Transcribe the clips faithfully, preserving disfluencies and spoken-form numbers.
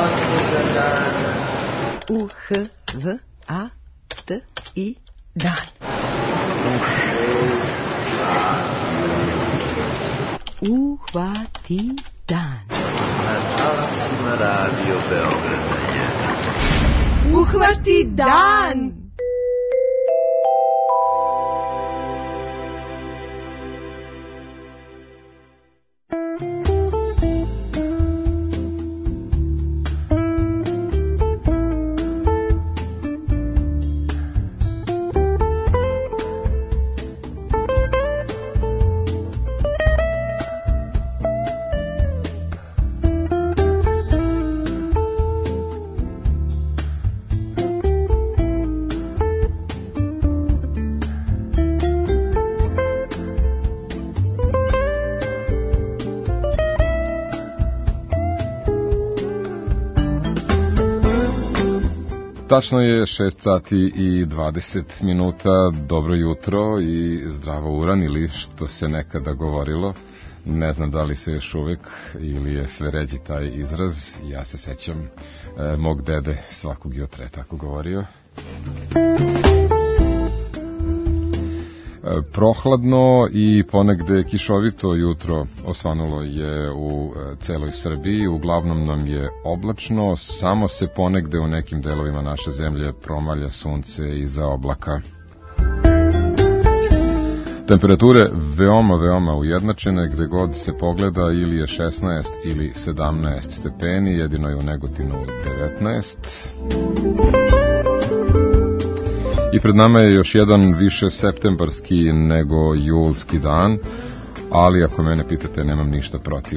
svakoga dana. U H V A T I dan. U šest sati. Uhvati dan. Na talasima Radio Beograda jedan. Uhvati dan. Tačno je šest sati i dvadeset minuta, dobro jutro i zdravo uran, ili što se nekada govorilo. Ne znam da li se još uvek ili je sve ređi taj izraz. Ja se sećam e, mog dede svakog jutra je tako govorio. Prohladno i ponegde kišovito jutro osvanulo je u celoj Srbiji, uglavnom nam je oblačno, samo se ponegde u nekim delovima naše zemlje promalja sunce iza oblaka. Temperature veoma, veoma ujednačene, gde god se pogleda ili je šesnaest ili sedamnaest stepeni, jedino je u Negotinu devetnaest. I pred nama je još jedan više septembarski nego julski dan, ali ako mene pitate, nemam ništa protiv.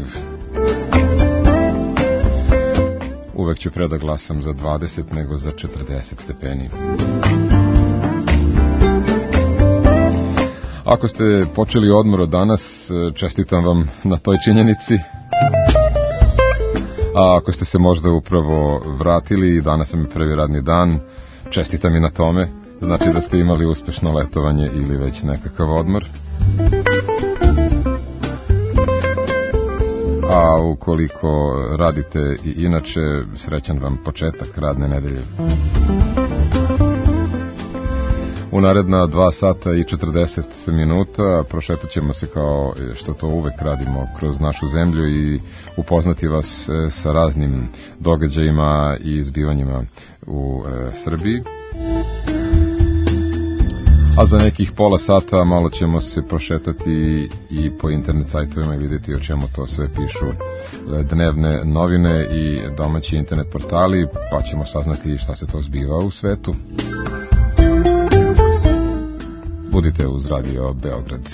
Uvek ću pre da glasam za dvadeset nego za četrdeset stepeni. Ako ste počeli odmor od danas, čestitam vam na toj činjenici. A ako ste se možda upravo vratili, danas sam je prvi radni dan, čestitam i na tome. Znači da ste imali uspešno letovanje ili već nekakav odmor. A ukoliko radite i inače, srećan vam početak radne nedelje. U naredna dva sata i četrdeset minuta prošetat ćemo se kao što to uvek radimo kroz našu zemlju i upoznati vas sa raznim događajima i zbivanjima u e, Srbiji. A za nekih pola sata malo ćemo se prošetati i po internet sajtovima i vidjeti o čemu to sve pišu dnevne novine i domaći internet portali, pa ćemo saznati šta se to zbiva u svetu. Budite uz Radio Beograd.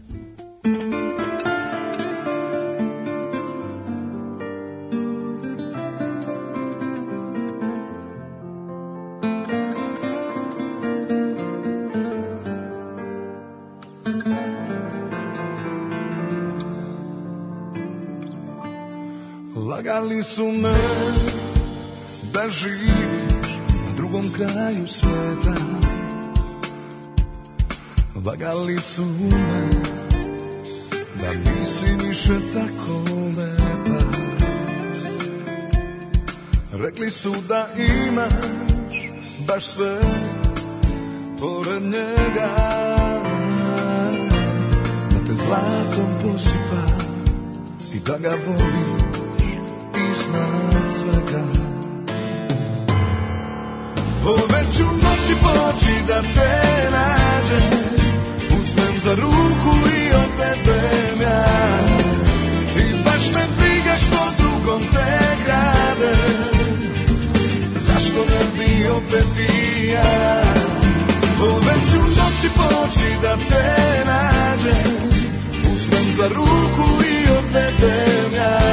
Lagali su me da živiš na drugom kraju sveta. Lagali su me da nisi više tako lepa. Rekli su da imaš baš sve pored njega, da te zlatom posipa i da ga voliš iznad svega. Ove ću noći poći da te nađem, uzmem za ruku i odvedem ja, i baš me briga što drugom te grade, zašto ne bi opet i ja. Ove ću noći poći da te nađem, uzmem za ruku i odvedem ja,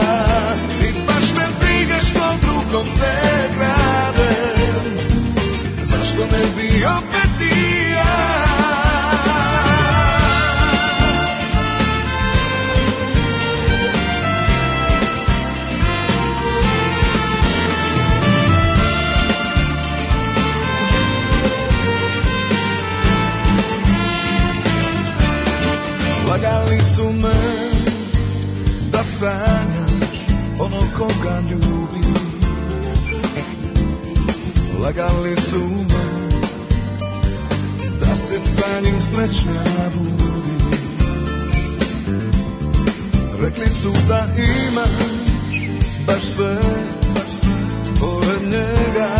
te grade, zašto ne bi opet i ja. Lagali su me da sanjaš ono koga ljubim, lagali su me da se sa njim srećna budiš. Rekli su da imaš baš sve, pored njega,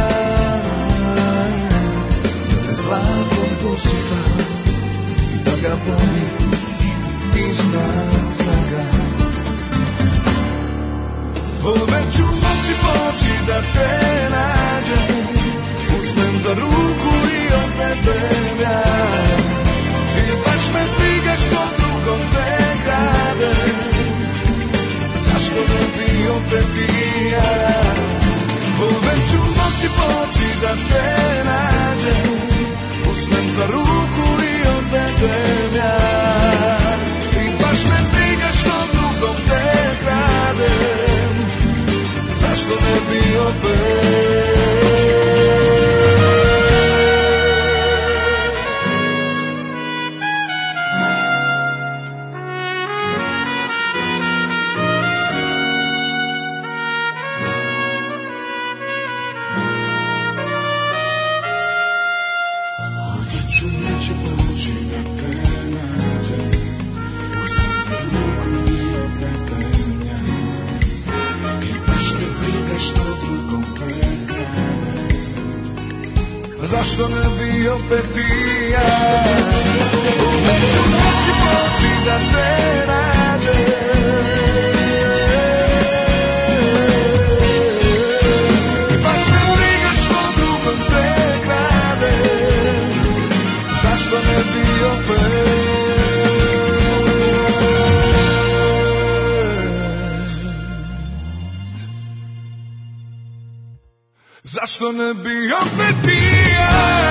da te zlatom posipa i da ga voliš iznad svega. Ove ću noći poći da te nađem, uzmem za ruku i odvedem ja, i baš me briga što drugom te grade, zašto ne bi opet i ja. Ove ću noći poći da te nađem, uzmem za ruku i odvedem ja, i baš me briga što drugom te grade, zašto ne bi opet. Zašto ne bi opet i ja. Neću noći poći da te nađem, i baš me briga što drugom te krade, zašto ne bi opet. Zašto ne bi opet i ja.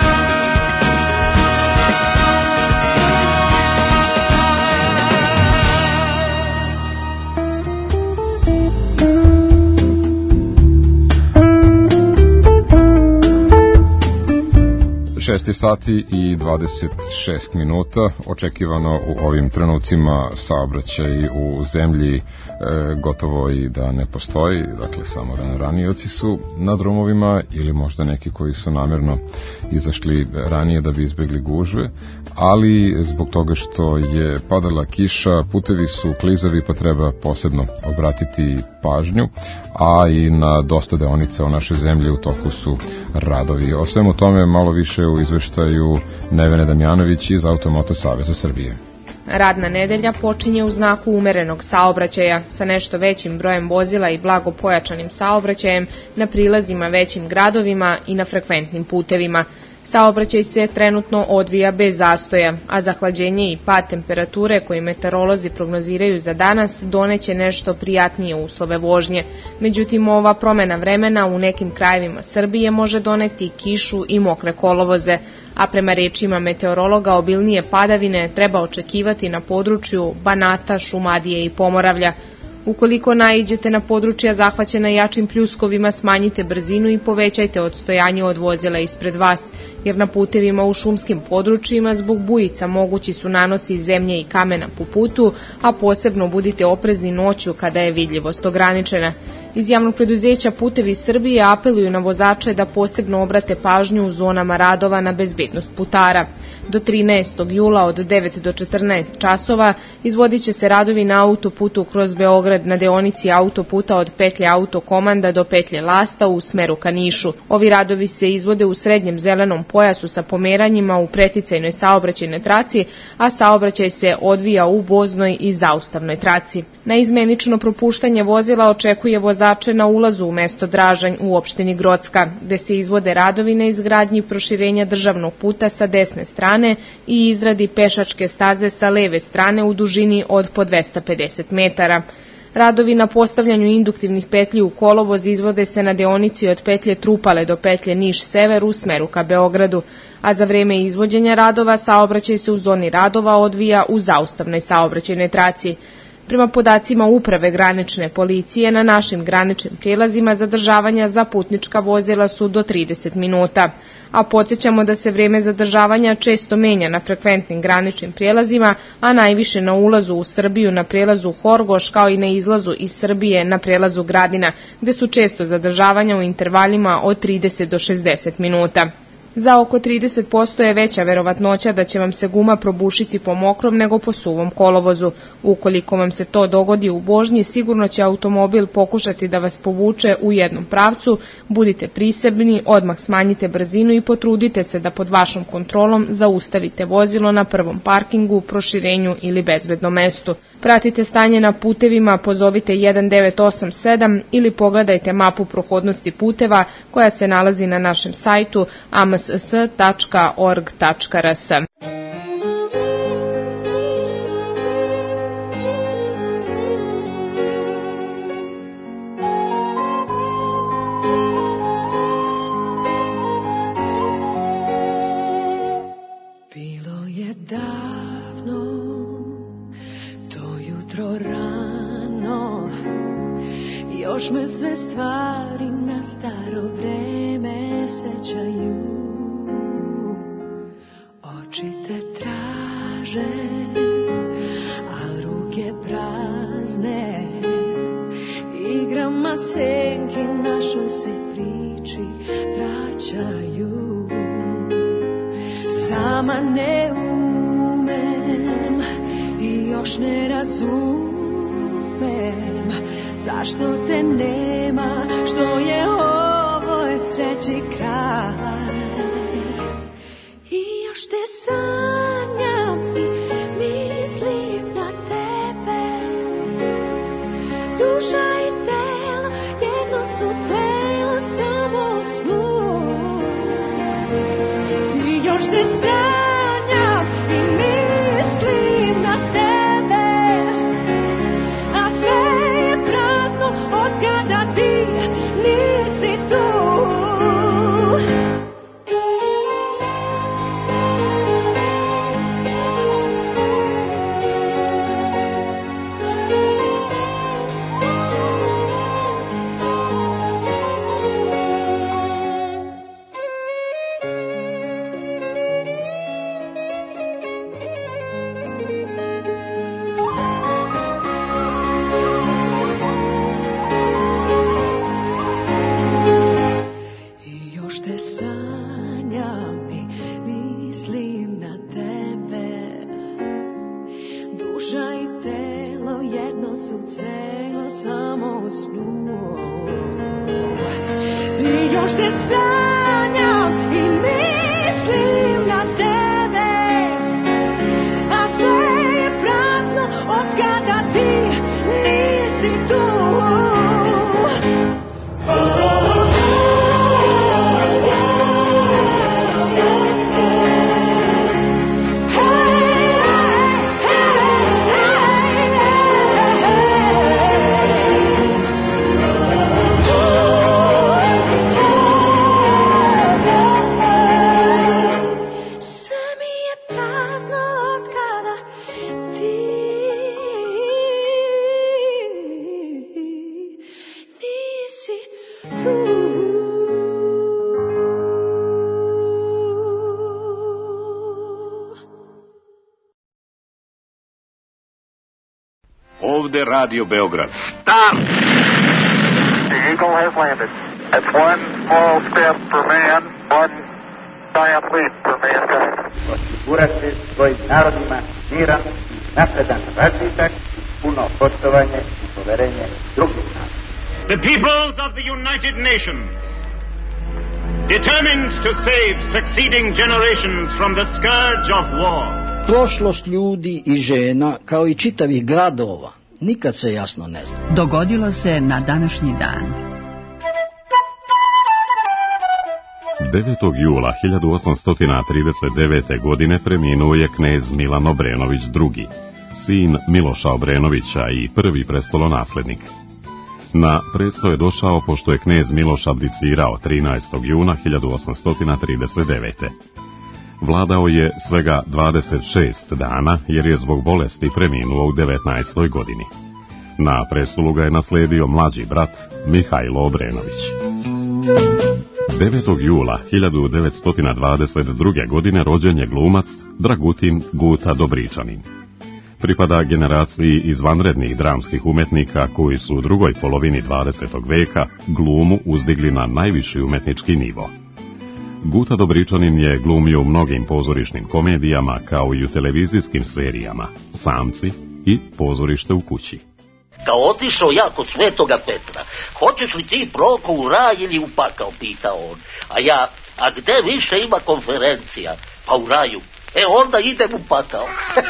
šest sati i dvadeset šest minuta, očekivano u ovim trenucima saobraćaj u zemlji e, gotovo i da ne postoji, dakle samo ranioci su na dromovima ili možda neki koji su namerno izašli ranije da bi izbegli gužve, ali zbog toga što je padala kiša, putevi su klizavi pa treba posebno obratiti pažnju, a i na dosta deonica u našoj zemlji u toku su radovi. O svemu tome malo više u izveštaju Nevene Damjanović iz Automoto Saveza Srbije. Radna nedelja počinje u znaku umerenog saobraćaja sa nešto većim brojem vozila i blago pojačanim saobraćajem na prilazima većim gradovima i na frekventnim putevima. Saobraćaj se trenutno odvija bez zastoja, a zahlađenje i pad temperature koji meteorolozi prognoziraju za danas doneće nešto prijatnije uslove vožnje. Međutim, ova promena vremena u nekim krajevima Srbije može doneti kišu i mokre kolovoze, a prema rečima meteorologa obilnije padavine treba očekivati na području Banata, Šumadije i Pomoravlja. Ukoliko naiđete na područja zahvaćena jačim pljuskovima, smanjite brzinu i povećajte odstojanje od vozila ispred vas, jer na putevima u šumskim područjima zbog bujica mogući su nanosi zemlje i kamena po putu, a posebno budite oprezni noću kada je vidljivost ograničena. Iz javnog preduzeća Putevi Srbije apeluju na vozače da posebno obrate pažnju u zonama radova na bezbednost putara. Do trinaestog jula od devet do četrnaest časova izvodit će se radovi na autoputu kroz Beograd na deonici autoputa od petlje Autokomanda do petlje Lasta u smeru ka Nišu. Ovi radovi se izvode u srednjem zelenom pojasu sa pomeranjima u preticajnoj saobraćajnoj traci, a saobraćaj se odvija u voznoj i zaustavnoj traci. Na izmenično propuštanje vozila očekuje vozače na ulazu u mesto Dražanj u opštini Grocka, gde se izvode radovi na izgradnji proširenja državnog puta sa desne strane i izradi pešačke staze sa leve strane u dužini od po dvesta pedeset metara. Radovi na postavljanju induktivnih petlji u kolovoz izvode se na deonici od petlje Trupale do petlje Niš-Sever u smeru ka Beogradu, a za vreme izvođenja radova saobraćaj se u zoni radova odvija u zaustavnoj saobraćajnoj traci. Prema podacima Uprave granične policije, na našim graničnim prijelazima zadržavanja za putnička vozila su do trideset minuta. A podsjećamo da se vrijeme zadržavanja često menja na frekventnim graničnim prijelazima, a najviše na ulazu u Srbiju na prijelazu Horgoš, kao i na izlazu iz Srbije na prijelazu Gradina, gde su često zadržavanja u intervalima od trideset do šezdeset minuta. Za oko trideset posto je veća verovatnoća da će vam se guma probušiti po mokrom nego po suvom kolovozu. Ukoliko vam se to dogodi u vožnji, sigurno će automobil pokušati da vas povuče u jednom pravcu. Budite prisebni, odmah smanjite brzinu i potrudite se da pod vašom kontrolom zaustavite vozilo na prvom parkingu, proširenju ili bezbednom mestu. Pratite stanje na putevima, pozovite jedan devet osam sedam ili pogledajte mapu prohodnosti puteva koja se nalazi na našem sajtu a m s s tačka org tačka r s. Bilo je davno, to jutro rano, još me sve stvari na staro vreme sećaju. Oči te traže, a ruke prazne, igrama senki našoj se priči vraćaju. Sama ne umem i još ne razumem zašto te nema, što je ovoj sreći kraj. I još te sanjam i mislim na tebe, duša i telo jedno su celo samo u snu. I još te sanjam i mislim na tebe, a sve je prazno od kada ti nisi tu. Ovde Radio Beograd. Stop! The Eagle has landed. It's one small step for man, one giant leap for mankind. Osigurati svojim narodima miran i napredan razvitak, puno poštovanje i poverenje drugih naroda. The peoples of the United Nations, determined to save succeeding generations from the scourge of war. Prošlost ljudi i žena, kao i čitavih gradova, nikad se jasno ne zna. Dogodilo se na današnji dan. devetog jula hiljadu osamsto trideset devete. godine preminuo je knez Milan Obrenović drugi, sin Miloša Obrenovića i prvi prestolonaslednik. Na presto je došao pošto je knez Miloš abdicirao trinaestog juna hiljadu osamsto trideset devete. Vladao je svega dvadeset šest dana jer je zbog bolesti preminuo u devetnaestoj godini. Na prestolu ga je nasledio mlađi brat Mihajlo Obrenović. devetog jula hiljadu devetsto dvadeset druge. godine rođen je glumac Dragutin Guta Dobričanin. Pripada generaciji izvanrednih dramskih umetnika koji su u drugoj polovini dvadesetog veka glumu uzdigli na najviši umetnički nivo. Guta Dobričanin je glumio u mnogim pozorišnim komedijama kao i u televizijskim serijama Samci i Pozorište u kući. Kao otišao ja kod Svetoga Petra, hoćeš li ti proko u raj ili u pakao, pitao on. A ja, a gde više ima konferencija? Pa u raju. E onda idem u pakao.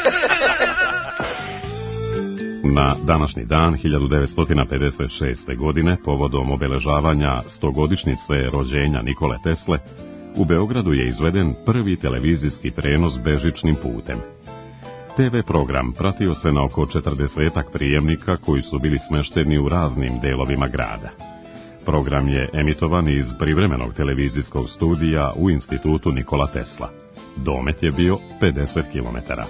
Na današnji dan hiljadu devetsto pedeset šeste. godine, povodom obeležavanja stogodišnjice rođenja Nikole Tesle, u Beogradu je izveden prvi televizijski prenos bežičnim putem. te ve program pratio se na oko četrdesetak prijemnika koji su bili smešteni u raznim delovima grada. Program je emitovan iz privremenog televizijskog studija u Institutu Nikola Tesla. Domet je bio pedeset kilometara.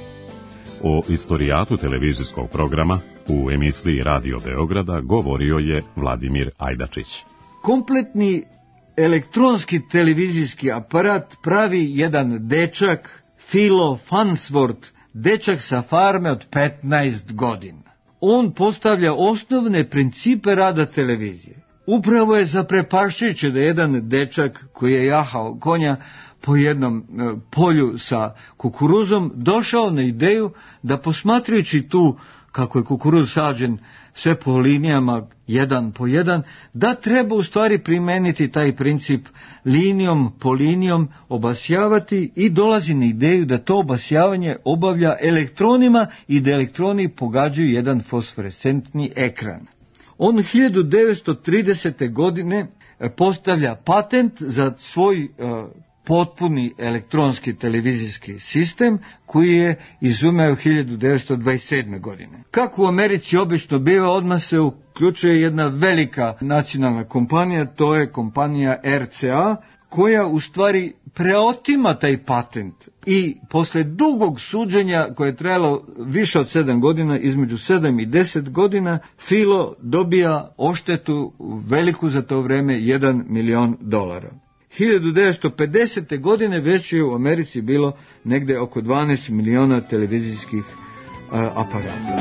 O istorijatu televizijskog programa u emisiji Radio Beograda govorio je Vladimir Ajdačić. Kompletni elektronski televizijski aparat pravi jedan dečak, Philo Farnsworth, dečak sa farme od petnaest godina. On postavlja osnovne principe rada televizije. Upravo je zaprepašujuće da jedan dečak koji je jahao konja po jednom e, polju sa kukuruzom došao na ideju da posmatrajući tu kako je kukuruz sađen sve po linijama jedan po jedan, da treba u stvari primeniti taj princip linijom po linijom obasjavati i dolazi na ideju da to obasjavanje obavlja elektronima i da elektroni pogađaju jedan fosforescentni ekran. On hiljadu devetsto tridesete. godine postavlja patent za svoj uh, potpuni elektronski televizijski sistem koji je izumeo hiljadu devetsto dvadeset sedme. godine. Kako u Americi obično biva, odmah se uključuje jedna velika nacionalna kompanija, to je kompanija er ce a, koja u stvari preotima taj patent i posle dugog suđenja koje je trajalo više od sedam godina, između sedam i deset godina, Philo dobija odštetu veliku za to vreme jedan milion dolara. hiljadu devetsto pedesete. godine već je u Americi bilo negde oko dvanaest miliona televizijskih a, aparata.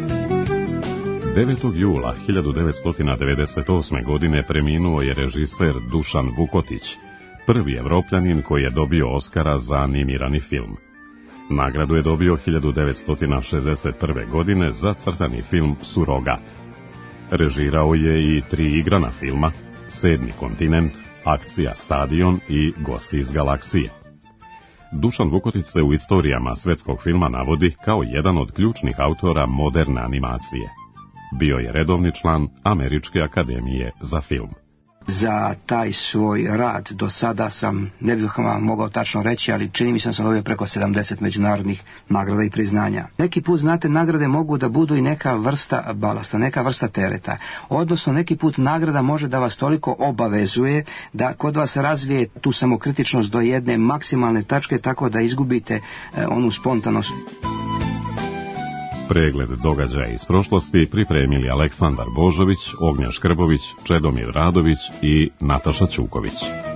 devetog jula hiljadu devetsto devedeset osme. godine preminuo je režiser Dušan Vukotić, prvi Evropljanin koji je dobio Oskara za animirani film. Nagradu je dobio hiljadu devetsto šezdeset prve. godine za crtani film Surogat. Režirao je i tri igrana filma, Sedmi kontinent, Akcija Stadion i Gosti iz galaksije. Dušan Vukotić se u istorijama svetskog filma navodi kao jedan od ključnih autora moderne animacije. Bio je redovni član Američke akademije za film. Za taj svoj rad do sada sam, ne bih vam mogao tačno reći, ali čini mi se da sam dobio preko sedamdeset međunarodnih nagrada i priznanja. Neki put, znate, nagrade mogu da budu i neka vrsta balasta, neka vrsta tereta. Odnosno, neki put nagrada može da vas toliko obavezuje da kod vas razvije tu samokritičnost do jedne maksimalne tačke tako da izgubite eh, onu spontanost. Pregled događaja iz prošlosti pripremili Aleksandar Božović, Ognja Škrbović, Čedomir Radović i Nataša Ćuković.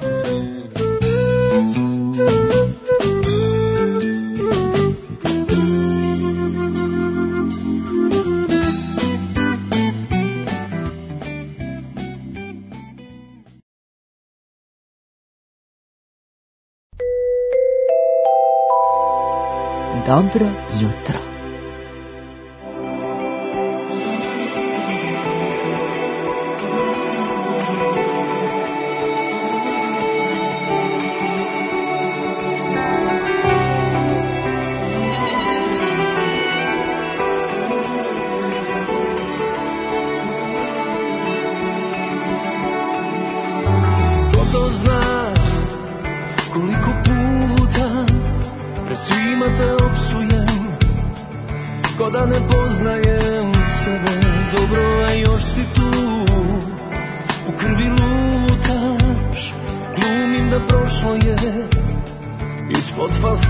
Dobro jutro. Ispod fasa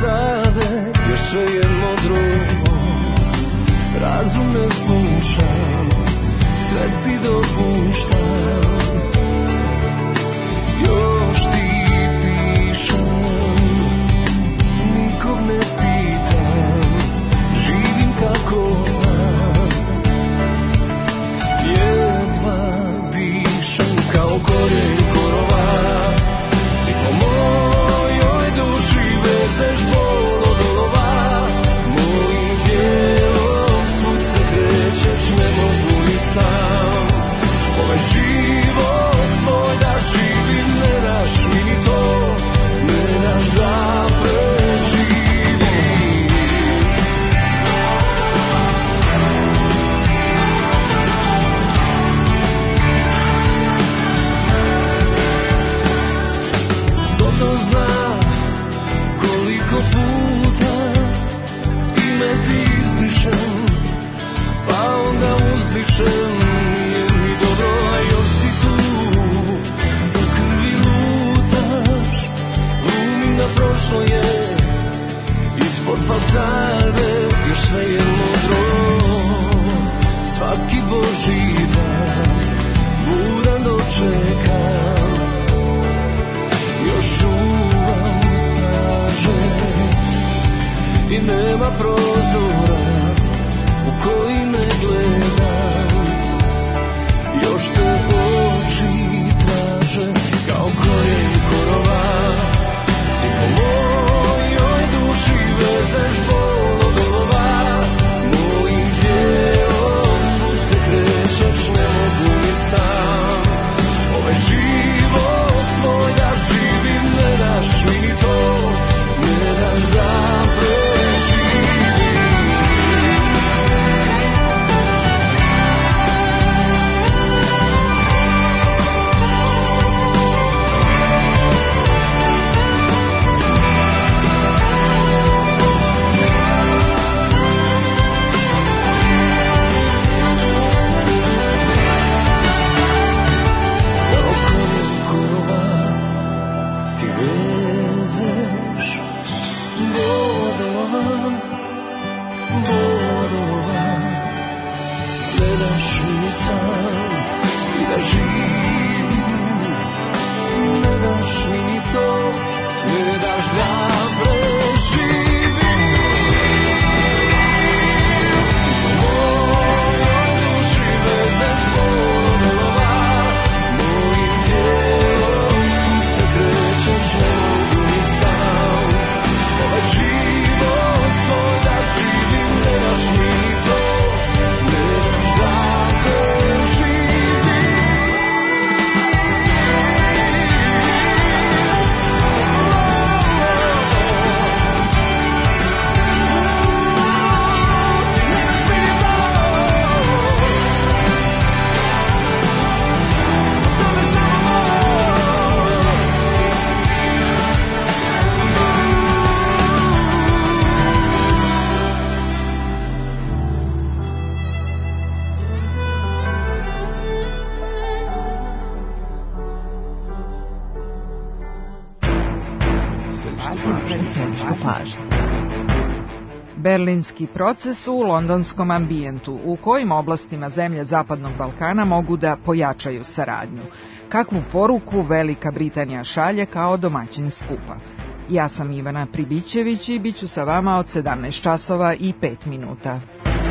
dopuste sebičku pažnju. Berlinski proces u londonskom ambijentu. U kojim oblastima zemlje Zapadnog Balkana mogu da pojačaju saradnju? Kakvu poruku Velika Britanija šalje kao domaćin skupa? Ja sam Ivana Pribićević i bit ću sa vama od sedamnaest časova i pet minuta.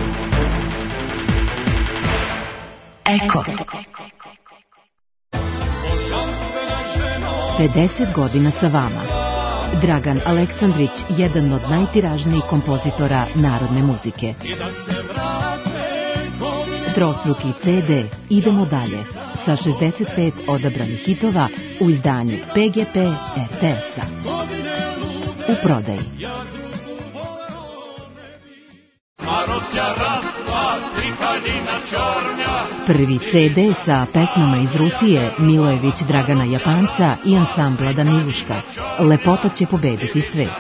Eko. pedeset godina sa vama. Dragan Aleksandrić, jedan od najtiražnijih kompozitora narodne muzike. Trostruki ce de Idemo dalje sa šezdeset pet odabranih hitova u izdanju pe ge pe er te es-a. U prodaji. Prvi ce de sa pesmama iz Rusije, Milojević Dragana Japanca i ansambla Daniluška. Lepota će pobediti svet.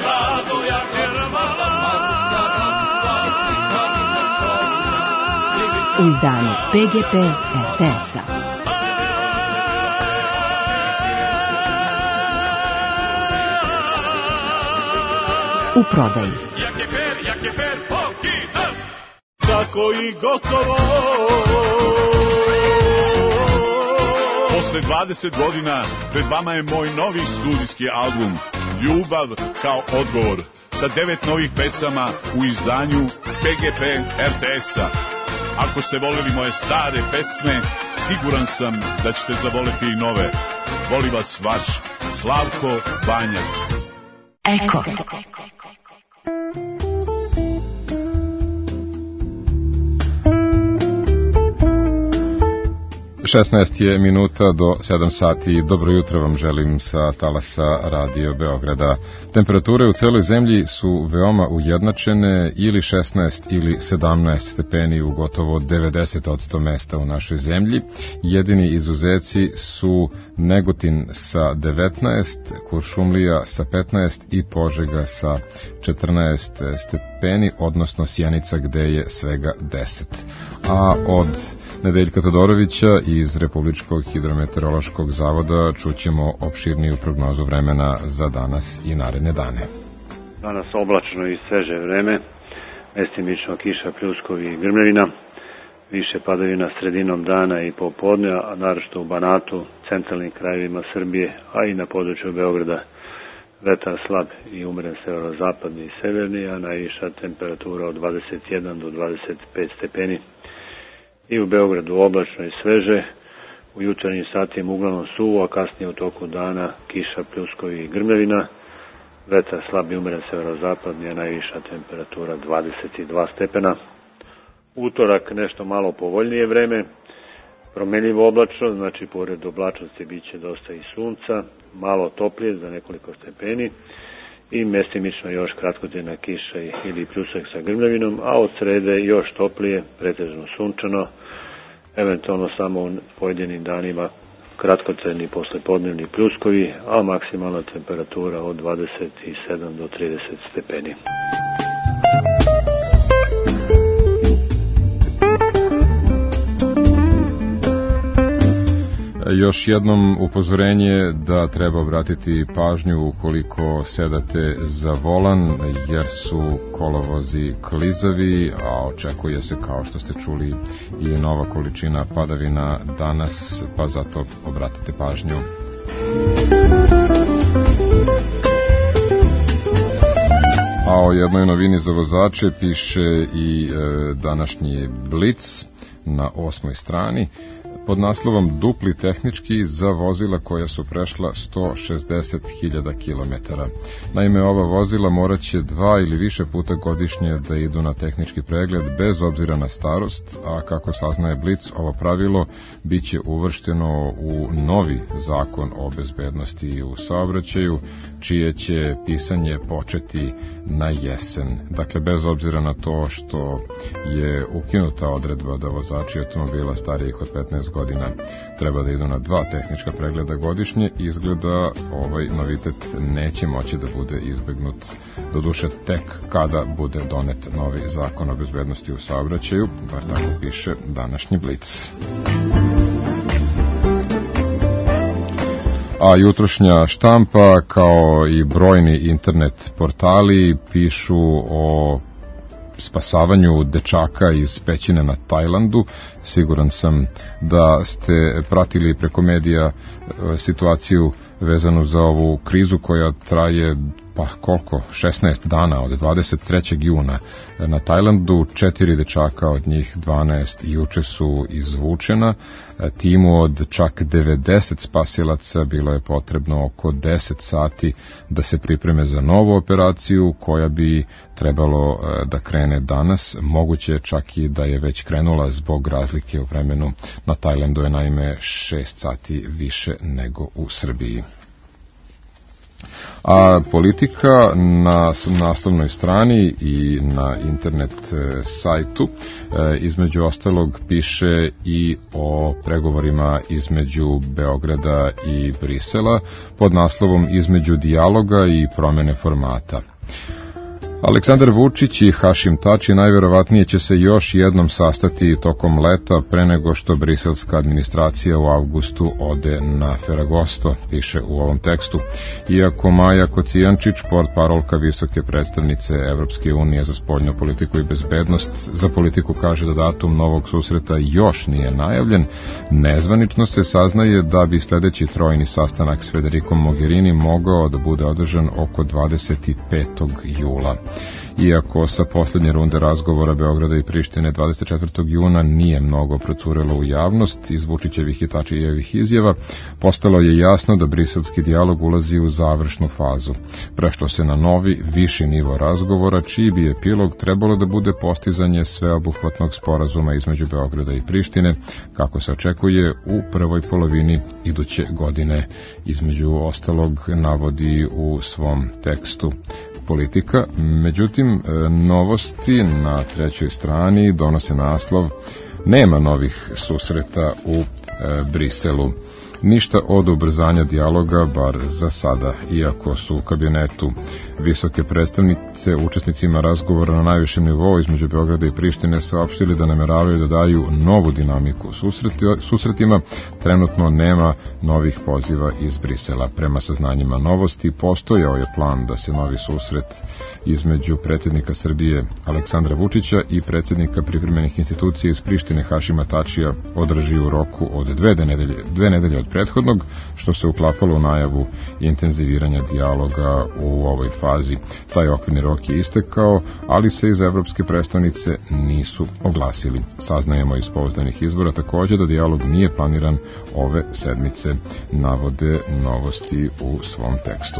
U izdanju pe ge pe er te es-a. U prodaji. Tako i gotovo. Posle dvadeset godina pred vama je moj novi studijski album Ljubav kao odgovor sa devet novih pesama u izdanju pe ge pe er te es-a. Ako ste voleli moje stare pesme, siguran sam da ćete zavoleti i nove. Voli vas vaš Slavko Banjac. Eko. šesnaest je minuta do sedam sati. Dobro jutro vam želim sa talasa Radio Beograda. Temperature u celoj zemlji su veoma ujednačene, ili šesnaest ili sedamnaest stepeni u gotovo devedeset posto mesta u našoj zemlji. Jedini izuzeci su Negotin sa devetnaest, Kuršumlija sa petnaest i Požega sa četrnaest stepeni, odnosno Sjenica gde je svega deset. A od Nedeljka Todorovića iz Republičkog hidrometeorološkog zavoda čućemo opširniju prognozu vremena za danas i naredne dane. Danas oblačno i sveže vreme, mestimično kiša, pljuskovi i grmljevina, više padavina sredinom dana i popodne, a naročito u Banatu, centralnim krajevima Srbije, a i na području Beograda. Vetar slab i umeren severozapadni i severni, a najviša temperatura od dvadeset jedan do dvadeset pet stepeni. I u Beogradu oblačno i sveže, u jutarnjim satima uglavnom suvo, a kasnije u toku dana kiša, pljuskovi i grmljevina, vetar slab i umeren severozapadni, a najviša temperatura dvadeset dva stepena. Utorak nešto malo povoljnije vreme, promenljivo oblačno, znači pored oblačnosti bit će dosta i sunca, malo toplije za nekoliko stepeni i mestimično još kratkotrajna kiša ili pljusak sa grmljavinom, a od srede još toplije, pretežno sunčano, eventualno samo u pojedinim danima kratkotrajni poslepodnevni pljuskovi, a maksimalna temperatura od dvadeset sedam do trideset stepeni. Još jednom upozorenje da treba obratiti pažnju ukoliko sedate za volan, jer su kolovozi klizavi, a očekuje se, kao što ste čuli, i nova količina padavina danas, pa zato obratite pažnju. A o jednoj novini za vozače piše i e, današnji Blic na osmoj strani, pod naslovom Dupli tehnički za vozila koja su prešla sto šezdeset hiljada kilometara. Naime, ova vozila morat će dva ili više puta godišnje da idu na tehnički pregled bez obzira na starost, a kako saznaje Blic, ovo pravilo bit će uvršteno u novi zakon o bezbednosti u saobraćaju, čije će pisanje početi na jesen. Dakle, bez obzira na to što je ukinuta odredba da vozači automobila starijih od petnaest godina treba da idu na dva tehnička pregleda godišnje, izgleda ovaj novitet neće moći da bude izbegnut, doduše tek kada bude donet novi zakon o bezbednosti u saobraćaju, bar tako piše današnji Blic. A jutrošnja štampa kao i brojni internet portali pišu o spasavanju dečaka iz pećine na Tajlandu. Siguran sam da ste pratili preko medija situaciju vezanu za ovu krizu koja traje pa koliko, šesnaest dana od dvadeset trećeg juna na Tajlandu. Četiri dečaka od njih dvanaest juče su izvučena. Timu od čak devedeset spasilaca bilo je potrebno oko deset sati da se pripreme za novu operaciju koja bi trebalo da krene danas. Moguće čak i da je već krenula zbog razlike u vremenu. Na Tajlandu je naime šest sati više nego u Srbiji. A politika na naslovnoj strani i na internet sajtu između ostalog piše i o pregovorima između Beograda i Brisela pod naslovom Između dijaloga i promene formata. Aleksandar Vučić i Hašim Tači najverovatnije će se još jednom sastati tokom leta pre nego što briselska administracija u avgustu ode na Feragosto, piše u ovom tekstu. Iako Maja Kocijančić, portparolka visoke predstavnice Evropske unije za spoljnu politiku i bezbednost, za politiku kaže da datum novog susreta još nije najavljen, nezvanično se saznaje da bi sledeći trojni sastanak s Federikom Mogherini mogao da bude održan oko dvadeset petog jula. Iako sa posljednje runde razgovora Beograda i Prištine dvadeset četvrtog juna nije mnogo procurelo u javnost iz Vučićevih i Tačijevih izjava, postalo je jasno da briselski dijalog ulazi u završnu fazu. Prešlo se na novi, viši nivo razgovora, čiji bi epilog trebalo da bude postizanje sveobuhvatnog sporazuma između Beograda i Prištine, kako se očekuje u prvoj polovini iduće godine, između ostalog navodi u svom tekstu politika. Međutim, novosti na trećoj strani donose naslov Nema novih susreta u e, Briselu. Ništa od ubrzanja dijaloga, bar za sada, iako su u kabinetu visoke predstavnice učesnicima razgovora na najvišem nivou između Beograda i Prištine saopštili da nameravaju da daju novu dinamiku susretima, trenutno nema novih poziva iz Brisela. Prema saznanjima novosti, postojao je plan da se novi susret između predsjednika Srbije Aleksandra Vučića i predsjednika privremenih institucija iz Prištine Hašima Tačija održi u roku od dve nedelje, dve nedelje od prethodnog, što se uklapalo u najavu intenziviranja dijaloga u ovoj fazi. Taj okvirni rok je istekao, ali se iz evropske predstavnice nisu oglasili. Saznajemo iz pouzdanih izvora također da dijalog nije planiran ove sedmice, navode novosti u svom tekstu.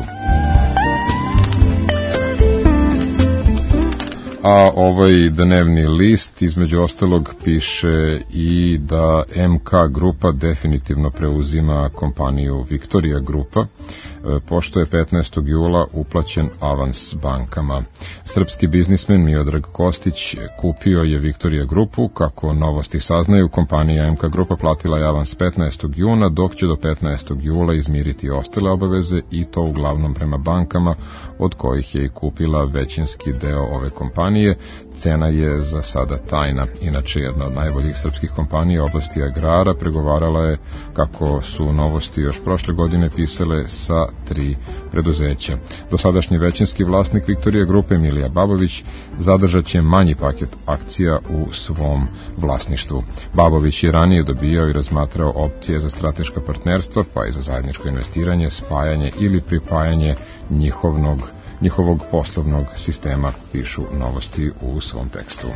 A ovaj dnevni list između ostalog piše i da M K Grupa definitivno preuzima kompaniju Victoria Grupa, pošto je petnaestog jula uplaćen avans bankama. Srpski biznismen Miodrag Kostić kupio je Victoria Grupu. Kako novosti saznaju, kompanija M K Grupa platila je avans petnaestog juna, dok će do petnaestog jula izmiriti ostale obaveze, i to uglavnom prema bankama, od kojih je i kupila većinski deo ove kompanije. Cena je za sada tajna. Inače, jedna od najboljih srpskih kompanija u oblasti agrara pregovarala je, kako su novosti još prošle godine pisale, sa tri preduzeća. Dosadašnji većinski vlasnik Victoria Grupe Emilija Babović zadržat će manji paket akcija u svom vlasništvu. Babović je ranije dobijao i razmatrao opcije za strateška partnerstva, pa i za zajedničko investiranje, spajanje ili pripajanje njihovnog njihovog poslovnog sistema, pišu novosti u svom tekstu.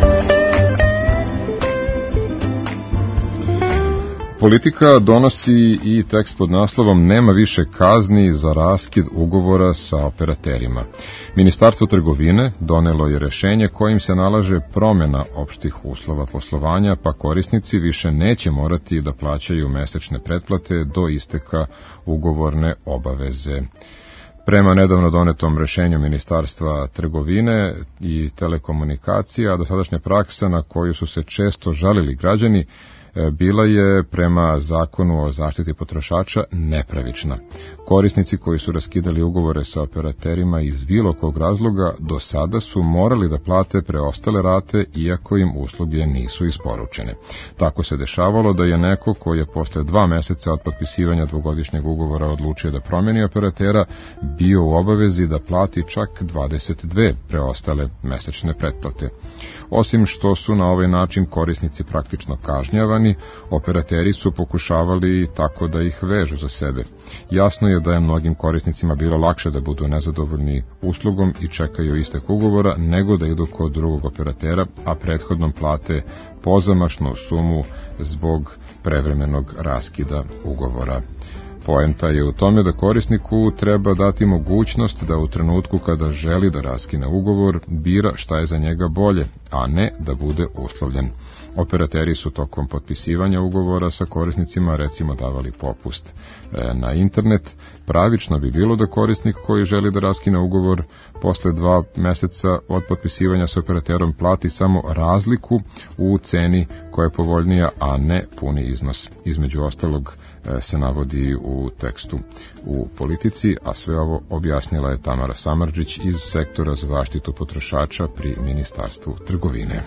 Politika donosi i tekst pod naslovom Nema više kazni za raskid ugovora sa operaterima. Ministarstvo trgovine donelo je rešenje kojim se nalaže promjena opštih uslova poslovanja, pa korisnici više neće morati da plaćaju mesečne pretplate do isteka ugovorne obaveze. Prema nedavno donetom rešenju Ministarstva trgovine i telekomunikacija, dosadašnja praksa na koju su se često žalili građani bila je prema zakonu o zaštiti potrošača nepravična. Korisnici koji su raskidali ugovore sa operaterima iz bilo kog razloga do sada su morali da plate preostale rate iako im usluge nisu isporučene. Tako se dešavalo da je neko koji je posle dva meseca od potpisivanja dvogodišnjeg ugovora odlučio da promeni operatera bio u obavezi da plati čak dvadeset dve preostale mesečne pretplate. Osim što su na ovaj način korisnici praktično kažnjavani, operateri su pokušavali tako da ih vežu za sebe. Jasno je da je mnogim korisnicima bilo lakše da budu nezadovoljni uslugom i čekaju istek ugovora nego da idu kod drugog operatera, a prethodnom plate pozamašnu sumu zbog prevremenog raskida ugovora. Poenta je u tome da korisniku treba dati mogućnost da u trenutku kada želi da raskine ugovor bira šta je za njega bolje, a ne da bude uslovljen. Operateri su tokom potpisivanja ugovora sa korisnicima recimo davali popust e, na internet. Pravično bi bilo da korisnik koji želi da raskine ugovor posle dva meseca od potpisivanja sa operaterom plati samo razliku u ceni koja je povoljnija, a ne puni iznos. Između ostalog e, se navodi u tekstu u Politici, a sve ovo objasnila je Tamara Samardžić iz sektora za zaštitu potrošača pri Ministarstvu trgovine.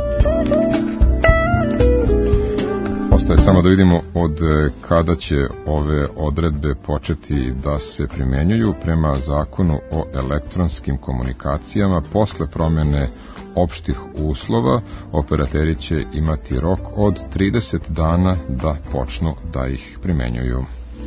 Ostaje samo da vidimo od kada će ove odredbe početi da se primenjuju. Prema zakonu o elektronskim komunikacijama posle promene opštih uslova operateri će imati rok od trideset dana da počnu da ih primenjuju.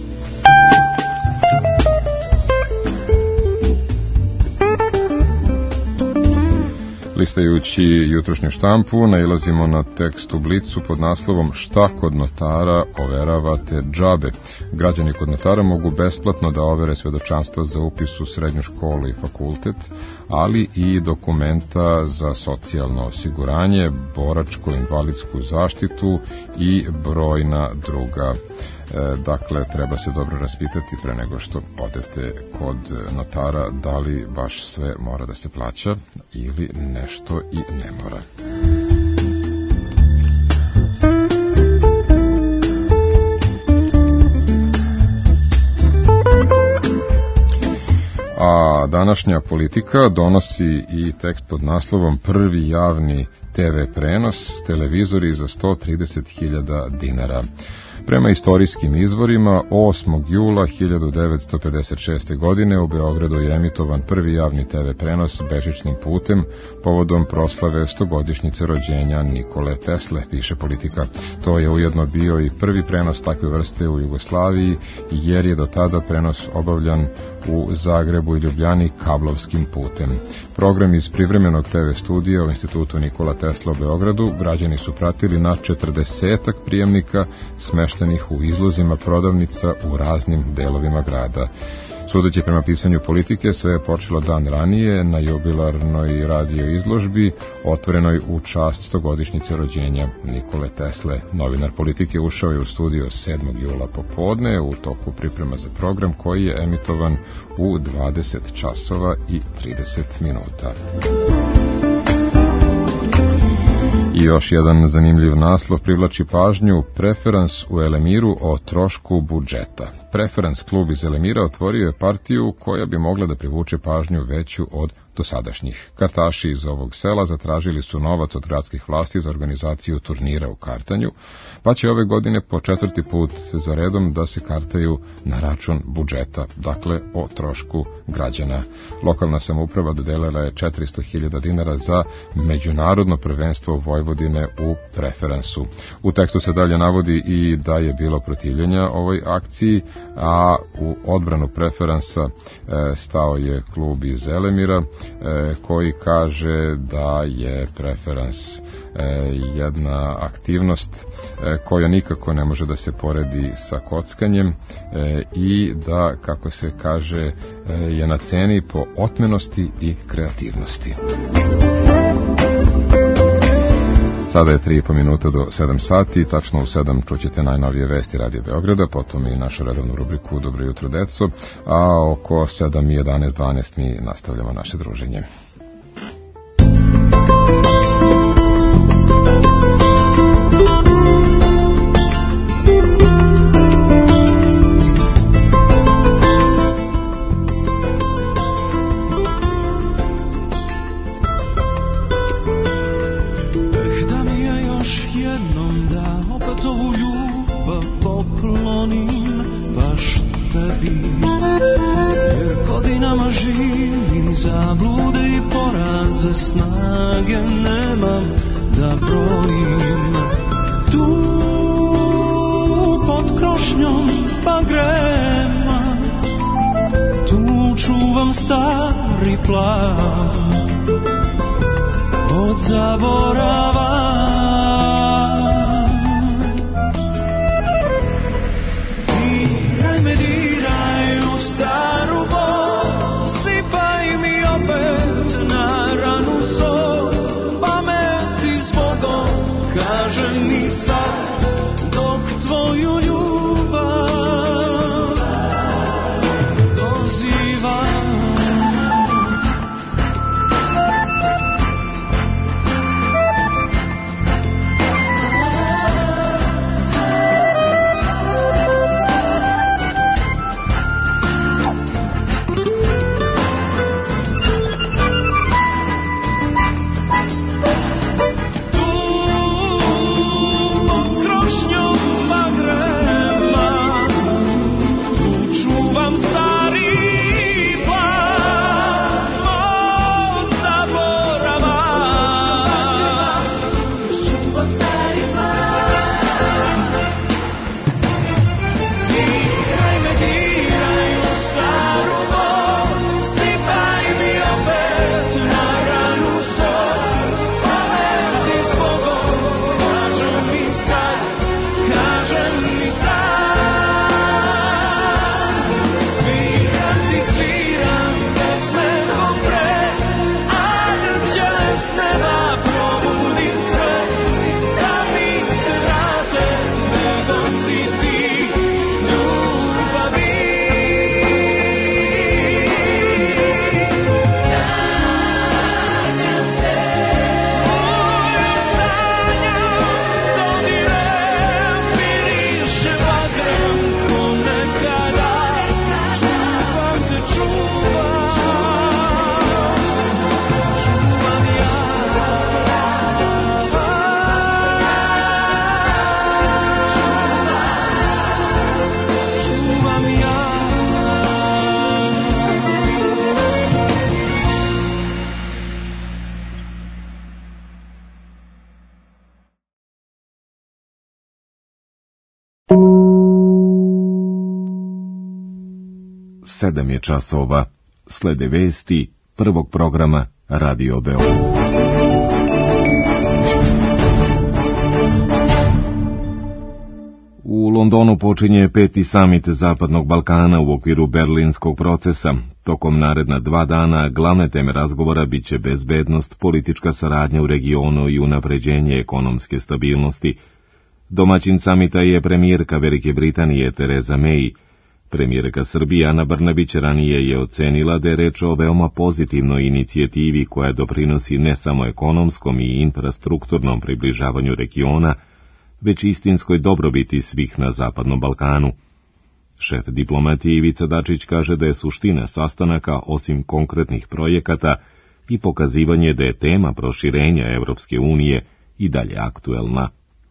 Listajući jutrošnju štampu, nailazimo na tekst u Blicu pod naslovom Šta kod notara overavate džabe. Građani kod notara mogu besplatno da overe svedočanstvo za upis u srednju školu i fakultet, ali i dokumenta za socijalno osiguranje, boračko-invalidsku zaštitu i brojna druga. E, dakle, treba se dobro raspitati pre nego što odete kod notara da li baš sve mora da se plaća ili nešto i ne mora. A današnja Politika donosi i tekst pod naslovom Prvi javni te ve prenos, televizori za sto trideset hiljada dinara. Prema istorijskim izvorima, osmog jula hiljadu devetsto pedeset šeste. godine u Beogradu je emitovan prvi javni te ve prenos bežičnim putem povodom proslave stogodišnjice rođenja Nikole Tesle, piše Politika. To je ujedno bio i prvi prenos takve vrste u Jugoslaviji, jer je do tada prenos obavljan u Zagrebu i Ljubljani kablovskim putem. Program iz privremenog te ve studija u Institutu Nikola Tesla u Beogradu građani su pratili na četrdesetak prijemnika smeštenih u izlozima prodavnica u raznim delovima grada. Sudeći prema pisanju Politike, sve je počelo dan ranije na jubilarnoj radio izložbi, otvorenoj u čast stogodišnjice rođenja Nikole Tesle. Novinar Politike ušao je u studio sedmog jula popodne u toku priprema za program koji je emitovan u dvadeset časova i trideset minuta. I još jedan zanimljiv naslov privlači pažnju, Preferans u Elemiru o trošku budžeta. Preferans klub iz Elemira otvorio je partiju koja bi mogla da privuče pažnju veću od dosadašnjih. Kartaši iz ovog sela zatražili su novac od gradskih vlasti za organizaciju turnira u kartanju, pa će ove godine po četvrti put za redom da se kartaju na račun budžeta, dakle o trošku građana. Lokalna samouprava dodelila je četiristo hiljada dinara za međunarodno prvenstvo Vojvodine u Preferansu. U tekstu se dalje navodi i da je bilo protivljenja ovoj akciji, a u odbranu Preferansa e, stao je klub iz Elemira, e, koji kaže da je Preferans e, jedna aktivnost e, koja nikako ne može da se poredi sa kockanjem e, i da, kako se kaže, e, je na ceni po otmenosti i kreativnosti. Sada je tri i po minuta do sedam sati, tačno u sedam čućete najnovije vesti Radio Beograda, potom i našu redovnu rubriku Dobro jutro, deco, a oko sedam i jedanaest dvanaest mi nastavljamo naše druženje. godinama živim, zablude i poraze, snage nemam da brojim. Tu pod krošnjom bagrema, tu čuvam stari plan od zaborava. Diraj me, diraj u staru bol, sipaj mi opet na ranu sol, pameti zbogom, kaže mi sad, dok tvoju ljubav dozivam. Sedam je časova. Slede vesti prvog programa Radio Beograd. U Londonu počinje peti samit Zapadnog Balkana u okviru Berlinskog procesa. Tokom naredna dva dana glavne teme razgovora biće bezbednost, politička saradnja u regionu i unapređenje ekonomske stabilnosti. Domaćin samita je premijerka Velike Britanije Tereza May. Premijerka Srbije Ana Brnabić ranije je ocenila da je reč o veoma pozitivnoj inicijativi koja doprinosi ne samo ekonomskom i infrastrukturnom približavanju regiona, već istinskoj dobrobiti svih na Zapadnom Balkanu. Šef diplomatije Ivica Dačić kaže da je suština sastanaka, osim konkretnih projekata, i pokazivanje da je tema proširenja Evropske unije i dalje aktuelna.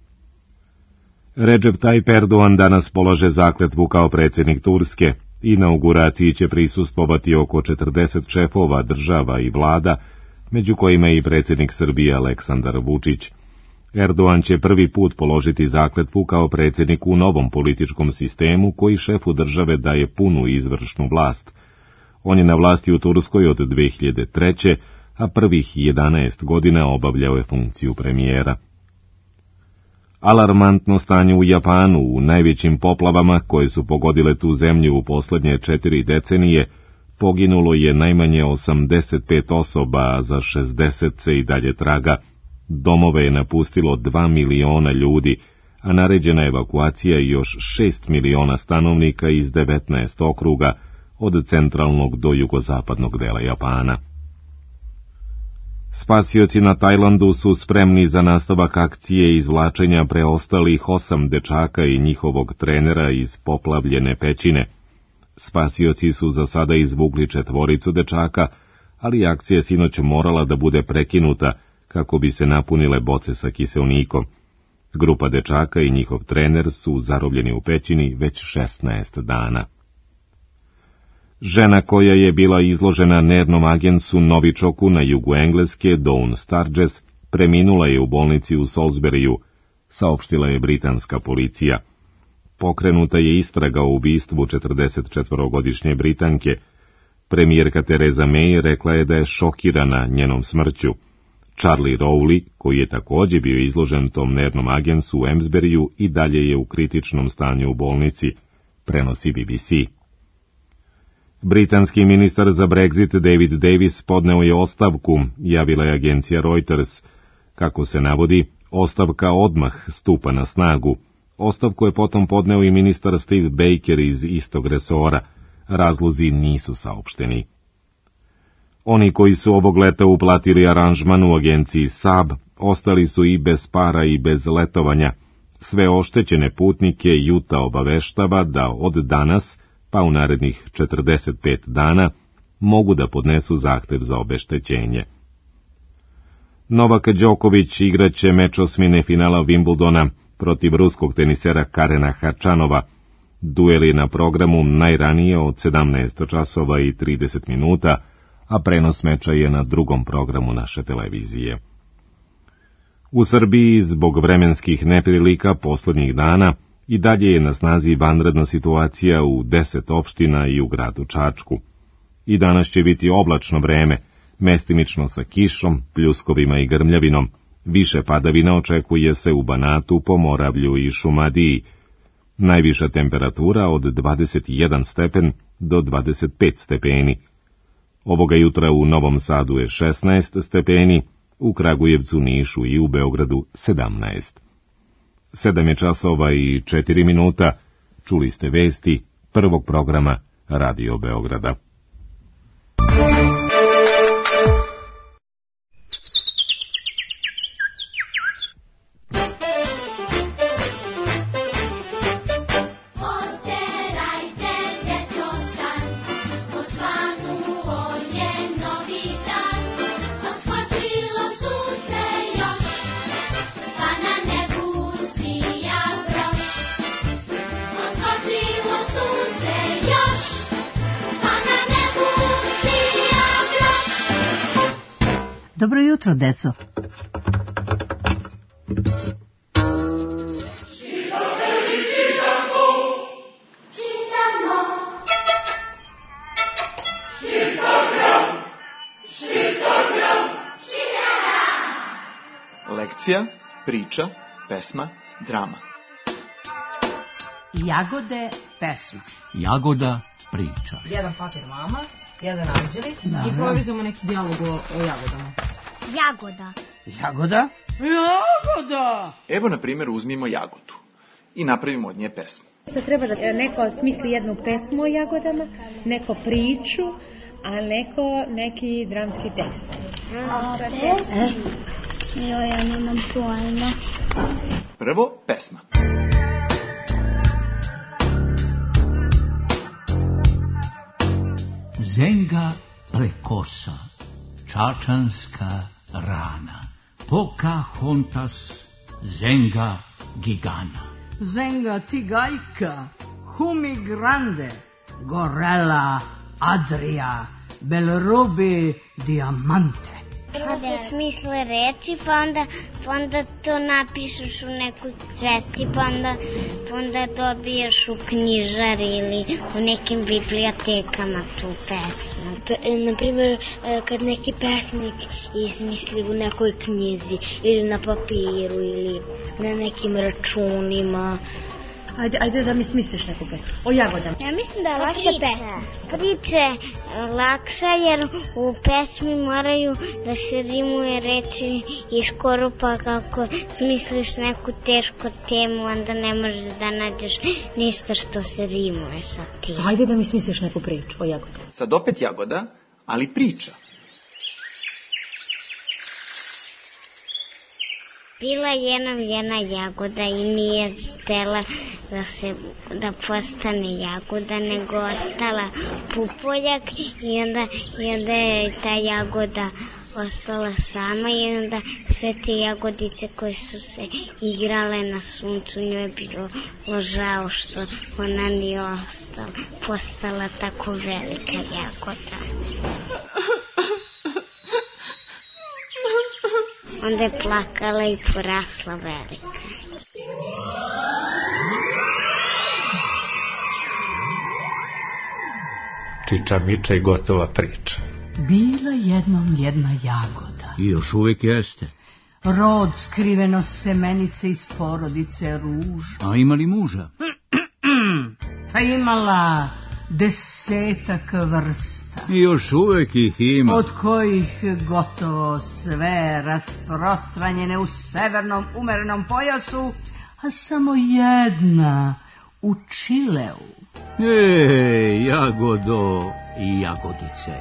Recep Tayyip Erdogan danas polaže zakletvu kao predsjednik Turske. Inauguraciji će prisustvovati oko četrdeset šefova država i vlada, među kojima i predsjednik Srbije Aleksandar Vučić. Erdogan će prvi put položiti zakletvu kao predsjednik u novom političkom sistemu koji šefu države daje punu izvršnu vlast. On je na vlasti u Turskoj od dve hiljade treće. a prvih jedanaest godina obavljao je funkciju premijera. Alarmantno stanje u Japanu u najvećim poplavama koje su pogodile tu zemlju u posljednje četiri decenije, poginulo je najmanje osamdeset pet osoba, a za šezdeset se i dalje traga. Domove je napustilo dva miliona ljudi, a naređena evakuacija i još šest miliona stanovnika iz devetnaest okruga, od centralnog do jugozapadnog dela Japana. Spasioci na Tajlandu su spremni za nastavak akcije izvlačenja preostalih osam dečaka i njihovog trenera iz poplavljene pećine. Spasioci su za sada izvukli četvoricu dečaka, ali akcija sinoć morala da bude prekinuta kako bi se napunile boce sa kiseonikom. Grupa dečaka i njihov trener su zarobljeni u pećini već šesnaest dana. Žena koja je bila izložena nervnom agensu novičoku na jugu Engleske, Dawn Sturges, preminula je u bolnici u Salisburyju, saopštila je britanska policija. Pokrenuta je istraga o ubistvu četrdesetčetvorogodišnje Britanke. Premijerka Theresa May rekla je da je šokirana njenom smrću. Charlie Rowley, koji je također bio izložen tom nervnom agensu u Amesburyju, i dalje je u kritičnom stanju u bolnici, prenosi B B C. Britanski ministar za Brexit David Davis podneo je ostavku, javila je agencija Reuters. Kako se navodi, ostavka odmah stupa na snagu. Ostavku je potom podneo i ministar Steve Baker iz istog resora. Razlozi nisu saopšteni. Oni koji su ovog leta uplatili aranžman u agenciji S A B ostali su i bez para i bez letovanja. Sve oštećene putnike Juta obaveštava da od danas, pa u narednih četrdeset pet dana, mogu da podnesu zahtev za obeštećenje. Novak Đoković igraće meč osmine finala Wimbledona protiv ruskog tenisera Karena Hačanova. Duel je na programu najranije od sedamnaest časova i trideset minuta, a prenos meča je na drugom programu naše televizije. U Srbiji, zbog vremenskih neprilika poslednjih dana, i dalje je na snazi vanredna situacija u deset opština i u gradu Čačku. I danas će biti oblačno vreme, mestimično sa kišom, pljuskovima i grmljavinom. Više padavina očekuje se u Banatu, Pomoravlju i Šumadiji. Najviša temperatura od dvadeset jedan stepen do dvadeset pet stepeni. Ovoga jutra u Novom Sadu je šesnaest stepeni, u Kragujevcu, Nišu i u Beogradu sedamnaest. Sedam je časova i četiri minuta. Čuli ste vesti prvog programa Radio Beograda. Dobro jutro, deco. Lekcija, priča, pesma, drama. Jagode, pesma. Jagoda, priča. Jedan papir mama, jedan anđelik i improvizujemo neki dijalog o, o jagodama. Jagoda. Jagoda? Jagoda! Evo, na primjer, uzmimo jagodu i napravimo od nje pesmu. Sad treba da neko smisli jednu pesmu o jagodama, neko priču, a neko neki dramski tekst. A pesma? Joj, ja nemam pojma. Prvo, pesma. Zenga prekosa, čačanska rana, Pocahontas, Zenga gigana. Zenga tigajka, Humi grande, Gorella, Adria, Belrubi, Diamante. Prvo se smisle reči, pa onda, pa onda to napišeš u nekoj svesti, pa onda, pa onda dobiješ u knjižari ili u nekim bibliotekama tu pesmu. Naprimjer, kad neki pesnik izmisli u nekoj knjizi ili na papiru ili na nekim računima. Ajde, ajde da mi smisliš neku pesmu. O jagodama. Ja mislim da je lakša pesma. Priče lakša jer u pesmi moraju da se rimuje reči i skoro pa kako smisliš neku tešku temu, onda ne možeš da nađeš ništa što se rimuje sa tim. Ajde da mi smisliš neku priču o jagodama. Sad opet jagoda, ali priča. Bila jednom jedna jagoda i nije htela da se da postane jagoda, nego ostala pupoljak i onda, i onda je ta jagoda ostala sama i onda sve te jagodice koje su se igrale na suncu, njoj je bilo žao što ona nije ostala, postala tako velika jagoda. Onda je plakala i porasla velika. Čiča miča i gotova priča. Bila jednom jedna jagoda. I još uvijek jeste. Rod skriveno semenice iz porodice ruža. A ima li muža? Pa imala desetak vrsta. I još uvijek ih ima. Od kojih gotovo sve rasprostranjene u severnom umerenom pojasu, a samo jedna u Čileu. Ej, jagodo i jagodice.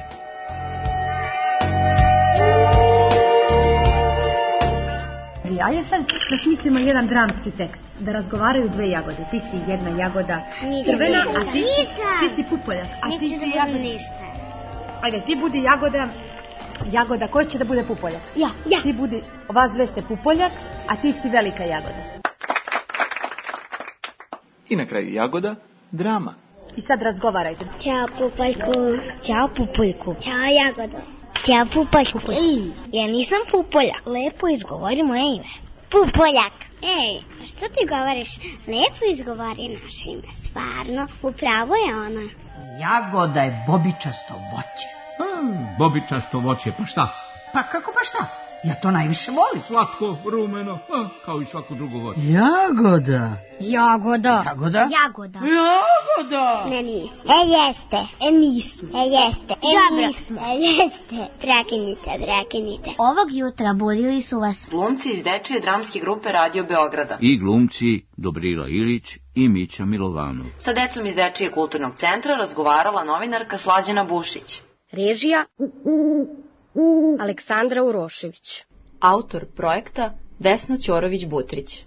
Ajde sad da smislimo jedan dramski tekst, da razgovaraju dve jagode. Ti si jedna jagoda crvena, a ti, ti si pupoljak. A ti si jagoda. Ajde, ti budi jagoda, jagoda, ko će da bude pupoljak? Ja, ja. Ti budi, vas dve ste pupoljak, a ti si velika jagoda. I na kraju jagoda, drama. I sad razgovarajte. Ćao pupoljku. Ćao pupoljku. Ćao jagodo. Ćao pupoljku. Ej, ja nisam pupoljak. Lepo izgovori moje ime. Pupoljak. Ej, a što ti govoriš? Lepo izgovori naše ime. Stvarno, upravo je ona. Jagoda je bobičasto voće. Hmm, bobičasto voće, pa šta? Pa kako pa šta? Ja to najviše volim. Slatko, rumeno, a, kao i svako drugo voće. Jagoda. Jagoda. Jagoda? Jagoda. Jagoda. Ne, nismo. E, jeste. E, nismo. E, jeste. E, Dobro. nismo. E, jeste. Prekinite, prekinite. Ovog jutra budili su vas glumci iz dečije dramske grupe Radio Beograda I glumci Dobrila Ilić i Mića Milovanov. Sa decom iz dečije kulturnog centra razgovarala novinarka Slađana Bušić. Režija Aleksandra Urošević. Autor projekta Vesna Ćorović-Butrić.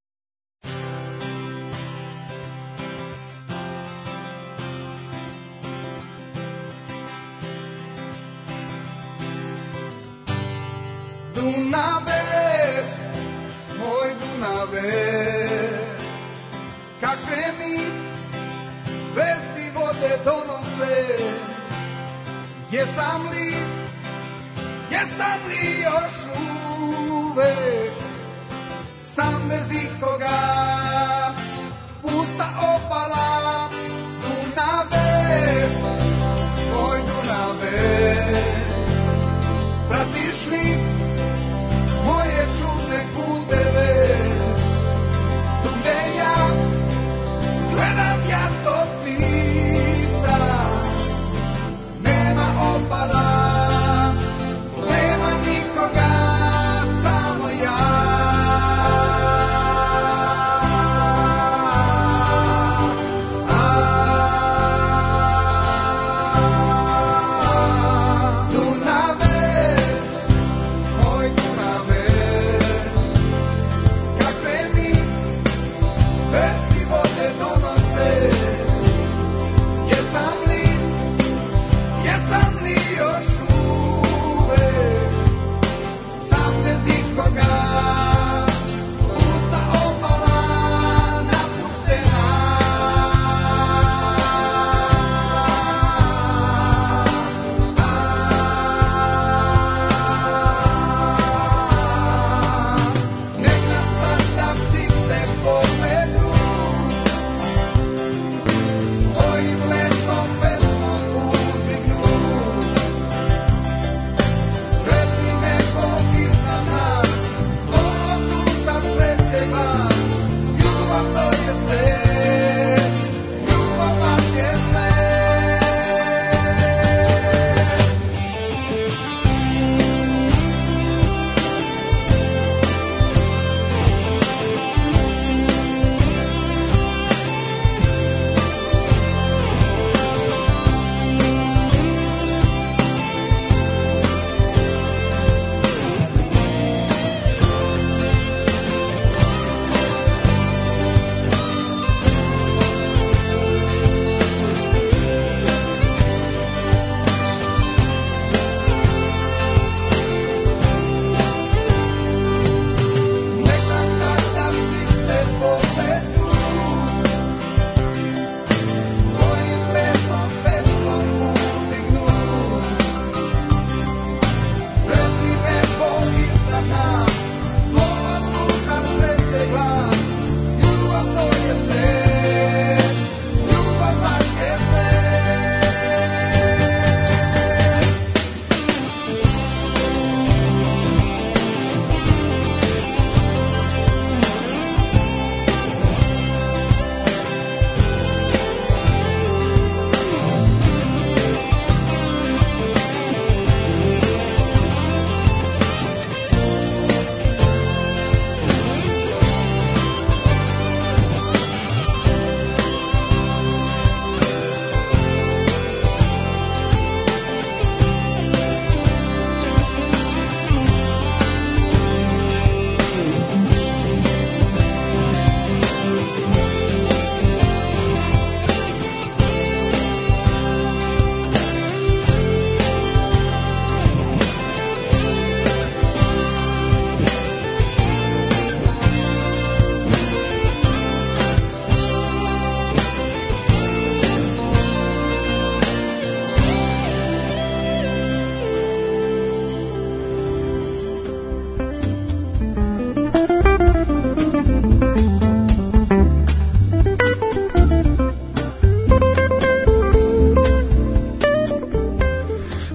Dunave, moj Dunave, kakve mi vesti vode donose, jesam li, jesam li još uvek sam bez ikoga, pusta opala. Dunave, moj Dunave, pratiš li moje čudne puteve, gde ja gledam ja to pita, nema opala, nema nikoga, samo ja.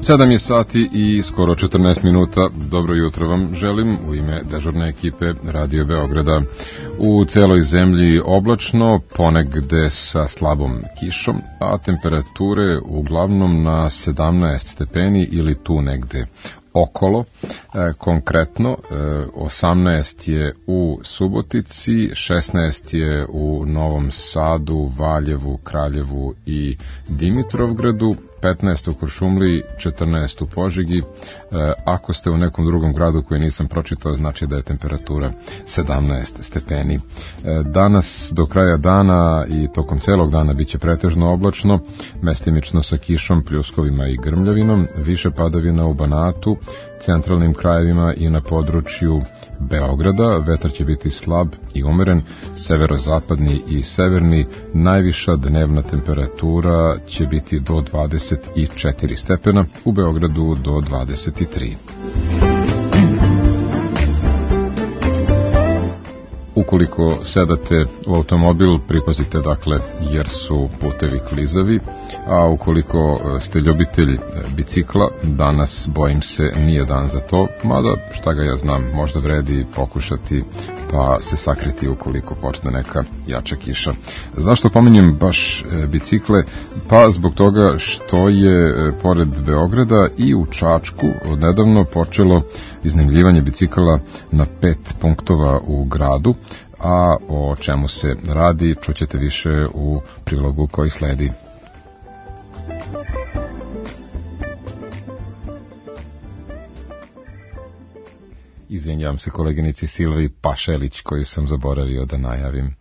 sedam je sati i skoro četrnaest minuta. Dobro jutro vam želim u ime dežurne ekipe Radio Beograda. U celoj zemlji oblačno, ponegde sa slabom kišom, a temperature uglavnom na sedamnaest stepeni ili tu negde okolo. E, konkretno, e, osamnaest je u Subotici, šesnaest je u Novom Sadu, Valjevu, Kraljevu i Dimitrovgradu, petnaest u Kuršumliji, četrnaest u Požegi. E, ako ste u nekom drugom gradu koji nisam pročitao, znači da je temperatura sedamnaest stepeni. E, danas do kraja dana i tokom celog dana biće pretežno oblačno, mestimično sa kišom, pljuskovima i grmljavinom, više padavina u Banatu, centralnim krajevima i na području Beograda. Vetar će biti slab i umeren, severozapadni i severni. Najviša dnevna temperatura će biti do dvadeset četiri stepena, u Beogradu do dvadeset tri. Ukoliko sedate u automobil, pripazite dakle jer su putevi klizavi, a ukoliko ste ljubitelj bicikla, danas bojim se nije dan za to, mada šta ga ja znam, možda vredi pokušati pa se sakriti ukoliko počne neka jača kiša. Zašto pominjem baš bicikle? Pa zbog toga što je pored Beograda i u Čačku odnedavno počelo iznajmljivanje bicikala na pet punktova u gradu, a o čemu se radi čućete više u prilogu koji sledi. Izvinjavam se koleginici Silvi Pašelić koju sam zaboravio da najavim.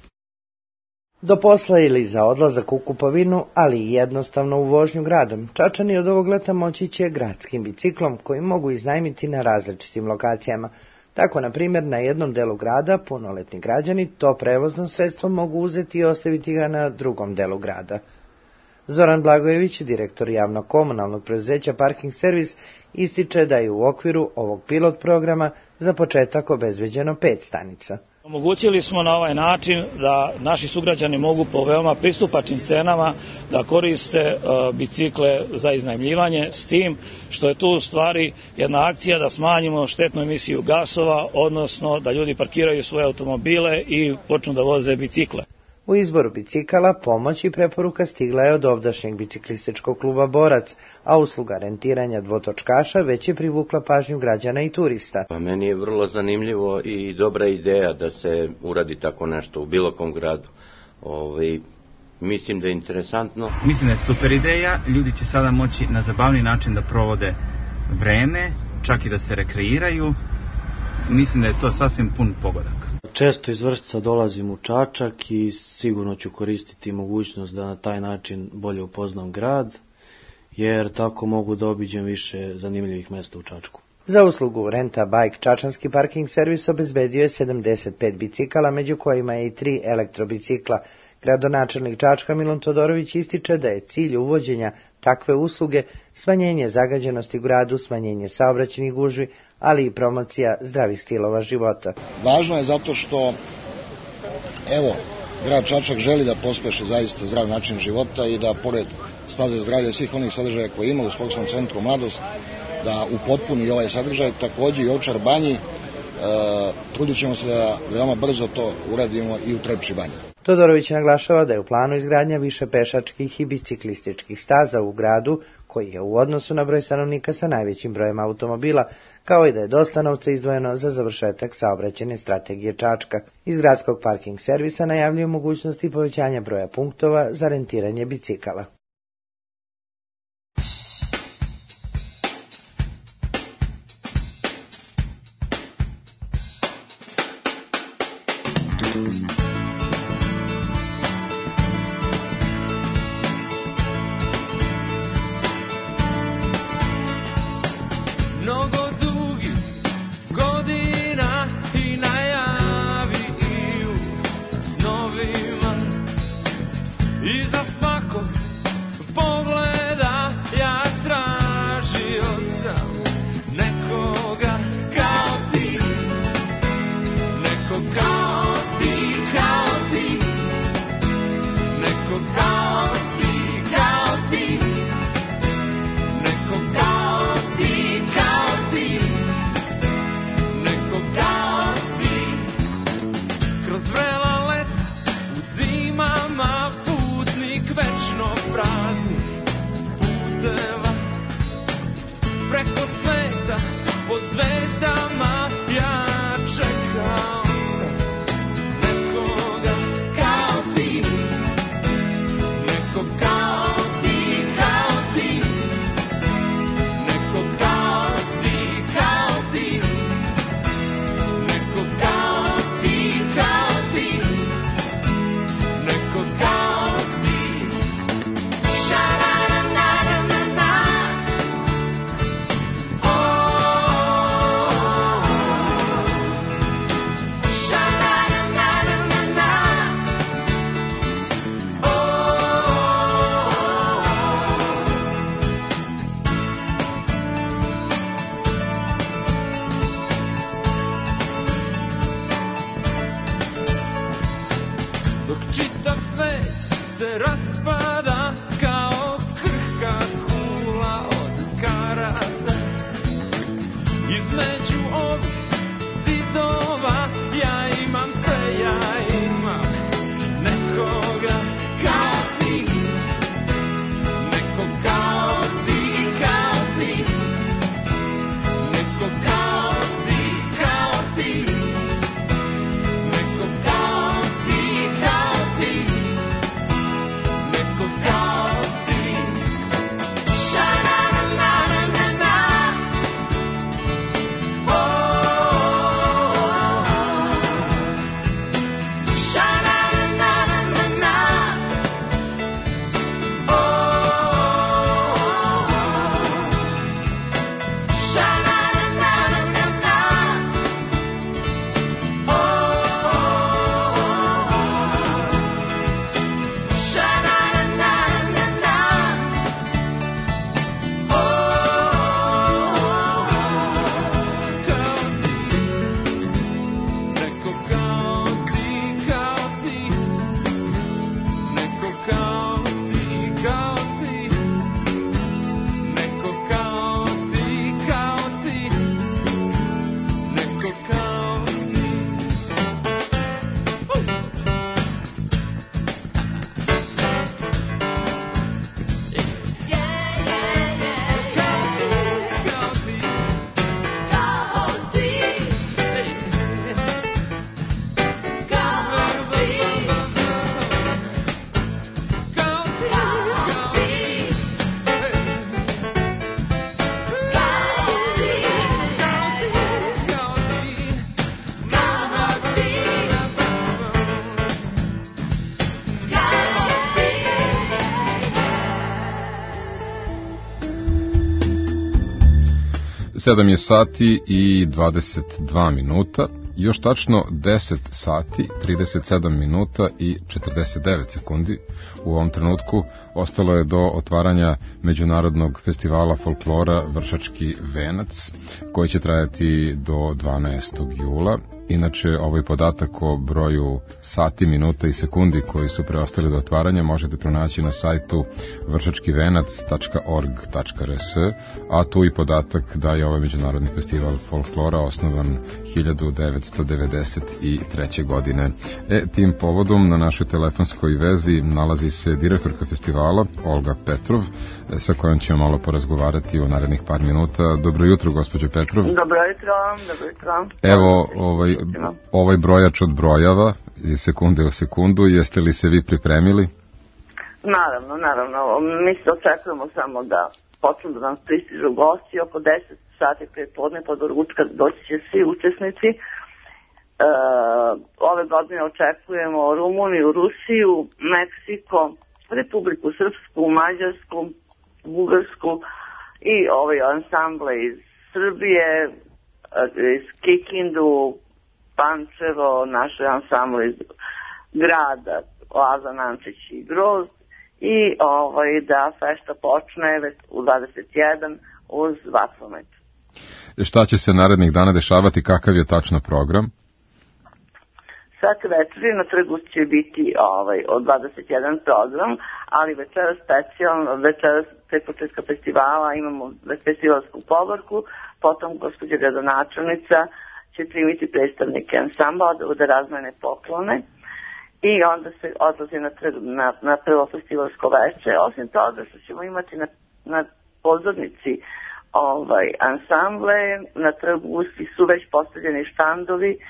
Do posla ili za odlazak u kupovinu, ali i jednostavno u vožnju gradom, Čačani od ovog leta moći će gradskim biciklom koji mogu iznajmiti na različitim lokacijama. Tako, na primjer, na jednom delu grada punoletni građani to prevozno sredstvo mogu uzeti i ostaviti ga na drugom delu grada. Zoran Blagojević, direktor javnog komunalnog preduzeća Parking Servis, ističe da je u okviru ovog pilot programa za početak obezbeđeno pet stanica. Omogućili smo na ovaj način da naši sugrađani mogu po veoma pristupačnim cenama da koriste uh, bicikle za iznajmljivanje, s tim što je tu u stvari jedna akcija da smanjimo štetnu emisiju gasova, odnosno da ljudi parkiraju svoje automobile i počnu da voze bicikle. U izboru bicikala pomoć i preporuka stigla je od ovdašnjeg biciklističkog kluba Borac, a usluga rentiranja dvotočkaša već je privukla pažnju građana i turista. Pa meni je vrlo zanimljivo i dobra ideja da se uradi tako nešto u bilo kom gradu. Ovaj, mislim da je interesantno. Mislim da je super ideja, ljudi će sada moći na zabavni način da provode vreme, čak i da se rekreiraju. Mislim da je to sasvim pun pogodak. Često iz Vršca dolazim u Čačak i sigurno ću koristiti mogućnost da na taj način bolje upoznam grad, jer tako mogu da obiđem više zanimljivih mesta u Čačku. Za uslugu Renta Bike Čačanski parking servis obezbedio je sedamdeset pet bicikala, među kojima je i tri elektrobicikla. Gradonačelnik Čačka Milun Todorović ističe da je cilj uvođenja takve usluge smanjenje zagađenosti u gradu, smanjenje saobraćajnih gužvi, ali i promocija zdravih stilova života. Važno je zato što, evo, grad Čačak želi da pospeši zaista zdrav način života i da pored staze zdravlja svih onih sadržaja koje ima u sportskom centru Mladost, da upotpuni ovaj sadržaj, takođe i Ovčar banji, e, trudit ćemo se da veoma brzo to uradimo i u Trepči banji. Todorović naglašava da je u planu izgradnja više pešačkih i biciklističkih staza u gradu, koji je u odnosu na broj stanovnika sa najvećim brojem automobila, kao i da je dosta novca izdvojeno za završetak saobraćajne strategije Čačka. Iz gradskog parking servisa najavljuju mogućnosti povećanja broja punktova za rentiranje bicikala. sedam je sati i dvadeset dva minuta, još tačno deset sati, trideset sedam minuta i četrdeset devet sekundi. U ovom trenutku ostalo je do otvaranja Međunarodnog festivala folklora Vršački venac, koji će trajati do dvanaestog jula. Inače, ovaj podatak o broju sati, minuta i sekundi koji su preostali do otvaranja možete pronaći na sajtu vršački venac tačka org tačka r s, a tu i podatak da je ovaj Međunarodni festival folklora osnovan hiljadu devetsto devedeset treće. godine. E, tim povodom na našoj telefonskoj vezi nalazi se direktorka festivala Olga Petrov, sa kojom ćemo malo porazgovarati u narednih par minuta. Dobro jutro, gospođo Petrov. Dobro jutro, dobro jutro. Evo, ovaj, ovaj brojač odbrojava iz sekunde u sekundu. Jeste li se vi pripremili? Naravno, naravno. Mi se očekujemo samo da počnu da nam pristižu gosti. Oko deset sati prije podne pod ručka doći će svi učesnici. E, ove godine očekujemo Rumuniju, Rusiju, Meksiko, Republiku Srpsku, Mađarsku, Bugarsku i ovaj ansambla iz Srbije, iz Kikindu, Pančevo, naše ansambla iz grada, Oaza, Nančić i Grozd, i ovaj, da fešta počne u dvadeset jedan uz vatromet. Šta će se narednih dana dešavati, kakav je tačno program? Sad večeri na trgu će biti ovaj, od dvadeset jedan program, ali večeras specijalno, večeras pre početka festivala imamo festivalsku povorku, potom gospođa gradonačelnica će primiti predstavnike ansambla da razmene poklone i onda se odlazi na, na, na prvo festivalsko veče. Osim toga što ćemo imati na, na pozornici ovaj, ansamble, na trgu su već postavljeni štandovi, e,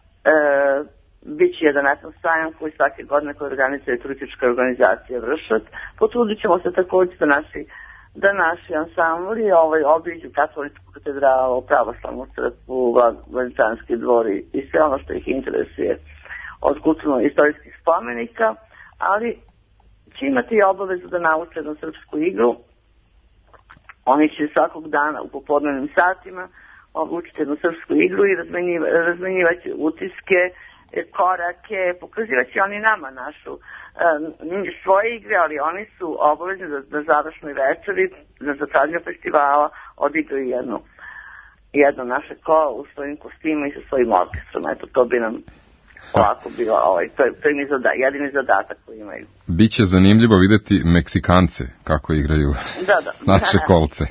biće jedan etno sajam koji svake godine koji organizuje turistička organizacija Vršac. Potrudit ćemo se također da naši da naši ansambli ovaj, obiđu katoličku katedralu, pravoslavnu crkvu, Vladičanski dvori i sve ono što ih interesuje od kulturno-istorijskih spomenika, ali će imati obavezu da nauče jednu srpsku igru. Oni će svakog dana u popodnevnim satima učiti jednu srpsku igru i razmenjiva, razmenjivaće utiske, korake, pokazivaće oni nama našu svoje igre, ali oni su obavezni da na završnoj večeri, na zatvaranju festivala, odigraju jedno, jedno naše kolo u svojim kostima i sa svojim orkestrom. Eto, to bi nam ovako bilo, ovaj, to je, to je zada, jedini zadatak koji imaju. Biće zanimljivo videti Meksikance kako igraju da, da. naše kolce.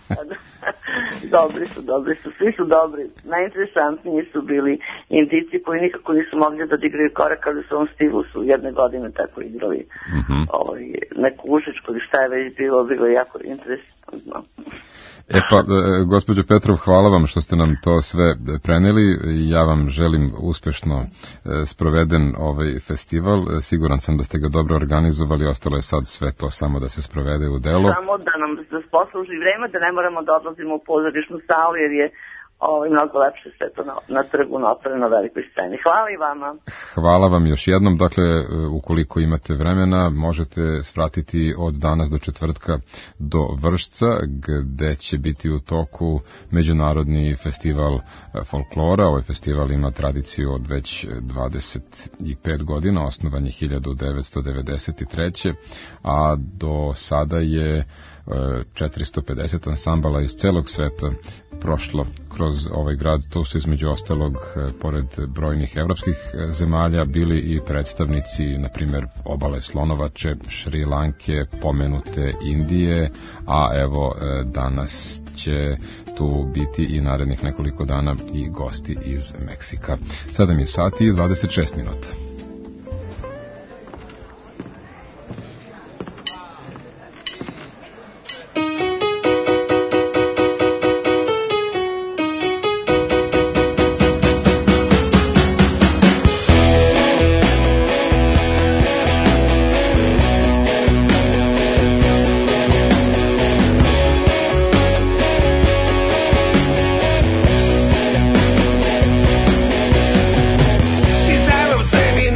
Dobri su, dobri su, svi su dobri. Najinteresantniji su bili Indijci koji nikako nisu mogli da odigraju korak, ali u svom stilu su jedne godine tako igrali mm-hmm. ovaj, neku ušičku ili šta je već bilo, bilo jako interesantno. E pa, gospođo Petrov, hvala vam što ste nam to sve preneli. Ja vam želim uspešno sproveden ovaj festival. Siguran sam da ste ga dobro organizovali, ostalo je sad sve to samo da se sprovede u delo. Samo da nam da posluži vreme, da ne moramo da odlazimo u pozorišnu salu, jer je ovaj, mnogo lepše sve to na, na trgu, na otvorenoj velikoj sceni. Hvala i vama. Hvala vam još jednom. Dakle, ukoliko imate vremena, možete svratiti od danas do četvrtka do Vršca, gde će biti u toku Međunarodni festival folklora. Ovaj festival ima tradiciju od već dvadeset pet godina, osnovan je hiljadu devetsto devedeset treće. a do sada je četiristo pedeset ansambala iz celog sveta prošlo kroz ovaj grad. To su između ostalog, pored brojnih evropskih zemalja, bili i predstavnici, na primjer, obale Slonovače, Šri Lanke, pomenute Indije, a evo danas će tu biti i narednih nekoliko dana i gosti iz Meksika. sedam je sati i dvadeset šest minuta. Baby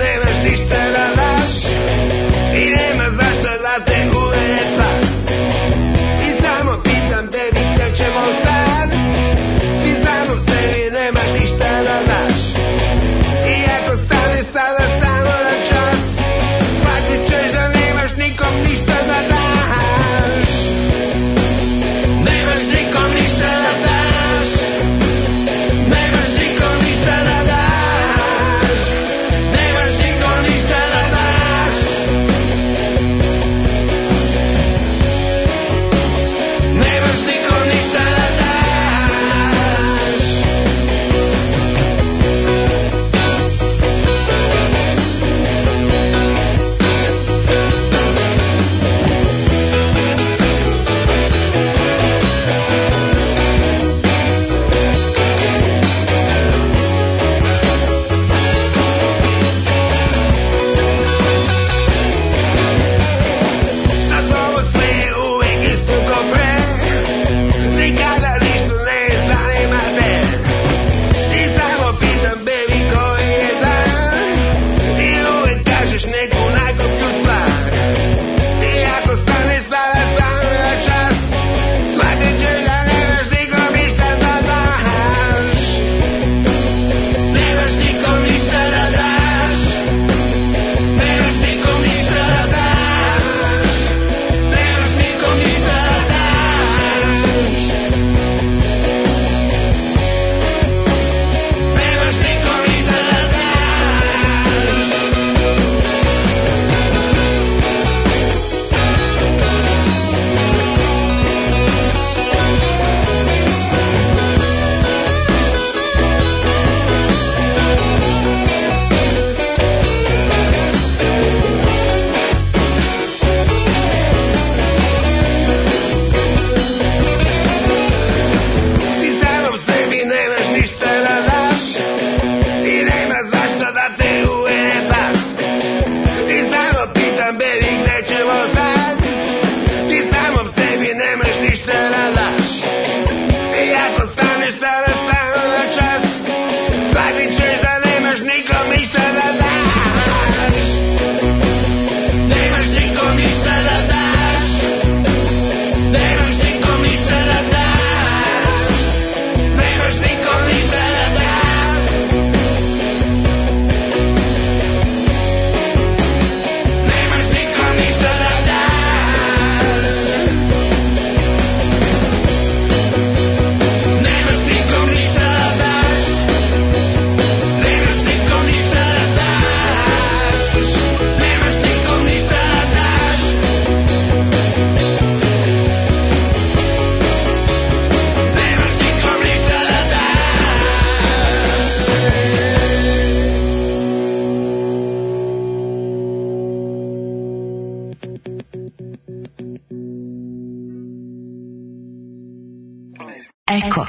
Eko.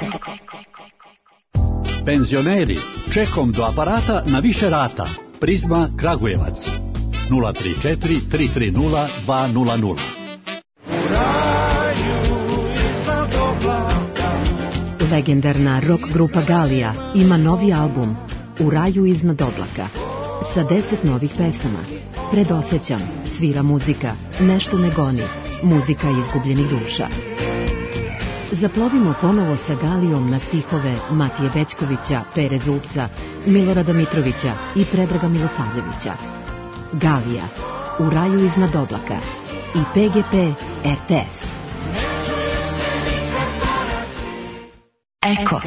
Penzioneri, čekom do aparata na više rata. Prizma Kragujevac. nula tri četiri tri tri nula dva nula nula. Legendarna rock grupa Galija ima novi album U raju iznad oblaka sa deset novih pesama. Predosećam, svira muzika, nešto me goni, muzika izgubljenih duša. Zaplovimo ponovo sa Galijom na stihove Matije Bećkovića, Pere Zubca, Milorada Mitrovića i Predraga Milosavljevića. Galija, U raju iznad oblaka i P G P R T S. Eko.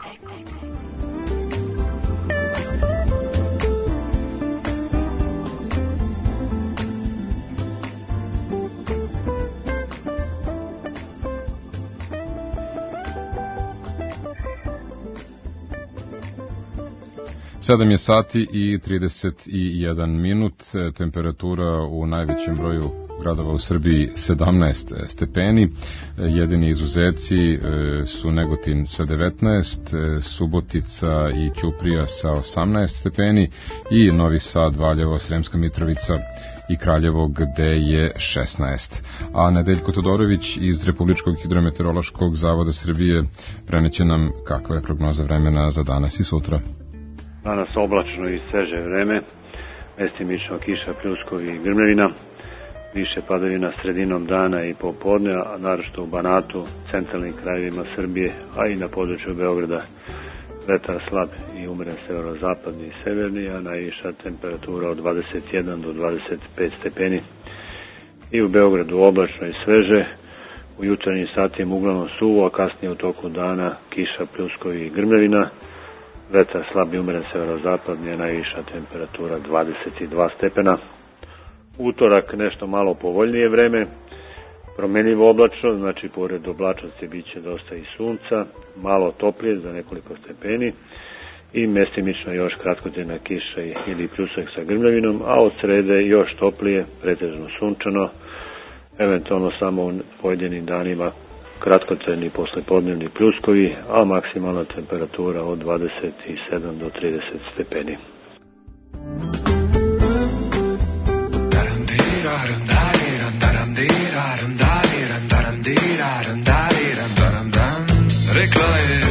sedam je sati i trideset jedan minut, temperatura u najvećem broju gradova u Srbiji sedamnaest stepeni, jedini izuzeci su Negotin sa devetnaest, Subotica i Ćuprija sa osamnaest stepeni i Novi Sad, Valjevo, Sremska Mitrovica i Kraljevo gde je šesnaest. A Nedeljko Todorović iz Republičkog hidrometeorološkog zavoda Srbije preneće nam kakva je prognoza vremena za danas i sutra. Danas oblačno i sveže vreme, mestimično kiša, pljuskovi i grmljevina, više padavina sredinom dana i popodne, a naročito u Banatu, centralnim krajevima Srbije, a i na području Beograda. Vetar slab i umeren severozapadni i severni, a najviša temperatura od dvadeset jedan do dvadeset pet stepeni. I u Beogradu oblačno i sveže, u jutarnjim satima uglavnom suvo, a kasnije u toku dana kiša, pljuskovi i grmljevina. Vetar slab i umeren severozapadni, je najviša temperatura dvadeset dva stepena. Utorak nešto malo povoljnije vreme, promenljivo oblačno, znači pored oblačnosti bit će dosta i sunca, malo toplije za nekoliko stepeni i mestimično još kratkotrajna kiša ili pljusak sa grmljavinom, a od srede još toplije, pretežno sunčano, eventualno samo u pojedinim danima kratkotrajni poslepodnevni pljuskovi, a maksimalna temperatura od dvadeset sedam do trideset stepeni. Rekla je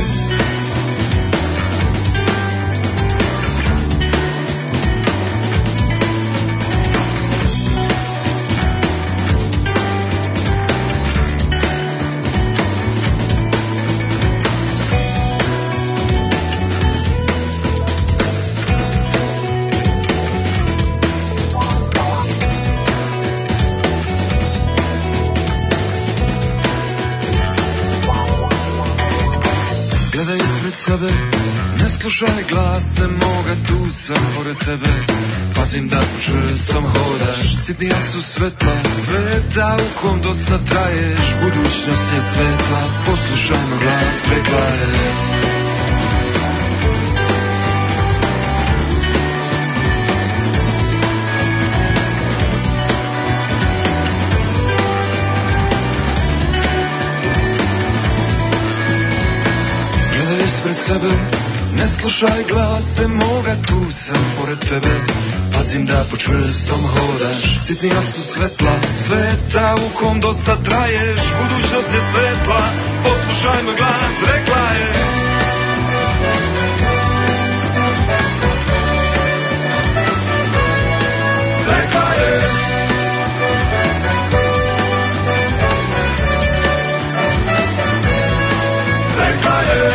ne slušaj glase moga, tu sam pored tebe, pazim da po čvrstom hodaš, sitnija su svetla sveta u kom dosta traješ, budućnost je svetla, poslušaj moj glas, rekla je. Sebe, ne slušaj glase moga, tu sam pored tebe, pazim da po čvrstom hodaš, sitnija su svetla sveta u kom dosta traješ, budućnost je svetla, poslušaj moj glas, rekla je. Rekla je. Rekla je.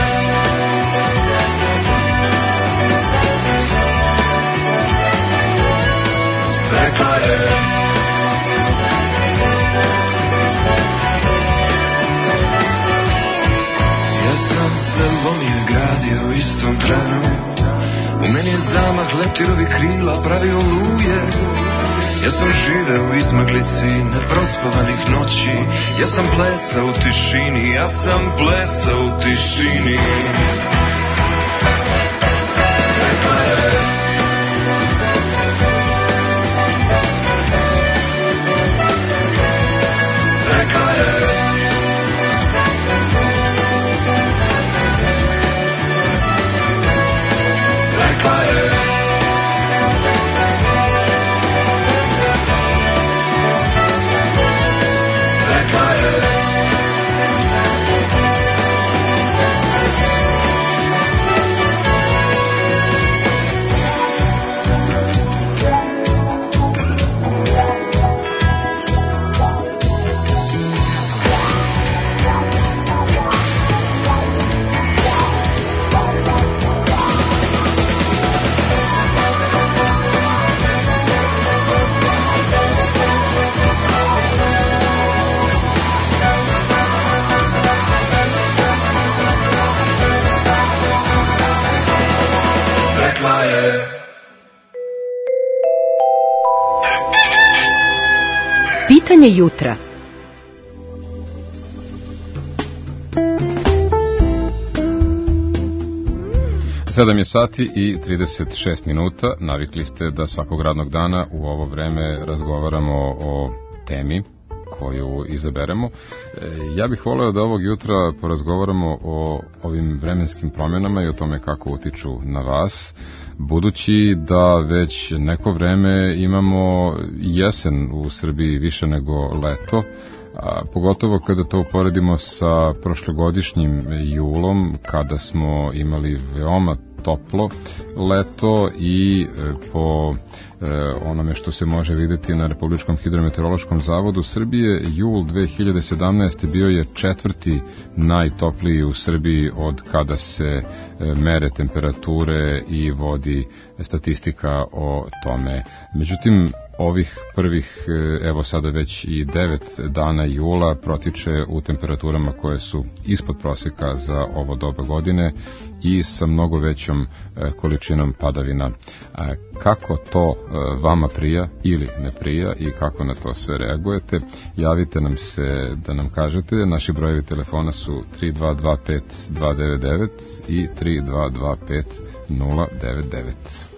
Ja sam se lomio gradio u istom trenu, u meni je zamah leptirovi krila pravio luje. Ja sam živeo u izmaglici neprospavanih noći, ja sam plesao u tišini, ja sam plesao u tišini. Rekla je. Pitanje jutra. sedam je sati i trideset šest minuta. Navikli ste da svakog radnog dana u ovo vreme razgovaramo o temi koju izaberemo. Ja bih voleo da ovog jutra porazgovaramo o ovim vremenskim promjenama i o tome kako utiču na vas, budući da već neko vreme imamo jesen u Srbiji više nego leto, a pogotovo kada to uporedimo sa prošlogodišnjim julom, kada smo imali veoma toplo leto i po onome što se može videti na Republičkom hidrometeorološkom zavodu Srbije, jul dve hiljade sedamnaeste. bio je četvrti najtopliji u Srbiji od kada se mere temperature i vodi statistika o tome. Međutim, ovih prvih, evo sada već i devet dana jula protiče u temperaturama koje su ispod prosjeka za ovo doba godine i sa mnogo većom količinom padavina. Kako to vama prija ili ne prija i kako na to sve reagujete, javite nam se da nam kažete. Naši brojevi telefona su tri dva dva pet dva devet devet i tri dva dva pet nula devet devet.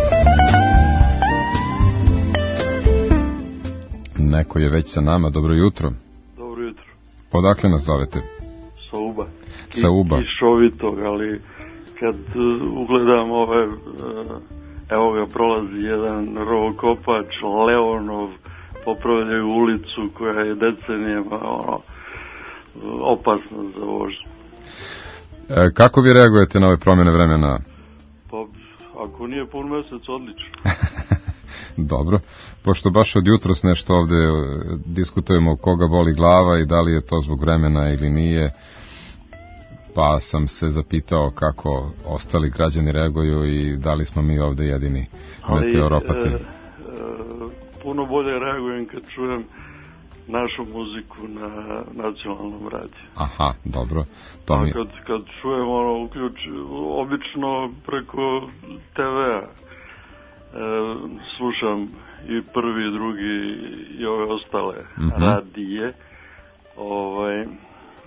Neko je već sa nama, dobro jutro. Dobro jutro. Odakle nas zovete? Sa Uba. Sa Uba. Kišovitog, ali kad ugledam ove, evo ga prolazi jedan rovokopač, Leonov, popravljaju ulicu koja je decenijama ono, opasna za vožnju. E, kako vi reagujete na ove promjene vremena? Pa, ako nije pun mesec, odlično. Dobro, pošto baš od jutros nešto ovde diskutujemo koga boli glava i da li je to zbog vremena ili nije, pa sam se zapitao kako ostali građani reaguju i da li smo mi ovde jedini meteoropati. Ali, e, e, puno bolje reagujem kad čujem našu muziku na nacionalnom radiju. Aha, dobro. To mi... kad, kad čujem ono, uključ, obično preko te vea, E, slušam i prvi, i drugi i ove ostale mm-hmm. radije, ovaj, e,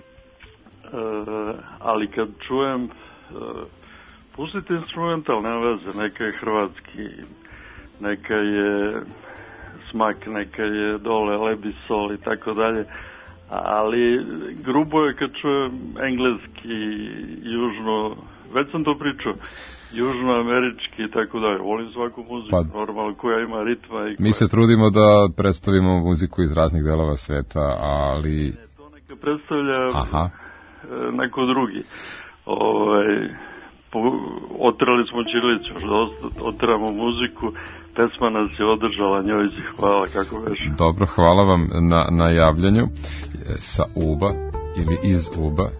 ali kad čujem, e, pustite instrumental, nema veze, neka je hrvatski, neka je smak, neka je dole lebisol i tako dalje, ali grubo je kad čujem engleski, južno, već sam to pričao, južnoamerički i tako dalje. Volim svaku muziku, pa, normalno, koja ima ritma. I koja... Mi se trudimo da predstavimo muziku iz raznih delova sveta, ali... Ne, to neka predstavlja Aha. neko drugi. Ovaj, po, otrali smo ćirilicu, da otramo muziku, pesma nas je održala, njoj si hvala, kako veš. Dobro, hvala vam na, na javljanju sa Uba ili iz Uba.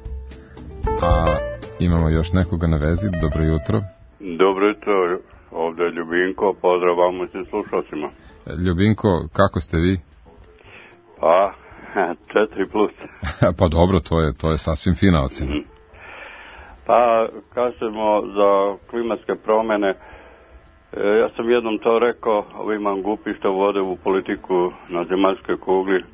A imamo još nekoga na vezi, dobro jutro. Dobro jutro, ovdje je Ljubinko, pozdrav vam svim slušalcima. Ljubinko, kako ste vi? Pa, četiri plus. Pa dobro, to je, to je sasvim fina ocena. Mm. Pa, kažemo za klimatske promjene, ja sam jednom to rekao, ovi mangupi što vode u politiku na zemaljskoj kugli, e,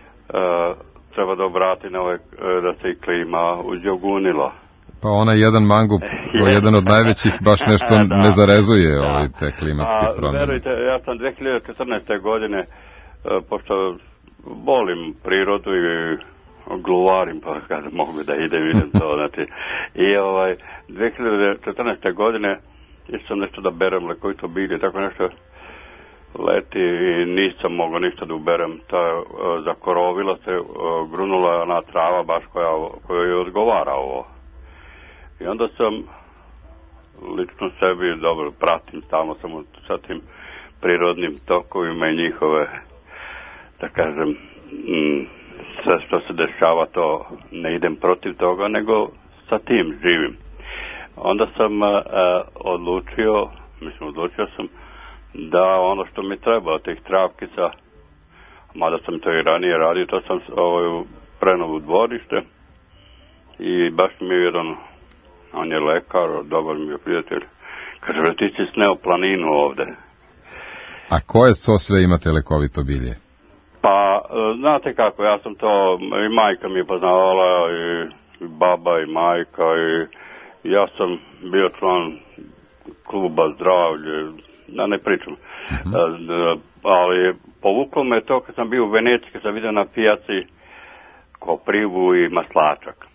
treba da obrati na ove, da se i klima uzjogunila. Pa onaj jedan mangup, koji je jedan od najvećih, baš nešto da. ne zarezuje da. ovaj te klimatske promjene. Verujte, ja sam dve hiljade četrnaeste. godine, pošto volim prirodu i gluvarim, pa kada mogu da idem, idem to, znači. I ovaj, dve hiljade četrnaeste. godine išao nešto da berem lekovito bilje, tako nešto leti i nisam mogao ništa da uberem. Ta zakorovila se, grunula ona trava baš koja, koja je odgovara ovo. I onda sam lično sebi, dobro, pratim, stalno sam sa tim prirodnim tokovima i njihove, da kažem, m, sve što se dešava, to ne idem protiv toga, nego sa tim živim. Onda sam a, odlučio, mislim, odlučio sam da ono što mi treba od tih travkica, mada sam to i ranije radio, to sam ovaj, prenovu dvorište i baš mi je jedan, on je lekar, dobar mi je prijatelj, kaže, već ti si sneo planinu ovde. A koje to sve imate lekovito bilje? Pa, znate kako, ja sam to, i majka mi je poznavala, i, i baba, i majka, i ja sam bio član kluba zdravlje, da ne pričam. Mm-hmm. Ali povuklo me to kad sam bio u Veneciji, kad sam vidio na pijaci koprivu i maslačak.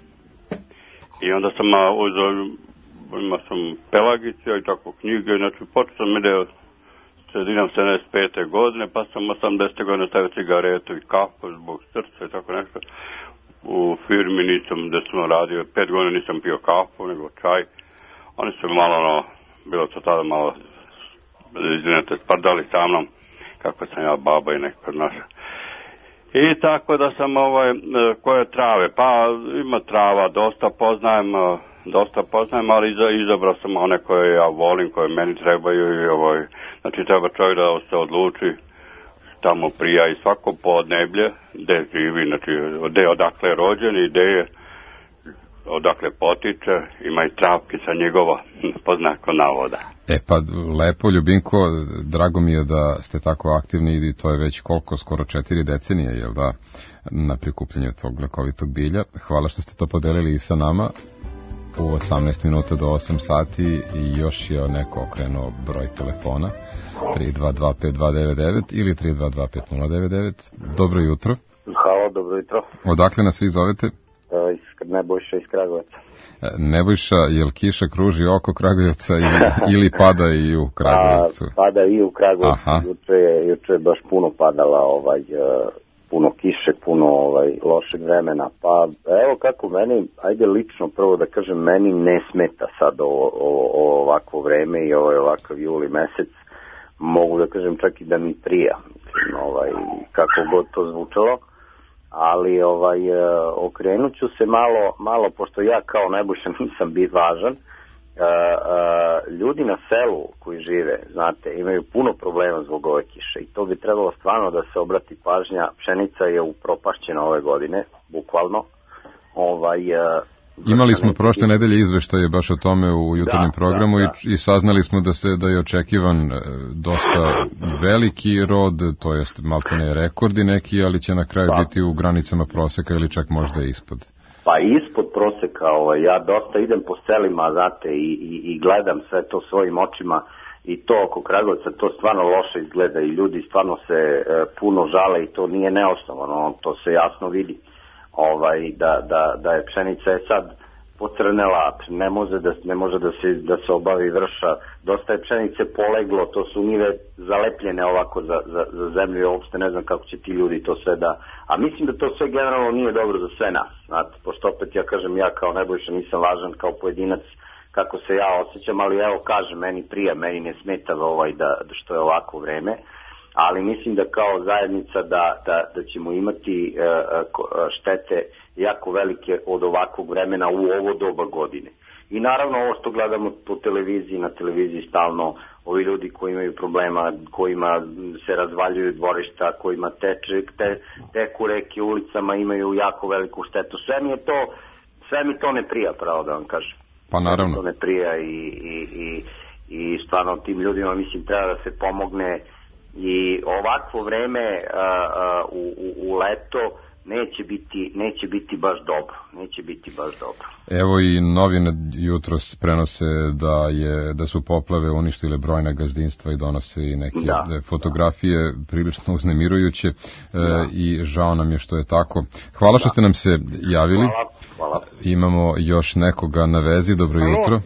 I onda sam uzeo, imao sam Pelagića i tako knjige, znači počeo sam ide sredinom sedamdeset pete godine, pa sam osamdesete godine stavio cigaretu i kafu zbog srca i tako nešto. U firmi nisam, gde sam radio, pet godina nisam pio kafu, nego čaj. Oni su malo, no, bilo to tada malo, izvinite, spardali sa mnom, kako sam ja baba i neko naša. I tako da sam ovaj, koje trave, pa ima trava, dosta poznajem, dosta poznajem, ali izabrao sam one koje ja volim, koje meni trebaju i ovaj, znači treba čovjek da se odluči tamo prija i svako podneblje, gde živi, znači gde odakle je rođen i gde je, odakle potiče, ima i travkica njegova, po znaku navoda. E pa, lepo, Ljubinko, drago mi je da ste tako aktivni i to je već koliko, skoro četiri decenije, jel da, na prikupljanju tog lekovitog bilja. Hvala što ste to podelili i sa nama. U osamnaest minuta do osam sati i još je neko okrenuo broj telefona tri dva dva pet dva devet devet ili tri dva dva pet nula devet devet. Dobro jutro. Halo, dobro jutro. Odakle nas vi zovete? Iz Nebojša iz Kragujevca. Nebojša, je li kiša kruži oko Kragujevca ili, ili pada i u Kragujevcu? A, pada i u Kragujevcu. Juče je, juče je baš puno padala, ovaj, puno kiše, puno ovaj, lošeg vremena. Pa evo kako meni, ajde lično prvo da kažem, meni ne smeta sad ovo, ovo, ovo ovakvo vreme i ovo je ovakav juli mesec. Mogu da kažem čak i da mi prija, mislim, ovaj, kako god to zvučalo. Ali ovaj, okrenut ću se malo, malo, pošto ja kao Nebojša nisam bit važan, ljudi na selu koji žive, znate, imaju puno problema zbog ove kiše i to bi trebalo stvarno da se obrati pažnja. Pšenica je upropašćena ove godine, bukvalno. Ovaj, Imali smo prošle nedelje izveštaje baš o tome u jutarnjem da, programu da, da. I, i saznali smo da se da je očekivan dosta veliki rod, to jest maltene rekordi neki, ali će na kraju da. biti u granicama proseka ili čak možda ispod. Pa ispod proseka, ovaj, ja dosta idem po selima, znate, i, i, i gledam sve to svojim očima i to oko Kragujevca to stvarno loše izgleda i ljudi stvarno se e, puno žale i to nije neosnovano, to se jasno vidi. Ovaj, da, da, da je pšenica je sad pocrnela, ne može da, ne može da se, da se obavi vrša, dosta je pšenice poleglo, to su njive zalepljene ovako za, za, za zemlju i uopšte ne znam kako će ti ljudi to sve da, a mislim da to sve generalno nije dobro za sve nas, znate, pošto opet ja kažem, ja kao Nebojša nisam važan kao pojedinac kako se ja osjećam, ali evo kažem, meni prija, meni ne smeta ovaj da, što je ovako vreme, ali mislim da kao zajednica da, da, da ćemo imati štete jako velike od ovakvog vremena u ovo doba godine. I naravno ovo što gledamo po televiziji, na televiziji stalno, ovi ljudi koji imaju problema, kojima se razvaljuju dvorišta, kojima teče, te, teku reke ulicama, imaju jako veliku štetu. Sve mi je to, sve mi to ne prija, pravo da vam kažem. Pa naravno. Sve mi to ne prija i, i, i, i stvarno tim ljudima mislim treba da se pomogne. I ovakvo vreme a, a, u, u, u leto neće biti, neće biti baš dobro, neće biti baš dobro. Evo i novine jutros prenose da, je, da su poplave uništile brojna gazdinstva i donose i neke da, fotografije da. prilično uznemirujuće da. e, i žao nam je što je tako. Hvala što da. ste nam se javili. Hvala, hvala. Imamo još nekoga na vezi, dobro Halo. jutro.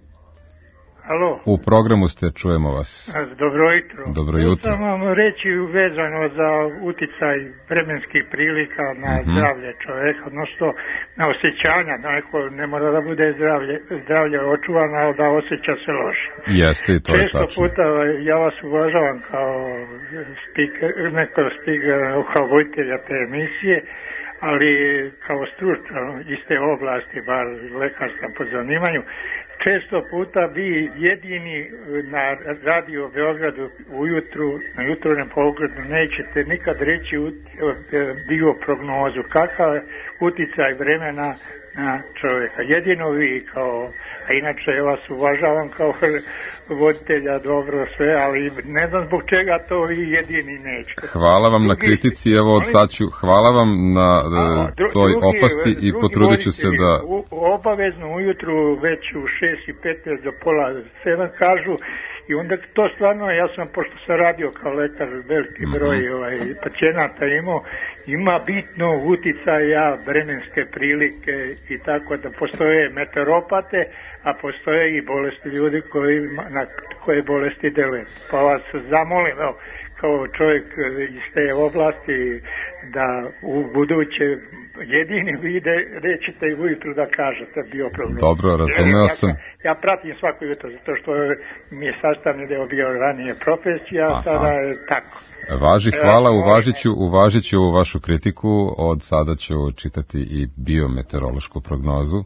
Halo. U programu ste, čujemo vas. Dobro jutro. Dobro jutro. Samo vam reći vezano za uticaj vremenskih prilika na mm-hmm. zdravlje čovjeka, odnosno na osjećanja, da neko ne mora da bude zdravlje, zdravlje očuvano, ali da osjeća se loše. Jeste i to je tačno. Često puta ja vas uvažavam kao speaker, neko speaker, kao voditelja te emisije, ali kao stručan iz te oblasti, bar lekarska po zanimanju, često puta vi jedini na radio Beogradu ujutru, na jutarnjem pogledu nećete nikad reći bioprognozu, kakav je uticaj vremena na čovjeka. Jedino vi kao, a inače ja vas uvažavam kao voditelja, dobro sve, ali ne znam zbog čega to vi jedini nećete. Hvala vam na kritici, evo od sad ću, hvala vam na a, dru, toj drugi, opasci i potrudit ću se da... U, obavezno ujutru već u šest i petnaest do pola sedam kažu. I onda to stvarno, ja sam, pošto sam radio kao lekar, veliki broj mm-hmm. ovaj, pacijenata imao, ima bitno uticaja vremenske prilike i tako da postoje meteoropate, a postoje i bolesti ljudi koji, na koje bolesti deluje. Pa vas zamolim, evo, kao čovjek iz te oblasti, da u buduće jedini vide, rećete i ujutru da kažete bio problem. Dobro, razumeo sam. Ja, ja pratim svako jutro, zato što mi je sastavni deo bio ranije profesija, a sada je tako. Važi, hvala, uvažit ću, uvažit ću ovu vašu kritiku, od sada ću čitati i biometeorološku prognozu,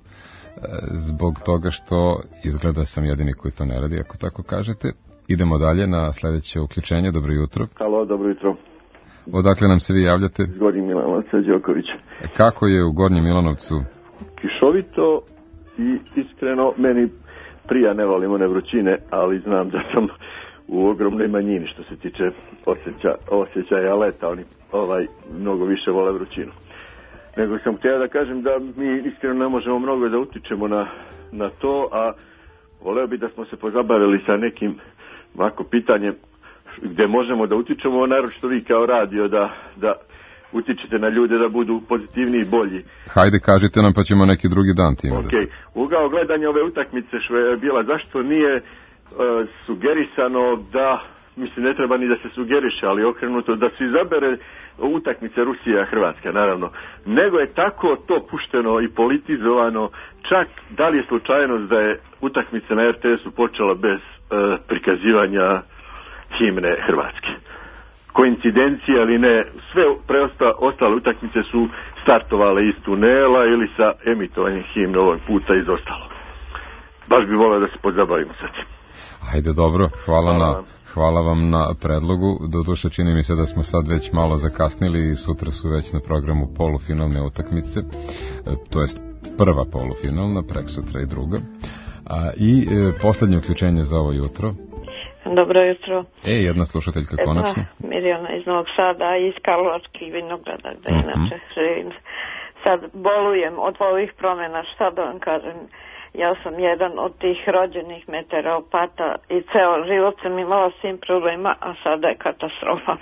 zbog toga što izgleda sam jedini koji to ne radi, ako tako kažete. Idemo dalje na sledeće uključenje. Dobro jutro. Halo, dobro jutro. Odakle nam se vi javljate? Iz Gornjeg Milanovca, Đoković. Kako je u Gornjem Milanovcu? Kišovito i iskreno, meni prija, ne volim one vrućine, ali znam da sam u ogromnoj manjini što se tiče osjeća, osjećaja leta. Oni ovaj, mnogo više vole vrućinu. Nego sam htio da kažem da mi iskreno ne možemo mnogo da utičemo na, na to, a voleo bi da smo se pozabavili sa nekim ovako pitanjem gde možemo da utičemo, naročito vi kao radio da, da utičete na ljude da budu pozitivniji i bolji. Hajde, kažite nam pa ćemo neki drugi dan time okay. da se... Ugao gledanja ove utakmice što je bila, zašto nije uh, sugerisano da, mislim ne treba ni da se sugeriše, ali okrenuto da se izabere utakmice Rusija-Hrvatska, naravno. Nego je tako to pušteno i politizovano, čak da li je slučajnost da je utakmica na er te esu počela bez uh, prikazivanja himne Hrvatske. Koincidencija ili ne, sve preosta, ostale utakmice su startovale iz tunela ili sa emitovanjem himne ovog puta izostalo. Baš bi volio da se podzabavimo sa tim. Ajde, dobro, hvala, hvala. na... Hvala vam na predlogu, doduše čini mi se da smo sad već malo zakasnili i sutra su već na programu polufinalne utakmice, to jest prva polufinalna, preksutra i druga. A, I e, poslednje uključenje za ovo jutro. Dobro jutro. E, jedna slušateljka konačno. Mirjana iz Novog Sada i iz Karlovačkih Vinograda, gde mm-hmm. inače živim. Sad bolujem od ovih promjena, šta da vam kažem. Ja sam jedan od tih rođenih meteoropata i ceo život sam imala s tim problema, a sada je katastrofa.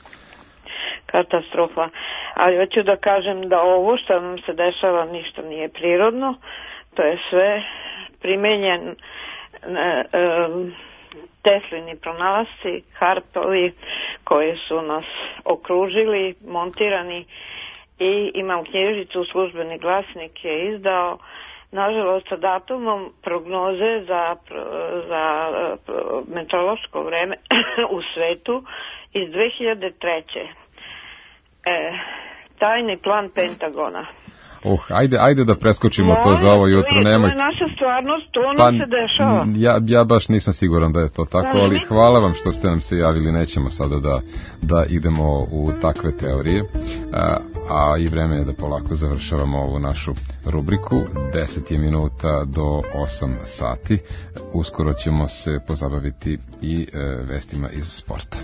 Katastrofa. Ali hoću da kažem da ovo što nam se dešava ništa nije prirodno. To je sve primenjen e, e, Teslini pronalasci, harpovi koji su nas okružili, montirani i imam knjižicu, službeni glasnik je izdao. Nažalost, sa datumom prognoze za, za meteorološko vreme u svetu iz dve hiljade treće. E, tajni plan Pentagona. Uh, ajde, ajde da preskočimo Moje, to za ovo jutro. To je Nemojte. naša stvarnost, to nam pa, se dešava. Ja, ja baš nisam siguran da je to tako, ali hvala vam što ste nam se javili. Nećemo sada da, da idemo u takve teorije. A, a i vreme je da polako završavamo ovu našu rubriku. deset je minuta do osam sati. Uskoro ćemo se pozabaviti i e, vestima iz sporta.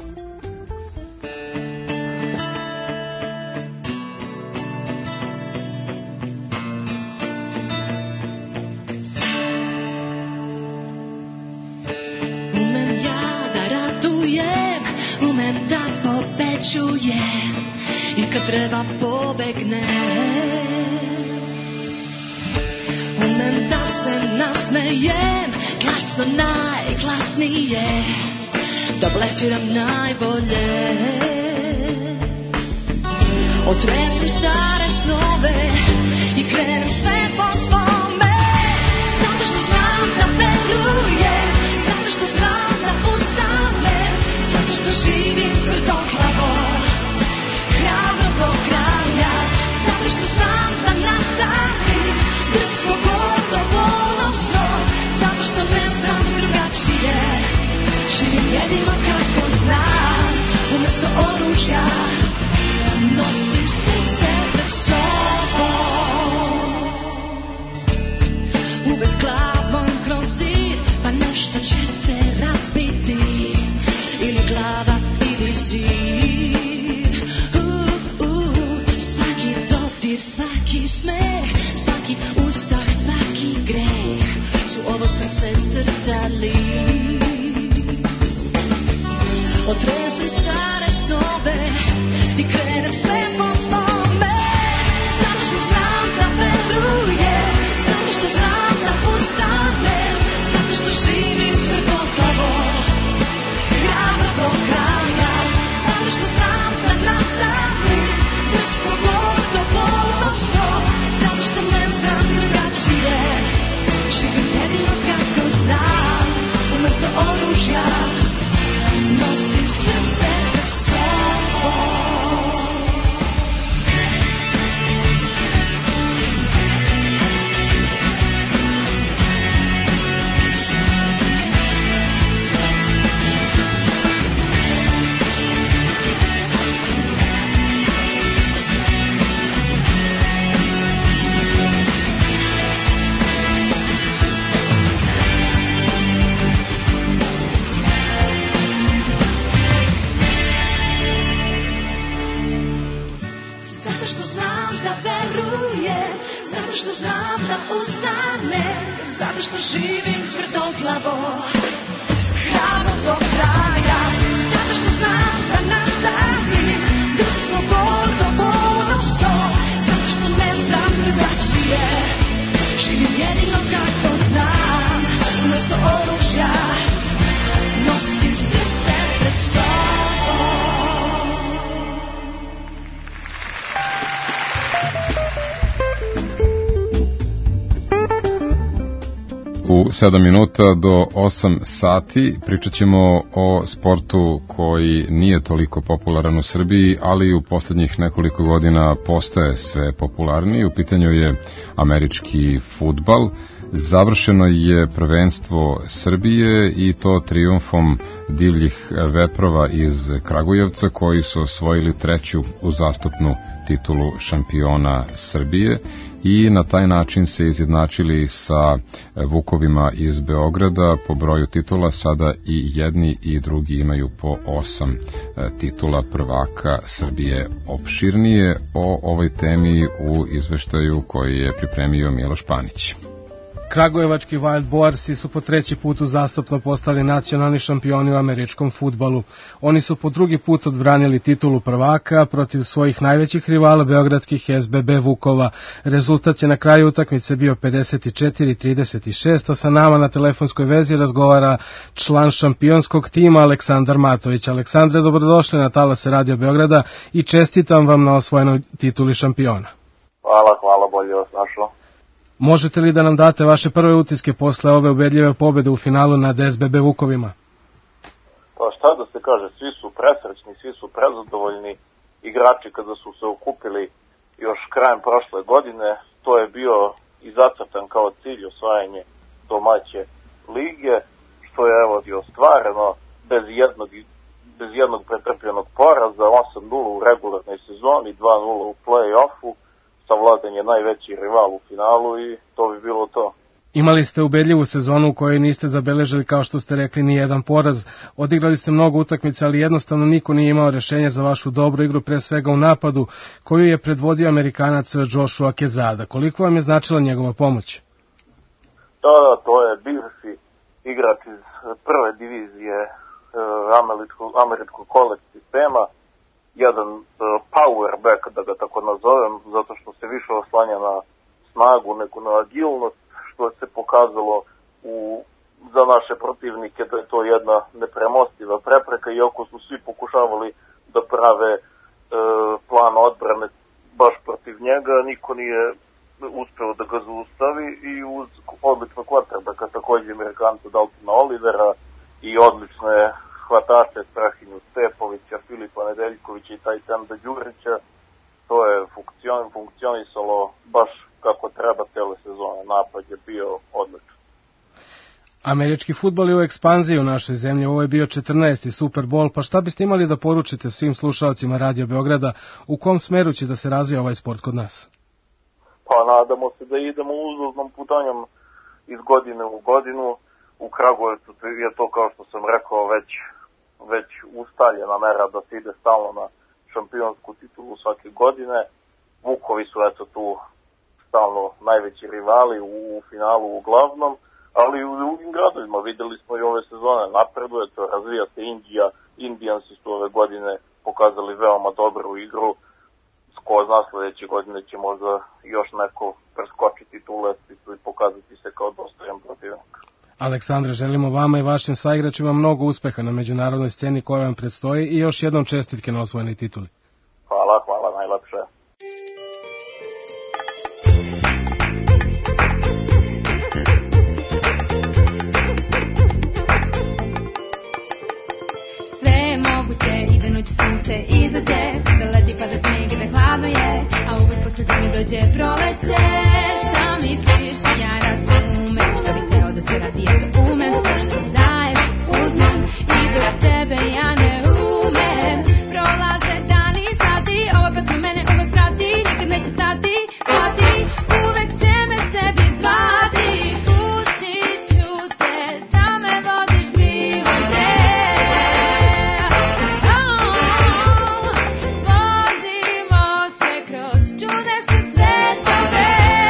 Čujem i kad treba pobegne, umem da se nasmejem glasno, najglasnije, da blefiram najbolje, otresem stare snove i krenem sve po svome, zato što znam da verujem, zato što znam da ustanem, zato što živim tvrdoglavo, hrabro do kraja, zato što znam da nastavim, drsko, gordo, ponosno, zato što ne znam drugačije, živim jedino kako znam, umesto oružja nosim srce pred sobom. svaki ustah, svaki greh su ovo srce crtali. Otresem stare snove i krenem sve po svome, zato što znam da verujem, zato što znam da ustanem, zato što živim tvrdoglavo, hrabro do kraja, zato što znam da nastavim drsko gordo ponosno, zato što ne znam drugačije, živim jedino kako znam, umesto oružja nosim srce pred sobom. Zato što znam da verujem, zato što znam da ustanem, zato što živim tvrdoglavo, hrabro do kraja, zato što znam da nastavim drsko gordo ponosno, zato što ne znam drugačije, živim jedino kako znam, umesto oružja nosim srce pred sobom. U sedam minuta do osam sati pričat ćemo o sportu koji nije toliko popularan u Srbiji, ali u poslednjih nekoliko godina postaje sve popularniji. U pitanju je američki fudbal. Završeno je prvenstvo Srbije i to trijumfom divljih veprova iz Kragujevca koji su osvojili treću uzastopnu titulu šampiona Srbije i na taj način se izjednačili sa Vukovima iz Beograda po broju titula. Sada i jedni i drugi imaju po osam titula prvaka Srbije. Opširnije o ovoj temi u izveštaju koji je pripremio Miloš Panić. Kragujevački Wild Boarsi su po treći put uzastopno postali nacionalni šampioni u američkom fudbalu. Oni su po drugi put odbranili titulu prvaka protiv svojih najvećih rivala beogradskih S B B Vukova. Rezultat je na kraju utakmice bio pedeset četiri trideset šest, a sa nama na telefonskoj vezi razgovara član šampionskog tima Aleksandar Matović. Aleksandre, dobrodošli na Talase Radio Beograda i čestitam vam na osvojenoj tituli šampiona. Hvala, hvala, bolje vas našao. Možete li da nam date vaše prve utiske posle ove ubedljive pobede u finalu nad S B B Vukovima? Pa šta da se kaže, svi su presrećni, svi su prezadovoljni. Igrači kada su se okupili još krajem prošle godine, to je bio i zacrtan kao cilj osvajanje domaće lige, što je evo i ostvareno bez jednog, bez jednog pretrpljenog poraza, osam nula u regularnoj sezoni, dva nula u play-offu. Savladan je najveći rival u finalu i to bi bilo to. Imali ste ubedljivu sezonu u kojoj niste zabeležili, kao što ste rekli, ni jedan poraz. Odigrali ste mnogo utakmica, ali jednostavno niko nije imao rešenje za vašu dobru igru, pre svega u napadu, koju je predvodio Amerikanac Joshua Quezada. Koliko vam je značila njegova pomoć? Da, da, to je bivši igrač iz prve divizije e, američkog, američkog college sistema, jedan uh, power back, da ga tako nazovem, zato što se više oslanja na snagu, neku na agilnost, što se pokazalo u, za naše protivnike da je to jedna nepremostiva prepreka, iako su svi pokušavali da prave uh, plan odbrane baš protiv njega, niko nije uspeo da ga zaustavi i uz odličnog quarterbacka, takođe Amerikanca Daltona Olivera i odlične hvatače Strahinju Stepovića, Filipa Nedeljkovića i Tajtanda Đurića, to je funkcion, funkcionisalo baš kako treba cele sezone. Napad je bio odličan. Američki fudbal je u ekspanziji u našoj zemlji, ovo je bio četrnaesti Super Bowl, pa šta biste imali da poručite svim slušalcima Radio Beograda, u kom smeru će da se razvija ovaj sport kod nas? Pa nadamo se da idemo uzlaznom putanjom iz godine u godinu. U Kragujevcu je to, kao što sam rekao, već, već ustaljena mera da se ide stalno na šampionsku titulu svake godine. Vukovi su eto tu stalno najveći rivali u, u finalu uglavnom, ali i u drugim gradovima videli smo i ove sezone napreduje, to razvija se Indija, Indijansi su ove godine pokazali veoma dobru igru, ko zna sledeće godine će možda još neko preskočiti tu lestvicu i pokazati se kao dostojan protivnik. Aleksandre, želimo vama i vašim saigračima mnogo uspeha na međunarodnoj sceni koja vam predstoji i još jednom čestitke na osvojenoj tituli. Hvala, hvala, najlepše. Sve je moguće i da noću sunce izađe, da leti pa da sneg i da hladno je, a uvek posle zime dođe proleće. Šta misliš, ja razumem, šta bih teo da se radi, ja to umem, sve što daješ uzmem i bez tebe ja ne umem. Prolaze dani i sati, ova pesma mene uvek prati, nikad neće stati, shvati, uvek će me sebi zvati. Pustit ću te da me vodiš bilo gde. Vozimo se kroz čudesne svetove.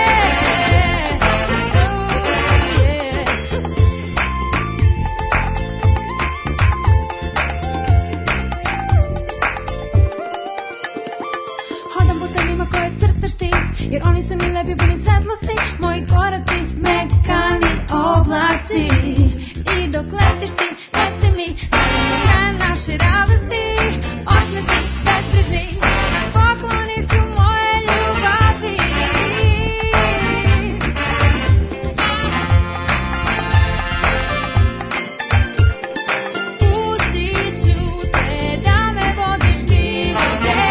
Hodam putevima koje crtaš ti, jer oni su mi lepi puni svetlosti. Moji koraci, mekani oblaci. I dok letiš ti, reci mi da je kraj naše radosti. Osmesi, bezbrižni, pokloni su moje ljubavi. Pustit ću te da me vodiš bilo gde.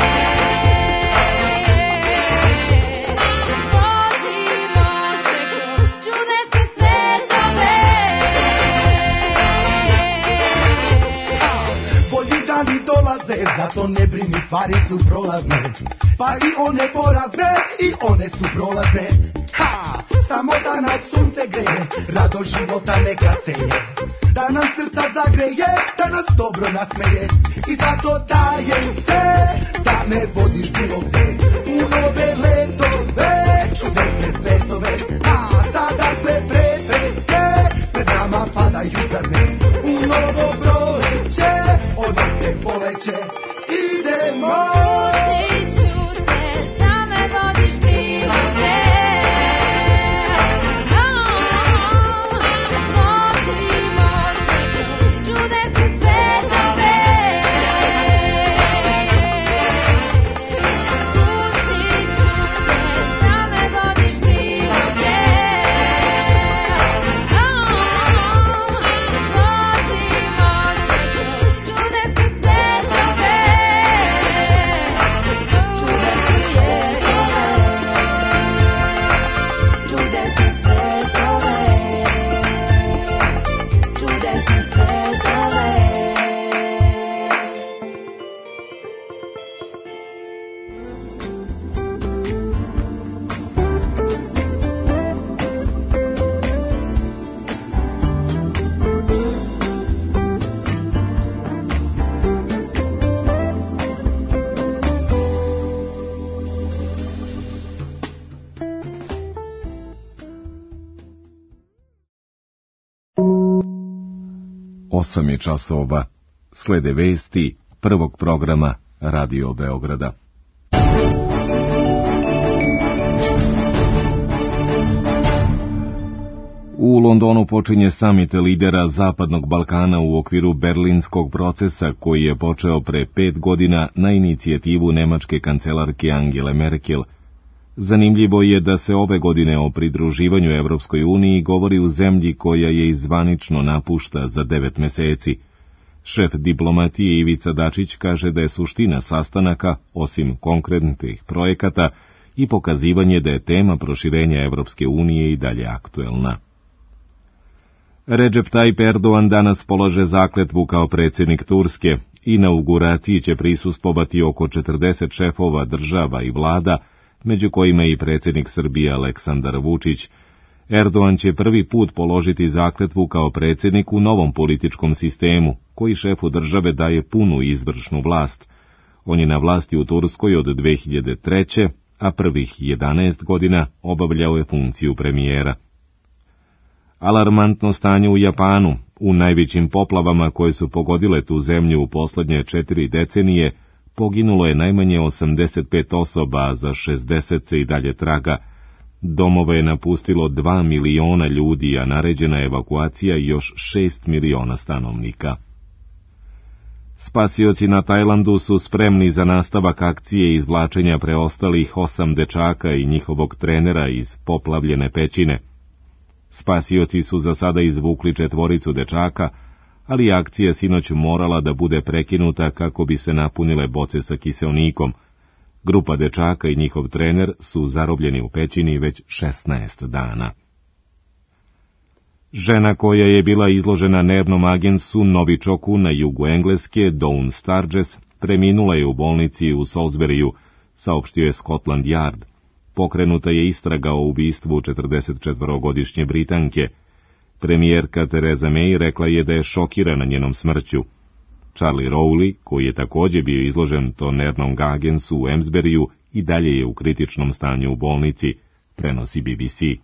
Vozimo se kroz čudesne svetove. Bolji dani dolaze, zato ne brini, stvari su prolazne. Pa i one porazne, i one su prolazne. Ha! Samo da nas sunce greje, rado života neka seje. Da nam srca zagreje, da nas dobro nasmeje. I zato dajem sve, da me vodiš bilo gde. U nove letove, čudesne svetove. A sada sve pre, pre, sve, pred nama padaju zrne. U novo proleće, odmah se poleće. Idemo! Pustit ću te da me vodiš bilo gde. Vozimo se kroz čudesne svetove. Pustit ću te da me vodiš bilo gde. osam je časova. Slede vesti prvog programa Radio Beograda. U Londonu počinje samit lidera Zapadnog Balkana u okviru Berlinskog procesa koji je počeo pre pet godina na inicijativu nemačke kancelarke Angele Merkel. Zanimljivo je da se ove godine o pridruživanju Evropskoj uniji govori u zemlji koja je izvanično napušta za devet meseci. Šef diplomatije Ivica Dačić kaže da je suština sastanaka, osim konkretnih projekata, i pokazivanje da je tema proširenja Evropske unije i dalje aktuelna. Recep Tayyip Erdogan danas polaže zakletvu kao predsjednik Turske. Inauguraciji će prisustvovati oko četrdeset šefova država i vlada, među kojima i predsjednik Srbije Aleksandar Vučić. Erdogan će prvi put položiti zakletvu kao predsjednik u novom političkom sistemu, koji šefu države daje punu izvršnu vlast. On je na vlasti u Turskoj od dve hiljade treće. a prvih jedanaest godina obavljao je funkciju premijera. Alarmantno stanje u Japanu, u najvećim poplavama koje su pogodile tu zemlju u poslednje četiri decenije, poginulo je najmanje osamdeset pet osoba, a za šezdeset se i dalje traga. Domove je napustilo dva miliona ljudi, a naređena je evakuacija još šest miliona stanovnika. Spasioci na Tajlandu su spremni za nastavak akcije izvlačenja preostalih osam dečaka i njihovog trenera iz poplavljene pećine. Spasioci su za sada izvukli četvoricu dečaka, ali akcija sinoć morala da bude prekinuta kako bi se napunile boce sa kiseonikom. Grupa dečaka i njihov trener su zarobljeni u pećini već šesnaest dana. Žena koja je bila izložena nervnom agensu novičoku na jugu Engleske, Dawn Sturges, preminula je u bolnici u Salisburyu, saopštio je Scotland Yard. Pokrenuta je istraga o ubistvu četrdesetčetvorogodišnje Britanke. Premijerka Theresa May rekla je da je šokirana njenom smrću. Charlie Rowley, koji je također bio izložen to nervnom agensu u Amesburyju, i dalje je u kritičnom stanju u bolnici, prenosi B B C.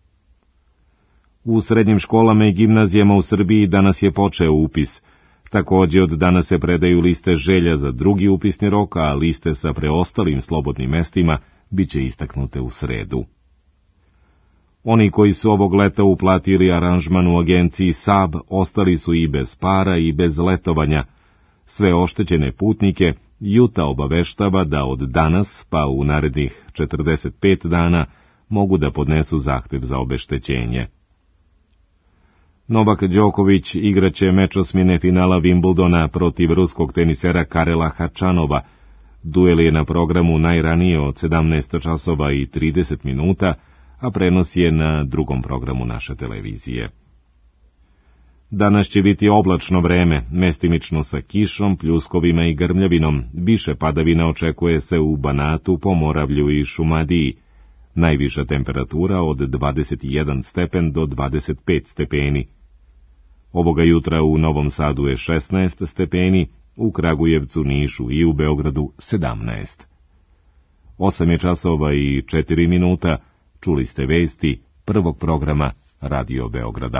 U srednjim školama i gimnazijama u Srbiji danas je počeo upis. Također od danas se predaju liste želja za drugi upisni rok, a liste sa preostalim slobodnim mestima bit će istaknute u sredu. Oni koji su ovog leta uplatili aranžman u agenciji S A B ostali su i bez para i bez letovanja. Sve oštećene putnike Juta obaveštava da od danas pa u narednih četrdeset pet dana mogu da podnesu zahtev za obeštećenje. Novak Đoković igraće meč osmine finala Wimbledona protiv ruskog tenisera Karela Hačanova. Duel je na programu najranije od sedamnaest časova i trideset minuta, a prenos je na drugom programu naše televizije. Danas će biti oblačno vreme, mestimično sa kišom, pljuskovima i grmljavinom. Više padavina očekuje se u Banatu, Pomoravlju i Šumadiji. Najviša temperatura od dvadeset jedan stepen do dvadeset pet stepeni. Ovoga jutra u Novom Sadu je šesnaest stepeni, u Kragujevcu, Nišu i u Beogradu sedamnaest. Osam je časova i četiri minuta, čuli ste vesti prvog programa Radio Beograda.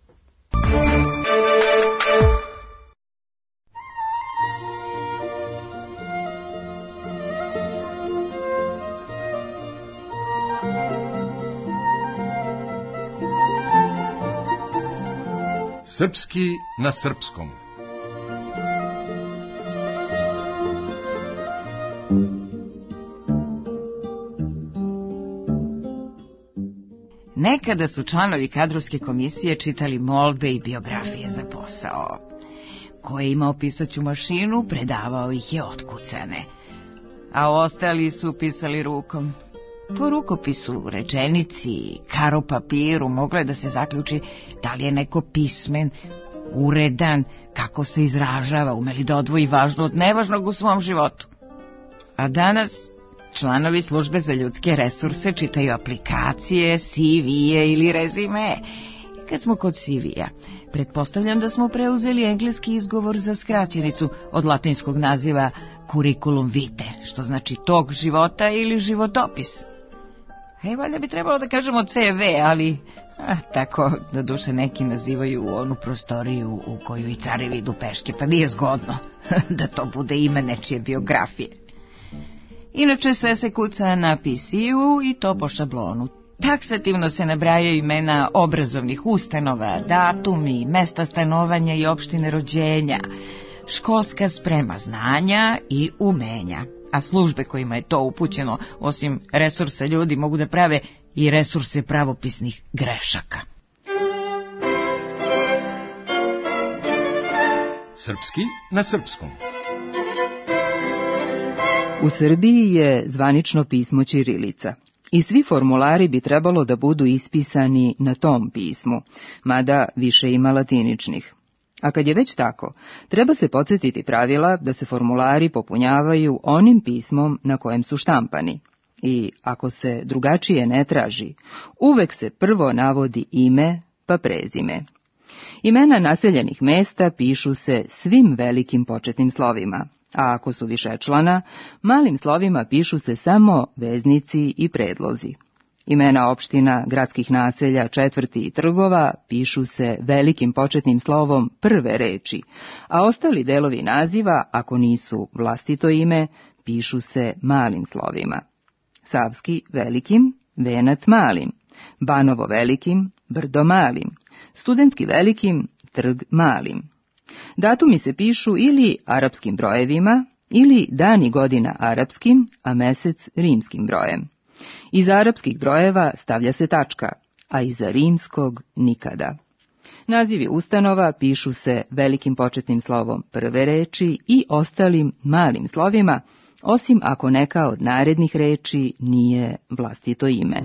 Srpski na srpskom. Nekada su članovi kadrovske komisije čitali molbe i biografije za posao. Ko je imao pisaću mašinu, predavao ih je otkucane, a ostali su pisali rukom. Po rukopisu, rečenici, karo papiru moglo je da se zaključi da li je neko pismen, uredan, kako se izražava, umeli da odvoji važno od nevažnog u svom životu. A danas članovi službe za ljudske resurse čitaju aplikacije, C V-e ili rezime. Kad smo kod C V-a, pretpostavljam da smo preuzeli engleski izgovor za skraćenicu od latinskog naziva curriculum vitae, što znači tok života ili životopis. E, valjda bi trebalo da kažemo C V, ali a, tako da duše neki nazivaju onu prostoriju u koju i carevi idu peške, pa nije zgodno da to bude ime nečije biografije. Inače sve se kuca na P C-u i to po šablonu. Taksativno se nabrajaju imena obrazovnih ustanova, datumi, mesta stanovanja i opštine rođenja, školska sprema znanja i umenja. A službe kojima je to upućeno, osim resursa ljudi, mogu da prave i resurse pravopisnih grešaka. Srpski na srpskom. U Srbiji je zvanično pismo ćirilica i svi formulari bi trebalo da budu ispisani na tom pismu, mada više ima latiničnih. A kad je već tako, treba se podsjetiti pravila da se formulari popunjavaju onim pismom na kojem su štampani. I ako se drugačije ne traži, uvek se prvo navodi ime pa prezime. Imena naseljenih mesta pišu se svim velikim početnim slovima, A ako su višečlana, malim slovima pišu se samo veznici i predlozi. Imena opština, gradskih naselja, četvrti i trgova pišu se velikim početnim slovom prve reči, a ostali delovi naziva, ako nisu vlastito ime, pišu se malim slovima. Savski velikim, Venac malim, Banovo velikim, Brdo malim, Studentski velikim, Trg malim. Datumi se pišu ili arapskim brojevima, ili dani godina arapskim, a mesec rimskim brojem. Iza arapskih brojeva stavlja se tačka, a iza rimskog nikada. Nazivi ustanova pišu se velikim početnim slovom prve reči i ostalim malim slovima, osim ako neka od narednih reči nije vlastito ime.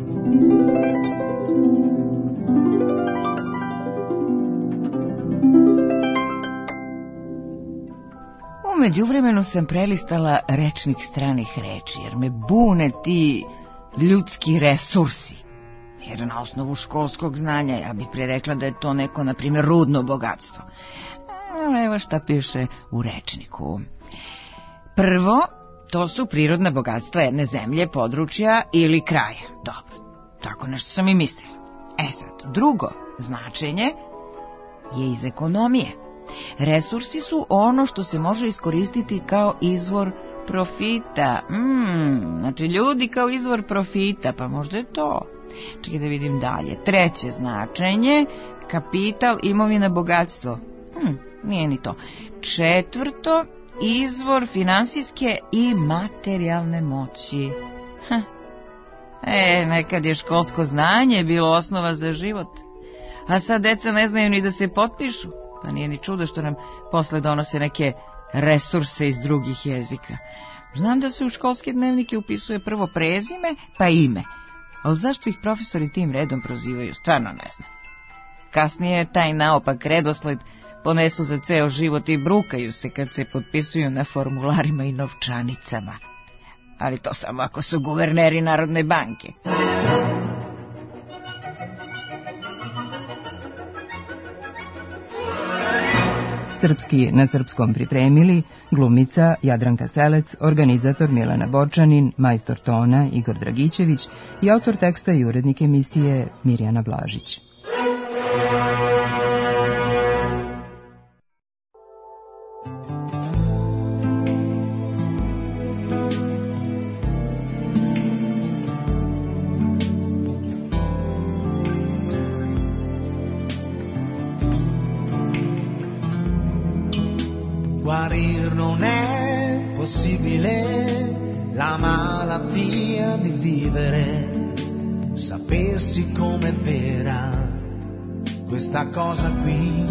U međuvremenu sam prelistala rečnik stranih reči, jer me bune ti ljudski resursi. Jer na osnovu školskog znanja ja bih prerekla da je to neko, na primjer, rudno bogatstvo. A evo šta piše u rečniku. Prvo, to su prirodna bogatstva jedne zemlje, područja ili kraja. Dobro, tako nešto sam i mislila. E sad, drugo značenje je iz ekonomije. Resursi su ono što se može iskoristiti kao izvor profita. Mm, znači ljudi kao izvor profita, pa možda je to. Čekaj da vidim dalje. Treće značenje, kapital, imovina, bogatstvo. Hm, nije ni to. Četvrto, izvor finansijske i materijalne moći. Ha. E, nekad je školsko znanje bilo osnova za život. A sad deca ne znaju ni da se potpišu. Pa nije ni čudo što nam posle donose neke resurse iz drugih jezika. Znam da se u školske dnevnike upisuje prvo prezime, pa ime. Ali zašto ih profesori tim redom prozivaju, stvarno ne znam. Kasnije taj naopak redosled ponesu za ceo život i brukaju se kad se potpisuju na formularima i novčanicama. Ali to samo ako su guverneri Narodne banke. Srpski na srpskom pripremili glumica Jadranka Selec, organizator Milana Borčanin, majstor tona Igor Dragićević i autor teksta i urednik emisije Mirjana Blažić. Guarir non è possibile la malattia di vivere, sapessi com'è vera questa cosa qui.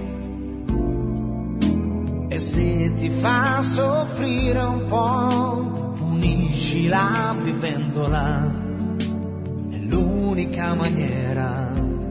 E se ti fa soffrire un po', puniscila vivendola, è l'unica maniera,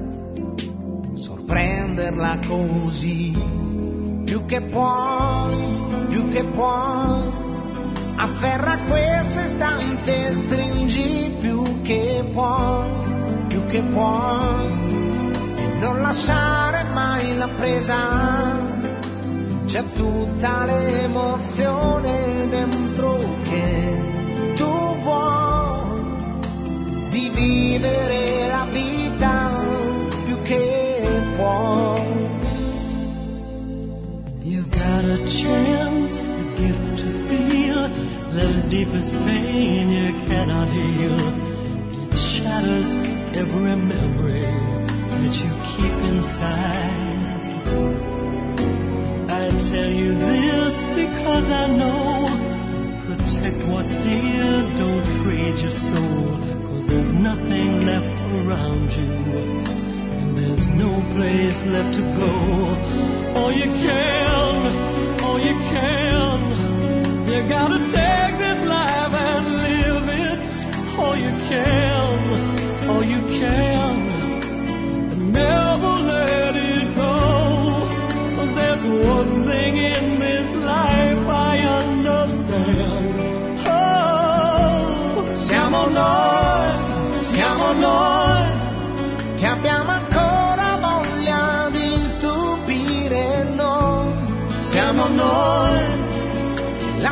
sorprenderla così. Più che puoi, più che puoi, afferra questo istante, stringi più che puoi, più che puoi, e non lasciare mai la presa, c'è tutta l'emozione dentro che tu vuoi, di vivere la vita più che puoi. Got a chance, a gift to feel love's deepest pain you cannot heal. It shatters every memory that you keep inside. I tell you this because I know, protect what's dear, don't trade your soul, cause there's nothing left around you, and there's no place left to go. All you can, all you can, you gotta take this life and live it. All you can, all you can, and never let it go. 'Cause there's one thing in this life I understand. Oh, siamo noi, siamo noi, che abbiamo ancora voglia di stupire noi. Siamo noi,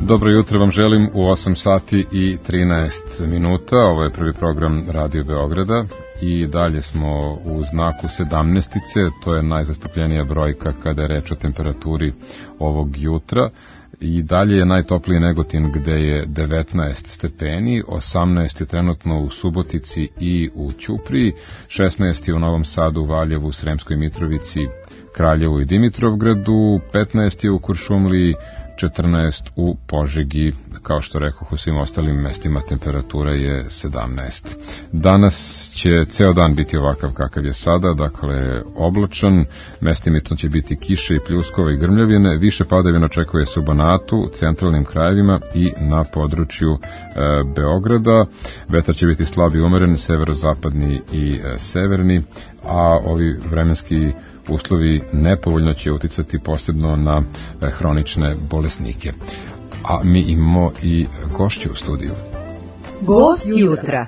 Dobro jutro vam želim u osam sati i trinaest minuta. Ovo je prvi program Radio Beograda i dalje smo u znaku sedamnaestice, to je najzastupljenija brojka kada je reč o temperaturi ovog jutra. I dalje je najtopliji Negotin gde je devetnaest stepeni, osamnaest je trenutno u Subotici i u Ćupriji, šesnaest je u Novom Sadu, Valjevu, Sremskoj Mitrovici, Kraljevu i Dimitrovgradu, petnaest je u Kuršumliji, četrnaest u Požegi, kao što rekoh u svim ostalim mestima temperatura je sedamnaest. Danas će ceo dan biti ovakav kakav je sada, dakle oblačan, mestimično će biti kiše i pljuskova i grmljavine, više padavina očekuje se u Banatu, centralnim krajevima i na području e, Beograda. Vetar će biti slab i umeren, severozapadni i e, severni, a ovi vremenski uslovi nepovoljno će uticati posebno na e, hronične bolesnike. A mi imamo i gošće u studiju. Gost jutra.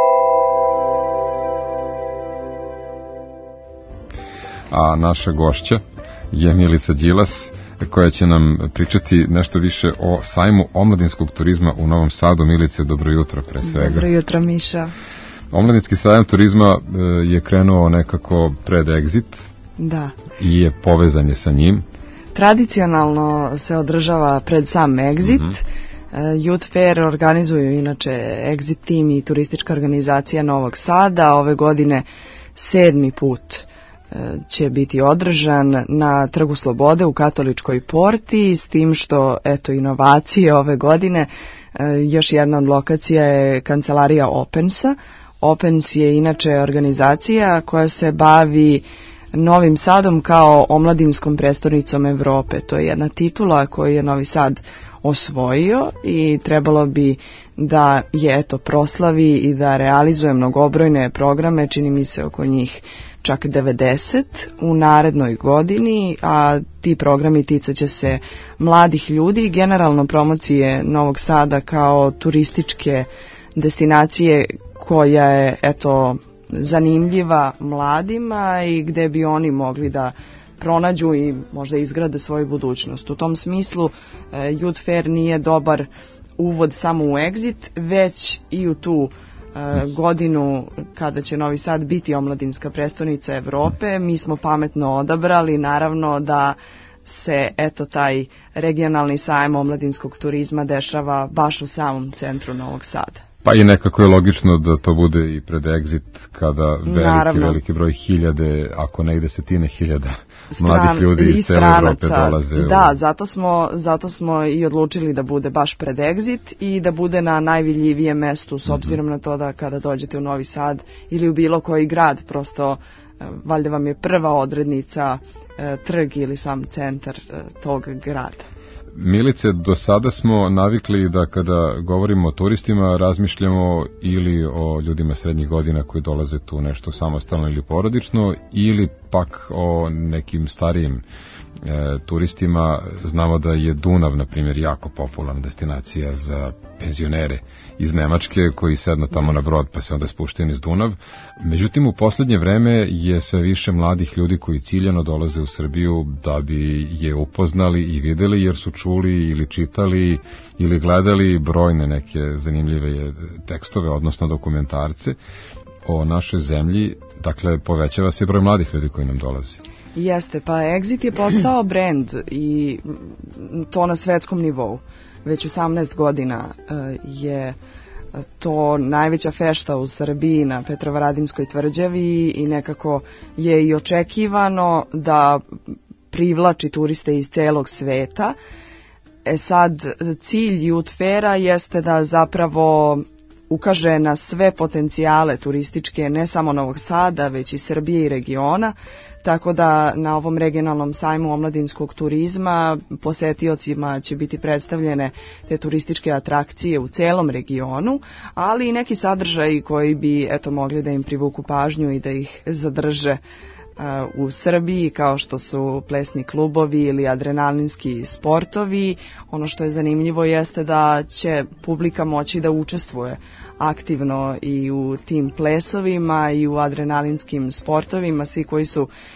A naša gošća je Milica Đilas, koja će nam pričati nešto više o sajmu omladinskog turizma u Novom Sadu. Milice, dobro jutro pre svega. Dobro jutro, Miša. Omladinski sajam turizma je krenuo nekako pred Exit. Da. I je povezan je sa njim. Tradicionalno se održava pred sam Exit. Mm-hmm. Youth Fair organizuju inače Exit Team i turistička organizacija Novog Sada. Ove godine sedmi put će biti održan na Trgu Slobode u Katoličkoj porti, s tim što, eto, inovacije ove godine. Još jedna od lokacija je kancelarija Opensa. Opens je inače organizacija koja se bavi Novim Sadom kao omladinskom prestolnicom Evrope. To je jedna titula koju je Novi Sad osvojio i trebalo bi da je eto proslavi i da realizuje mnogobrojne programe, čini mi se oko njih čak devedeset u narednoj godini, a ti programi ticaće se mladih ljudi i generalno promocije Novog Sada kao turističke destinacije koja je eto zanimljiva mladima i gde bi oni mogli da pronađu i možda izgrade svoju budućnost. U tom smislu Youth Fair nije dobar uvod samo u Exit, već i u tu godinu kada će Novi Sad biti omladinska prestonica Evrope. Mi smo pametno odabrali, naravno da se eto taj regionalni sajam omladinskog turizma dešava baš u samom centru Novog Sada. Pa i nekako je logično da to bude i pred Exit kada veliki, Naravno. veliki broj hiljade, ako ne i desetine hiljada Stran, mladih ljudi iz cele Evrope dolaze. Da, u... zato, smo, zato smo i odlučili da bude baš pred Exit i da bude na najvidljivijem mestu, s obzirom mm-hmm. na to da kada dođete u Novi Sad ili u bilo koji grad, prosto valjda vam je prva odrednica eh, trg ili sam centar eh, tog grada. Milice, do sada smo navikli da kada govorimo o turistima razmišljamo ili o ljudima srednjih godina koji dolaze tu nešto samostalno ili porodično, ili pak o nekim starijim e, turistima. Znamo da je Dunav, na primjer, jako popularna destinacija za penzionere iz Nemačke koji sednu tamo na brod pa se onda spuštaju iz Dunav. Međutim, u poslednje vreme je sve više mladih ljudi koji ciljano dolaze u Srbiju da bi je upoznali i videli, jer su čuli ili čitali ili gledali brojne neke zanimljive tekstove, odnosno dokumentarce o našoj zemlji. Dakle, povećava se broj mladih ljudi koji nam dolaze. Jeste, pa Exit je postao brend i to na svetskom nivou. Već osamnaest godina je to najveća fešta u Srbiji na Petrovaradinskoj tvrđavi i nekako je i očekivano da privlači turiste iz celog sveta. E sad, cilj Youth Faira jeste da zapravo ukaže na sve potencijale turističke ne samo Novog Sada, već i Srbije i regiona, tako da na ovom regionalnom sajmu omladinskog turizma posetiocima će biti predstavljene te turističke atrakcije u celom regionu, ali i neki sadržaji koji bi eto mogli da im privuku pažnju i da ih zadrže u Srbiji, kao što su plesni klubovi ili adrenalinski sportovi. Ono što je zanimljivo jeste da će publika moći da učestvuje aktivno i u tim plesovima i u adrenalinskim sportovima. Svi koji su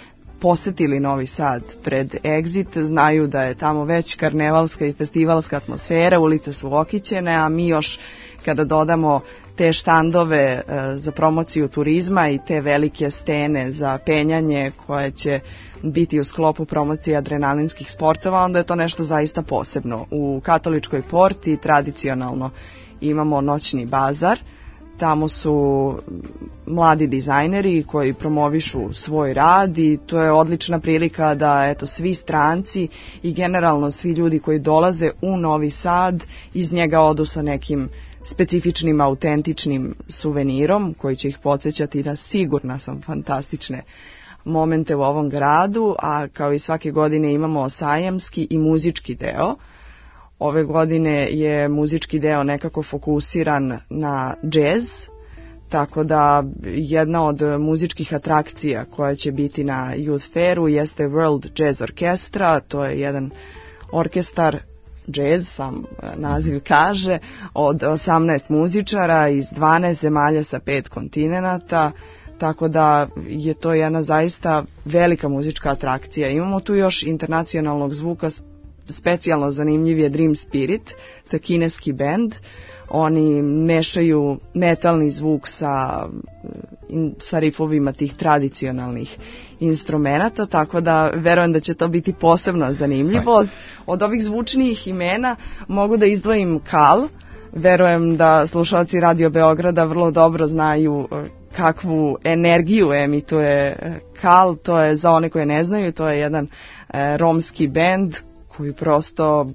posetili Novi Sad pred Exit znaju da je tamo već karnevalska i festivalska atmosfera, ulice su okićene, a mi još kada dodamo te štandove e, za promociju turizma i te velike stene za penjanje koje će biti u sklopu promocije adrenalinskih sportova, onda je to nešto zaista posebno. U Katoličkoj Porti tradicionalno imamo noćni bazar, tamo su mladi dizajneri koji promovišu svoj rad i to je odlična prilika da eto svi stranci i generalno svi ljudi koji dolaze u Novi Sad iz njega odu sa nekim specifičnim, autentičnim suvenirom koji će ih podsjećati da sigurna sam fantastične momente u ovom gradu, a kao i svake godine imamo sajamski i muzički deo. Ove godine je muzički deo nekako fokusiran na džez, tako da jedna od muzičkih atrakcija koja će biti na Youth Fairu jeste World Jazz Orchestra, to je jedan orkestar jazz, sam naziv kaže, od osamnaest muzičara iz dvanaest zemalja sa pet kontinenata, tako da je to jedna zaista velika muzička atrakcija. Imamo tu još internacionalnog zvuka, specijalno zanimljiv je Dream Spirit, to je kineski bend. Oni mešaju metalni zvuk sa, sa rifovima tih tradicionalnih instrumenata, tako da verujem da će to biti posebno zanimljivo. Od ovih zvučnijih imena mogu da izdvojim Kal. Verujem da slušalci Radio Beograda vrlo dobro znaju kakvu energiju emituje Kal. To je, za one koje ne znaju, to je jedan e, romski bend koji prosto,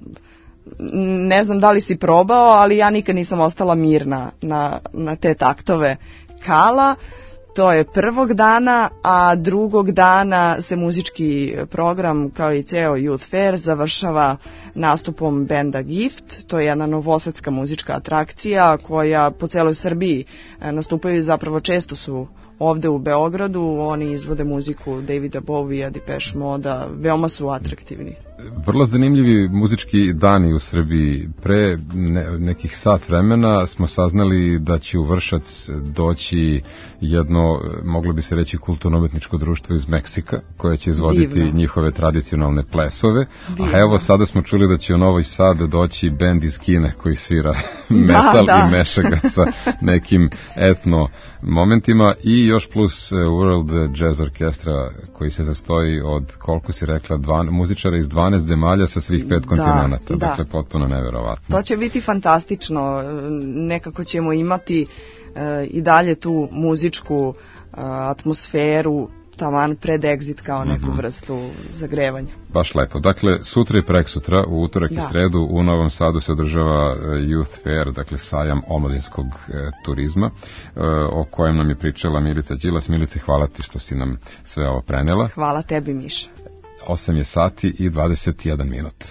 ne znam da li si probao, ali ja nikad nisam ostala mirna na, na te taktove Kala. To je prvog dana, a drugog dana se muzički program, kao i ceo Youth Fair, završava nastupom benda Gift. To je jedna novosadska muzička atrakcija koja po celoj Srbiji nastupaju i zapravo često su ovde u Beogradu. Oni izvode muziku Davida Bovija, Depeche Moda, veoma su atraktivni. Vrlo zanimljivi muzički dani u Srbiji. Pre ne, nekih sat vremena smo saznali da će u Vršac doći jedno, moglo bi se reći, kulturno-umetničko društvo iz Meksika, koje će izvoditi Divno. njihove tradicionalne plesove. Divno. A evo sada smo čuli da će u Novi Sad doći bend iz Kine koji svira metal da, da. i meša ga sa nekim etno momentima i još plus World Jazz Orchestra koji se sastoji od, koliko si rekla, dva, muzičara iz dvanaest zemalja sa svih pet kontinenata. Da, dakle, da. potpuno neverovatno. To će biti fantastično. Nekako ćemo imati e, i dalje tu muzičku e, atmosferu taman pred Exit kao neku mm-hmm. vrstu zagrevanja. Baš lepo. Dakle, sutra i preksutra, u utorak da. i sredu, u Novom Sadu se održava Youth Fair, dakle sajam omladinskog e, turizma, e, o kojem nam je pričala Milica Đilas. Milice, hvala ti što si nam sve ovo prenela. Hvala tebi, Miša. osam je sati i dvadeset jedan minut.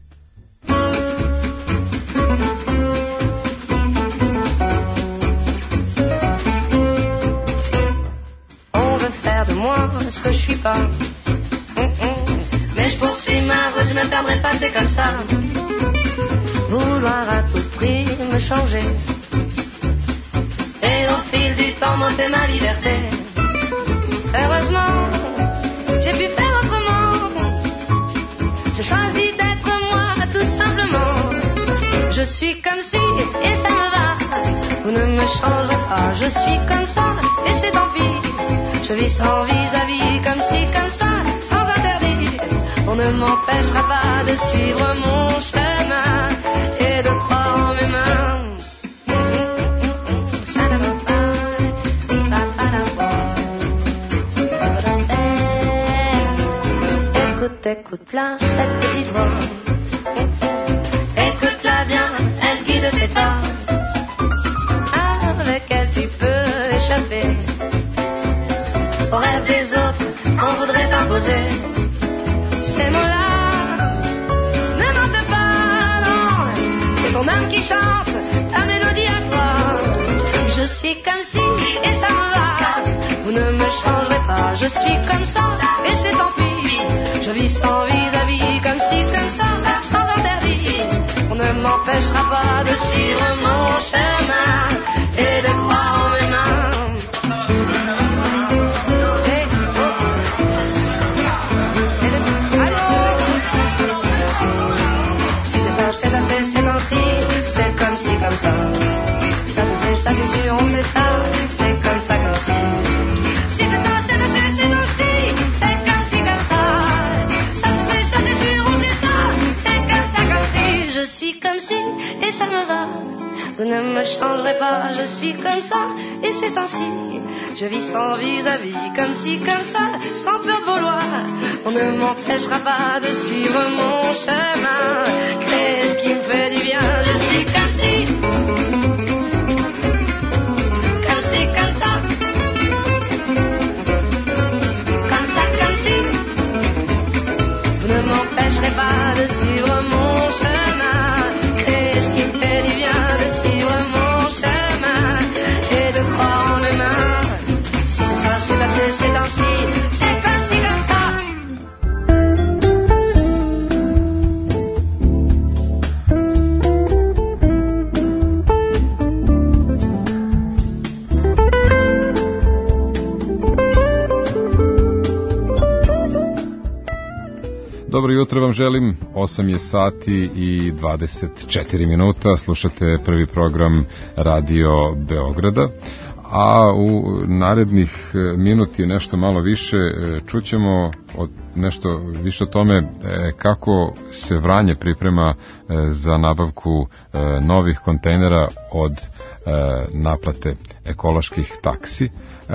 Ce que je suis pas, Mm-mm. mais je poursuis ma route, je me perdrai pas, c'est comme ça. Vouloir à tout prix me changer, et au fil du temps monter ma liberté. Heureusement, j'ai pu faire autrement. J'ai choisi d'être moi, tout simplement. Je suis comme si, et ça me va. Vous ne me changerez pas, je suis comme ça, et c'est tant pis. Je vis sans vis-à-vis, comme si, comme ça, sans interdit. On ne m'empêchera pas de suivre mon chemin et de croire en mes mains. Écoute, écoute-la, cette petite voix. Écoute-la bien, elle guide tes pas. Avec elle tu peux échapper aux rêves des autres, on voudrait t'imposer ces mots-là. Ne mentent pas, non, c'est ton âme qui chante ta mélodie à toi. Je suis comme si, et ça me va. Vous ne me changerez pas, je suis comme ça, et c'est tant pis. Je vis sans vis-à-vis, comme si, comme ça, sans interdit. On ne m'empêchera pas de suivre mon chemin et de croire en mes mains. Vous ne me changerez pas, je suis comme ça, et c'est ainsi. Je vis sans vis-à-vis, comme ci, comme ça, sans peur de vouloir. On ne m'empêchera pas de suivre mon chemin. Qu'est-ce qui me fait du bien, je suis comme ci. Comme ci, comme ça. Comme ça, comme ci. Vous ne m'empêcherez pas de suivre mon chemin. Qu'est-ce qui me fait du bien de suivre mon chemin et de croire en demain. Si ce soir c'est passé, c'est ainsi, c'est comme ci, comme ça. Dobro jutro vam želim, osam je sati i dvadeset četiri minuta, slušate prvi program Radio Beograda, a u narednih minuti nešto malo više čućemo od nešto više o tome kako se Vranje priprema za nabavku novih kontejnera od naplate ekoloških taksi.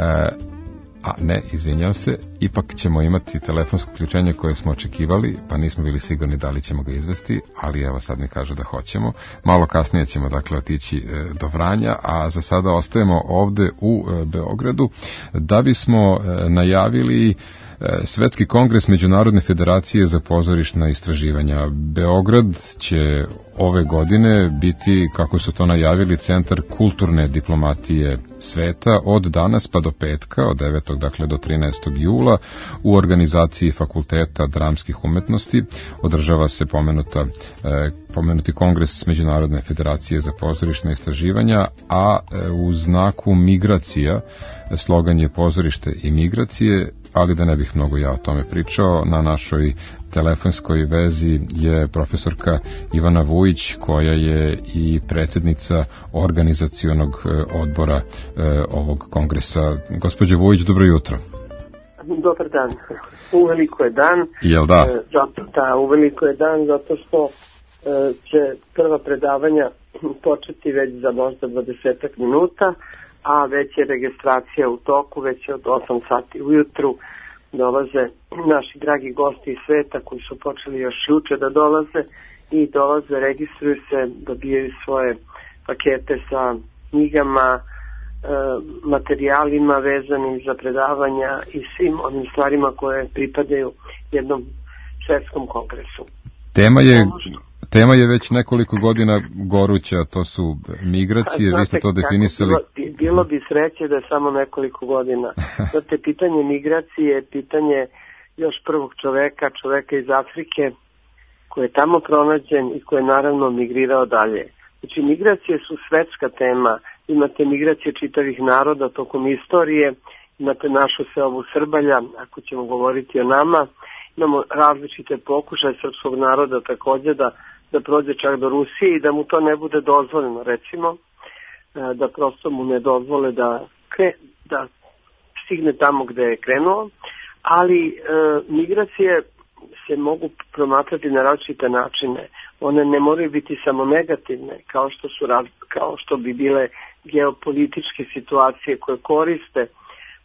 A ne, izvinjam se, ipak ćemo imati telefonsko uključenje koje smo očekivali, pa nismo bili sigurni da li ćemo ga izvesti, ali evo sad mi kažu da hoćemo. Malo kasnije ćemo dakle otići e, do Vranja, a za sada ostajemo ovde u e, Beogradu da bismo e, najavili Svetski kongres Međunarodne federacije za pozorišna istraživanja. Beograd će ove godine biti, kako su to najavili, centar kulturne diplomatije sveta od danas pa do petka, od devetog dakle do trinaestog jula, u organizaciji Fakulteta dramskih umetnosti održava se pomenuta, e, pomenuti kongres Međunarodne federacije za pozorišna istraživanja, a e, u znaku migracija slogan je pozorište i migracije, ali da ne bih mnogo ja o tome pričao, na našoj telefonskoj vezi je profesorka Ivana Vujić, koja je i predsjednica organizacionog odbora e, ovog kongresa. Gospođo Vujić, dobro jutro. Dobar dan. Uveliko je dan. Jel da? E, zato, da, uveliko je dan zato što e, će prva predavanja početi već za možda dvadesetak minuta, a već je registracija u toku, već je od osam sati ujutru dolaze naši dragi gosti iz sveta koji su počeli još juče da dolaze i dolaze, registruju se, dobijaju svoje pakete sa knjigama, e, materijalima vezanim za predavanja i svim onim stvarima koje pripadaju jednom svetskom kongresu. Tema je... Tema je već nekoliko godina goruća, to su migracije, vi ste to definisali. Bilo, bilo bi sreće da je samo nekoliko godina. Znate, pitanje migracije je pitanje još prvog čoveka, čoveka iz Afrike, koji je tamo pronađen i koji je naravno migrirao dalje. Znači, migracije su svetska tema. Imate migracije čitavih naroda tokom istorije, imate našu seobu Srbalja, ako ćemo govoriti o nama, imamo različite pokušaje srpskog naroda također da da prođe čak do Rusije i da mu to ne bude dozvoljeno, recimo, da prosto mu ne dozvole da, kre, da stigne tamo gde je krenuo, ali e, migracije se mogu promatrati na različite načine. One ne moraju biti samo negativne, kao što su kao što bi bile geopolitičke situacije koje koriste e,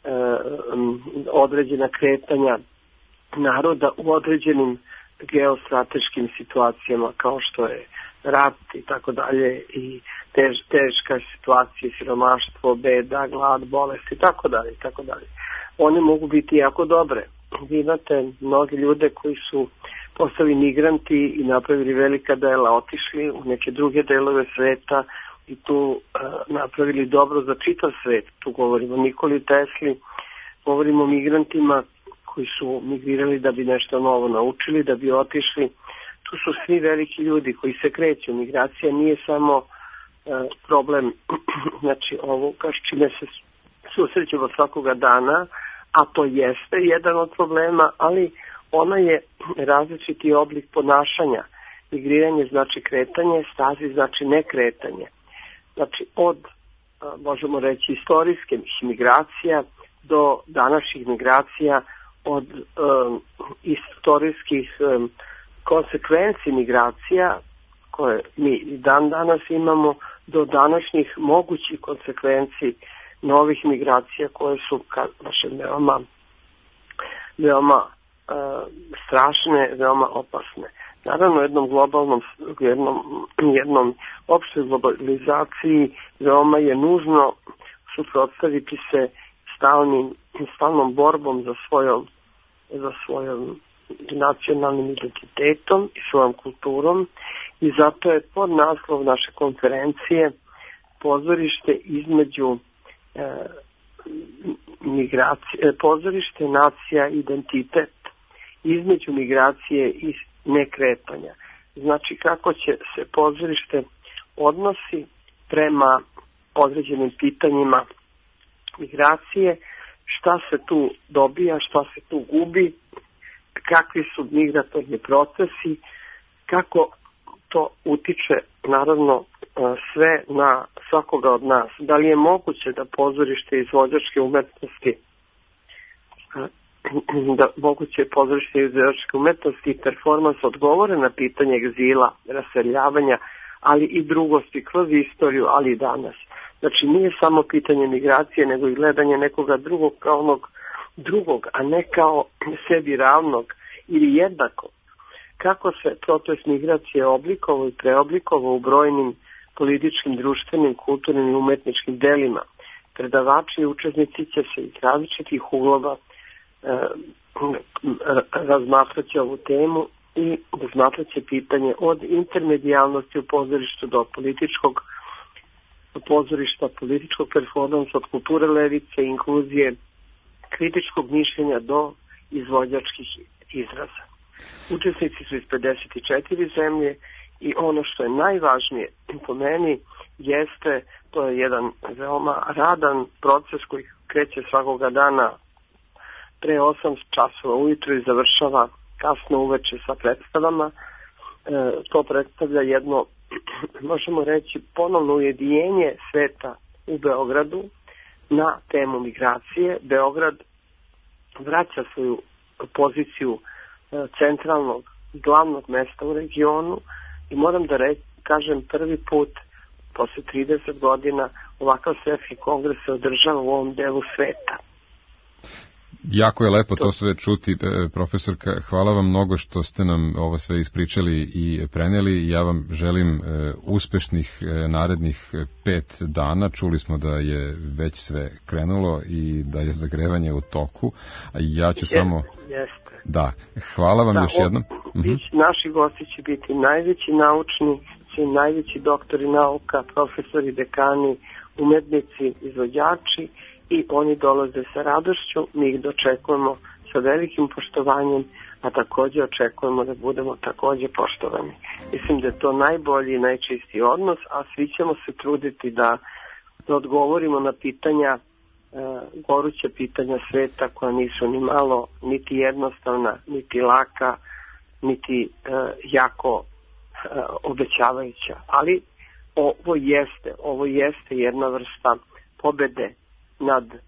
određena kretanja naroda u određenim geostrateškim situacijama kao što je rat i tako dalje i tež, teška situacija, siromaštvo, beda, glad, bolest i tako dalje i tako dalje. One mogu biti jako dobre. Vi imate mnogi ljude koji su postali migranti i napravili velika dela, otišli u neke druge delove sveta i tu uh, napravili dobro za čitav svet. Tu govorimo o Nikoli Tesli, govorimo o migrantima koji su migrirali da bi nešto novo naučili, da bi otišli. Tu su svi veliki ljudi koji se kreću. Migracija nije samo e, problem, znači ovo kao s čime se susrećemo svakoga dana, a to jeste jedan od problema, ali ona je različiti oblik ponašanja. Migriranje znači kretanje, stazi znači nekretanje. Znači od, možemo reći, istorijske migracija do današnjih migracija, od um, istorijskih um, konsekvenci migracija koje mi dan danas imamo do današnjih mogućih konsekvenci novih migracija koje su kažem, veoma, veoma uh, strašne, veoma opasne. Naravno, jednom globalnom, jednom, jednom opštoj globalizaciji veoma je nužno suprotstaviti se stalnim, stalnom borbom za svojom, za svojom nacionalnim identitetom i svojom kulturom i zato je pod naslov naše konferencije pozorište između e, migracije, pozorište, nacija, identitet između migracije i nekretanja. Znači kako će se pozorište odnosi prema određenim pitanjima migracije, šta se tu dobija, šta se tu gubi, kakvi su migratorni procesi, kako to utiče naravno sve na svakoga od nas. Da li je moguće da pozorište izvođačke umetnosti da moguće pozorište izvođačke umetnosti i performans odgovore na pitanje egzila, raseljavanja, ali i drugosti kroz istoriju, ali i danas. Znači nije samo pitanje migracije, nego i gledanje nekoga drugog kao onog drugog, a ne kao sebi ravnog ili jednako. Kako se proces migracije oblikovao i preoblikovao u brojnim političkim, društvenim, kulturnim i umetničkim delima. Predavači i učesnici će se iz različitih uglova e, razmatraće ovu temu i razmatraće pitanje od intermedijalnosti u pozorištu do političkog pozorišta, političkog performansa, od kulture levice, inkluzije, kritičkog mišljenja do izvođačkih izraza. Učesnici su iz pedeset četiri zemlje i ono što je najvažnije po meni jeste, to je jedan veoma radan proces koji kreće svakoga dana pre osam časova ujutru i završava kasno uveče sa predstavama. E, to predstavlja jedno, možemo reći, ponovno ujedinjenje sveta u Beogradu na temu migracije. Beograd vraća svoju poziciju centralnog, glavnog mesta u regionu i moram da re, kažem prvi put posle trideset godina ovakav svetski kongres se održava u ovom delu sveta. Jako je lepo to sve čuti, profesorka. Hvala vam mnogo što ste nam ovo sve ispričali i preneli. Ja vam želim uspešnih narednih pet dana. Čuli smo da je već sve krenulo i da je zagrevanje u toku. Ja ću Jeste, samo... Jeste. Da, hvala vam da, još jednom. O, naši gosti će biti najveći naučni, najveći doktori nauka, profesori, dekani, umetnici, izvođači i oni dolaze sa radošću, mi ih dočekujemo sa velikim poštovanjem, a takođe očekujemo da budemo takođe poštovani. Mislim da je to najbolji i najčistiji odnos, a svi ćemo se truditi da, da odgovorimo na pitanja, e, goruća pitanja sveta koja nisu ni malo, niti jednostavna, niti laka, niti e, jako e, obećavajuća. Ali ovo jeste, ovo jeste jedna vrsta pobede nad e,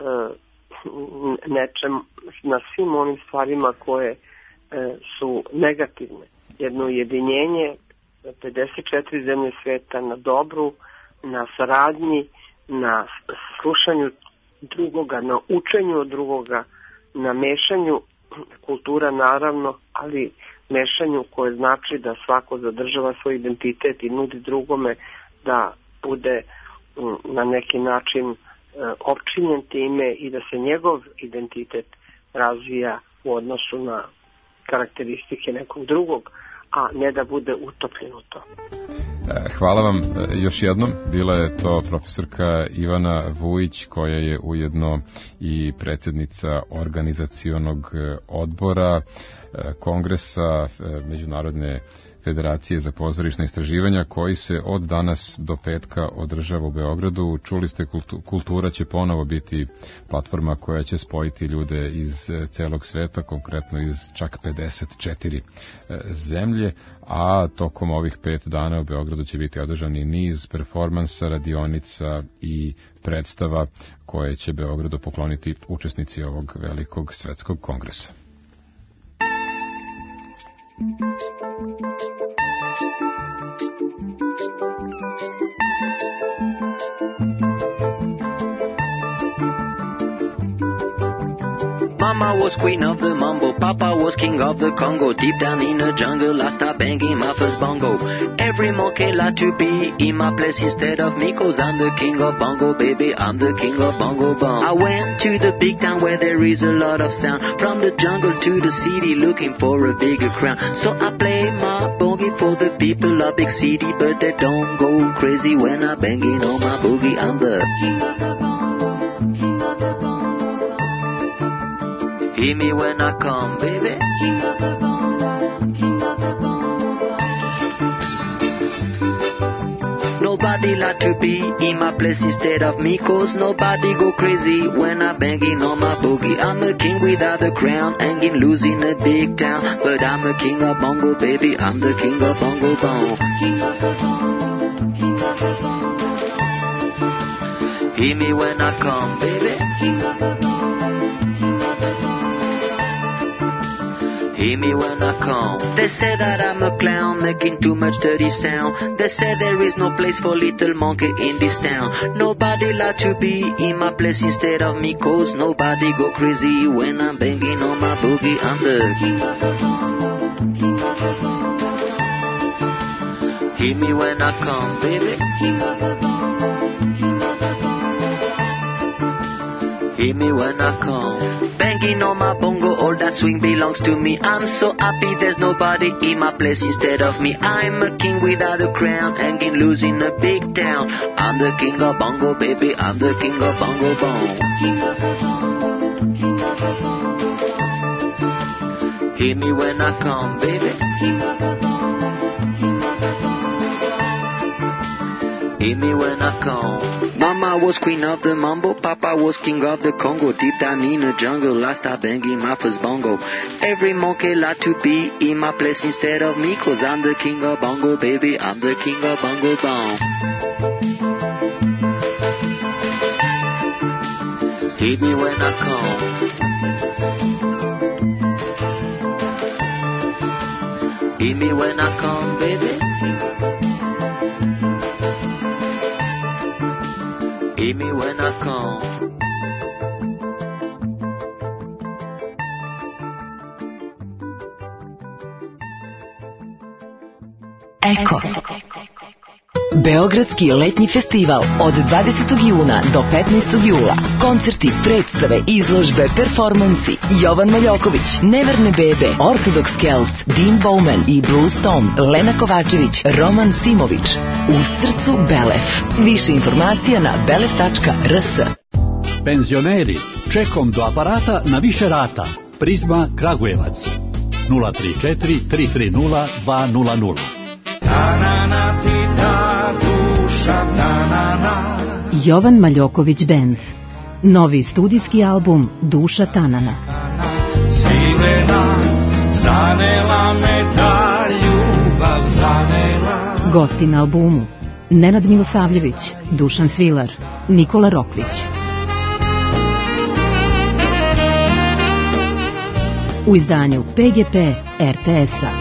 nečem, na svim onim stvarima koje e, su negativne. Jedno ujedinjenje pedeset četiri zemlje sveta na dobru, na saradnji, na slušanju drugoga, na učenju od drugoga, na mešanju kultura naravno, ali mešanju koje znači da svako zadržava svoj identitet i nudi drugome da bude na neki način opčinjen time i da se njegov identitet razvija u odnosu na karakteristike nekog drugog, a ne da bude utopljen u to. Hvala vam još jednom. Bila je to profesorka Ivana Vujić, koja je ujedno i predsjednica organizacionog odbora Kongresa Međunarodne Federacije za pozorišna istraživanja, koji se od danas do petka održava u Beogradu. Čuli ste, kultura će ponovo biti platforma koja će spojiti ljude iz celog sveta, konkretno iz čak pedeset četiri zemlje, a tokom ovih pet dana u Beogradu će biti održani niz performansa, radionica i predstava koje će Beogradu pokloniti učesnici ovog velikog svetskog kongresa. Mama was queen of the mambo, Papa was king of the Congo. Deep down in the jungle, I start banging my first bongo. Every monkey like to be in my place instead of me, cause I'm the king of bongo, baby, I'm the king of bongo bong. I went to the big town where there is a lot of sound, from the jungle to the city looking for a bigger crown. So I play my boogie for the people of big city, but they don't go crazy when I banging on my boogie. I'm the king of the bongo, king of the bongo bong. Hear me when I come, baby. King of the bongo, king of the bongo bong. Nobody like to be in my place instead of me, cause nobody go crazy when I'm banging on my boogie. I'm a king without a crown, hanging loose in a big town, but I'm a king of bongo, baby, I'm the king of bongo bong. King of the bongo, king of the bongo. Hear me when I come, baby. King of the bongo, king of the bongo. Hear me when I come. They say that I'm a clown, making too much dirty sound. They say there is no place for little monkey in this town. Nobody like to be in my place instead of me, cause nobody go crazy when I'm banging on my boogie. I'm the king of the bongo, king of the bongo. Hear me when I come, baby. King of the bongo, king of the bongo. Hear me when I come. Banging on my bongo, all that swing belongs to me. I'm so happy there's nobody in my place instead of me. I'm a king without a crown, hanging loose in a big town. I'm the king of bongo, baby, I'm the king of bongo bong. King of the bongo, king of the bongo. Hear me when I come, baby. King of the bongo, king of the bongo. Hear me when I come. Mama was queen of the mambo, Papa was king of the Congo. Deep down in the jungle, I start banging my first bongo. Every monkey like to be in my place instead of me, cause I'm the king of bongo, baby, I'm the king of bongo bong. Hear me when I come. Hear me when I come, baby. Hear me when I come. Eko. Beogradski letnji festival od dvadesetog juna do petnaestog jula. Koncerti, predstave, izložbe, performansi. Jovan Maljoković, Neverne bebe, Orthodox Celts, Dean Bowman i Blues Tom, Lena Kovačević, Roman Simović. U srcu Belef. Više informacija na belef tačka r s. Penzioneri, čekom do aparata na više rata. Prizma Kragujevac. nula tri četiri tri tri nula dva nula nula. Ta-na-na ti da duša, ta-na-na. Jovan Maljoković Band. Novi studijski album Duša Tanana. Svilena, zanela me ta ljubav, zanela. Gosti na albumu Nenad Milosavljević, Dušan Svilar, Nikola Rokvić. U izdanju P G P R T S-a.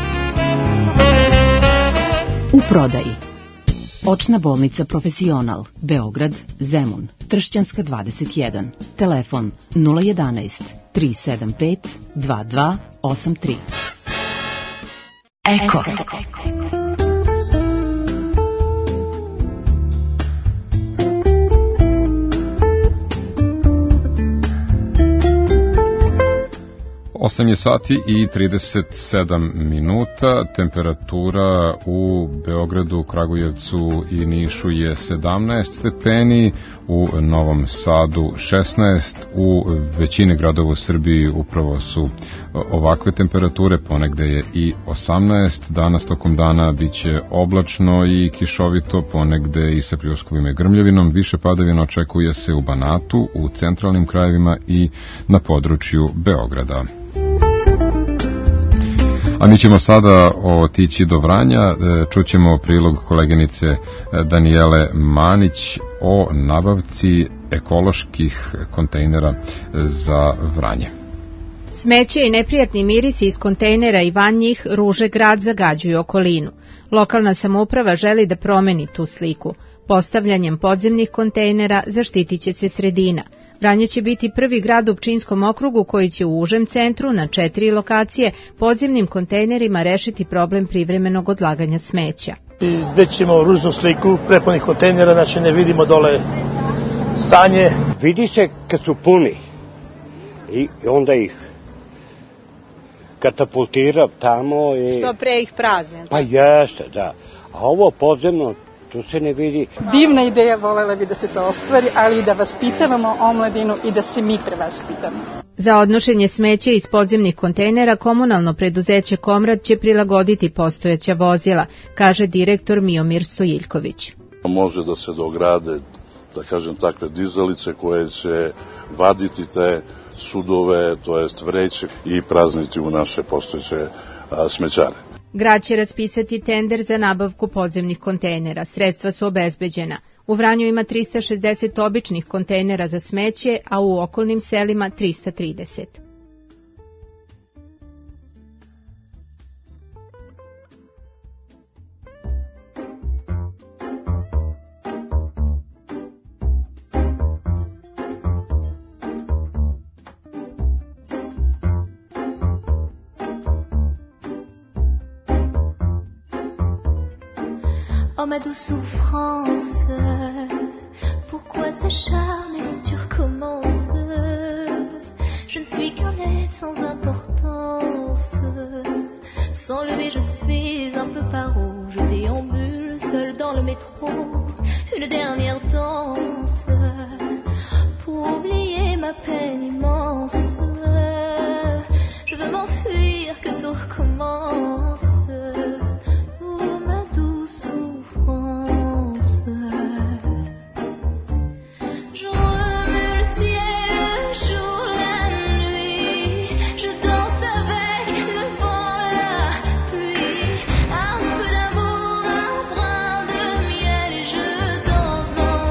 U prodaji Očna bolnica Profesional, Beograd, Zemun, Tršćanska dvadeset jedan. Telefon nula jedanaest tri sedam pet dva dva osam tri. Eko. osam je sati i trideset sedam minuta, temperatura u Beogradu, Kragujevcu i Nišu je sedamnaest stepeni, u Novom Sadu šesnaest, u većini gradova u Srbiji upravo su ovakve temperature, ponegde je i osamnaest, danas tokom dana biće oblačno i kišovito, ponegde i sa pljuskovima i grmljavinom, više padavina očekuje se u Banatu, u centralnim krajevima i na području Beograda. A mi ćemo sada otići do Vranja, čućemo prilog koleginice Danijele Manić o nabavci ekoloških kontejnera za Vranje. Smeće i neprijatni mirisi iz kontejnera i van njih ruže grad, zagađuju okolinu. Lokalna samouprava želi da promeni tu sliku. Postavljanjem podzemnih kontejnera zaštitit će se sredina. Vranje će biti prvi grad u Pčinjskom okrugu koji će u užem centru na četiri lokacije podzemnim kontejnerima rešiti problem privremenog odlaganja smeća. Izbeći ćemo ružnu sliku prepunih kontejnera, znači ne vidimo dole stanje. Vidi se kad su puni i onda ih katapultira tamo. I... Što pre ih prazne. Pa jeste, da. A ovo podzemno, tu se ne vidi. Divna ideja, volela bi da se to ostvari, ali i da vaspitavamo omladinu i da se mi prevaspitamo. Za odnošenje smeća iz podzemnih kontejnera komunalno preduzeće Komrad će prilagoditi postojeća vozila, kaže direktor Miomir Stojiljković. Može da se dograde, da kažem, takve dizalice koje će vaditi te sudove, to jest vreće i prazniti u naše postojeće a, smećare. Grad će raspisati tender za nabavku podzemnih kontejnera. Sredstva su obezbeđena. U Vranju ima trista šezdeset običnih kontejnera za smeće, a u okolnim selima trista trideset. Oh ma douce souffrance, pourquoi s'acharner, tu recommences. Je ne suis qu'un être sans importance. Sans lui je suis un peu paro. Je déambule seul dans le métro. Une dernière danse pour oublier ma peine immense. Je veux m'enfuir, que tout recommence. Dans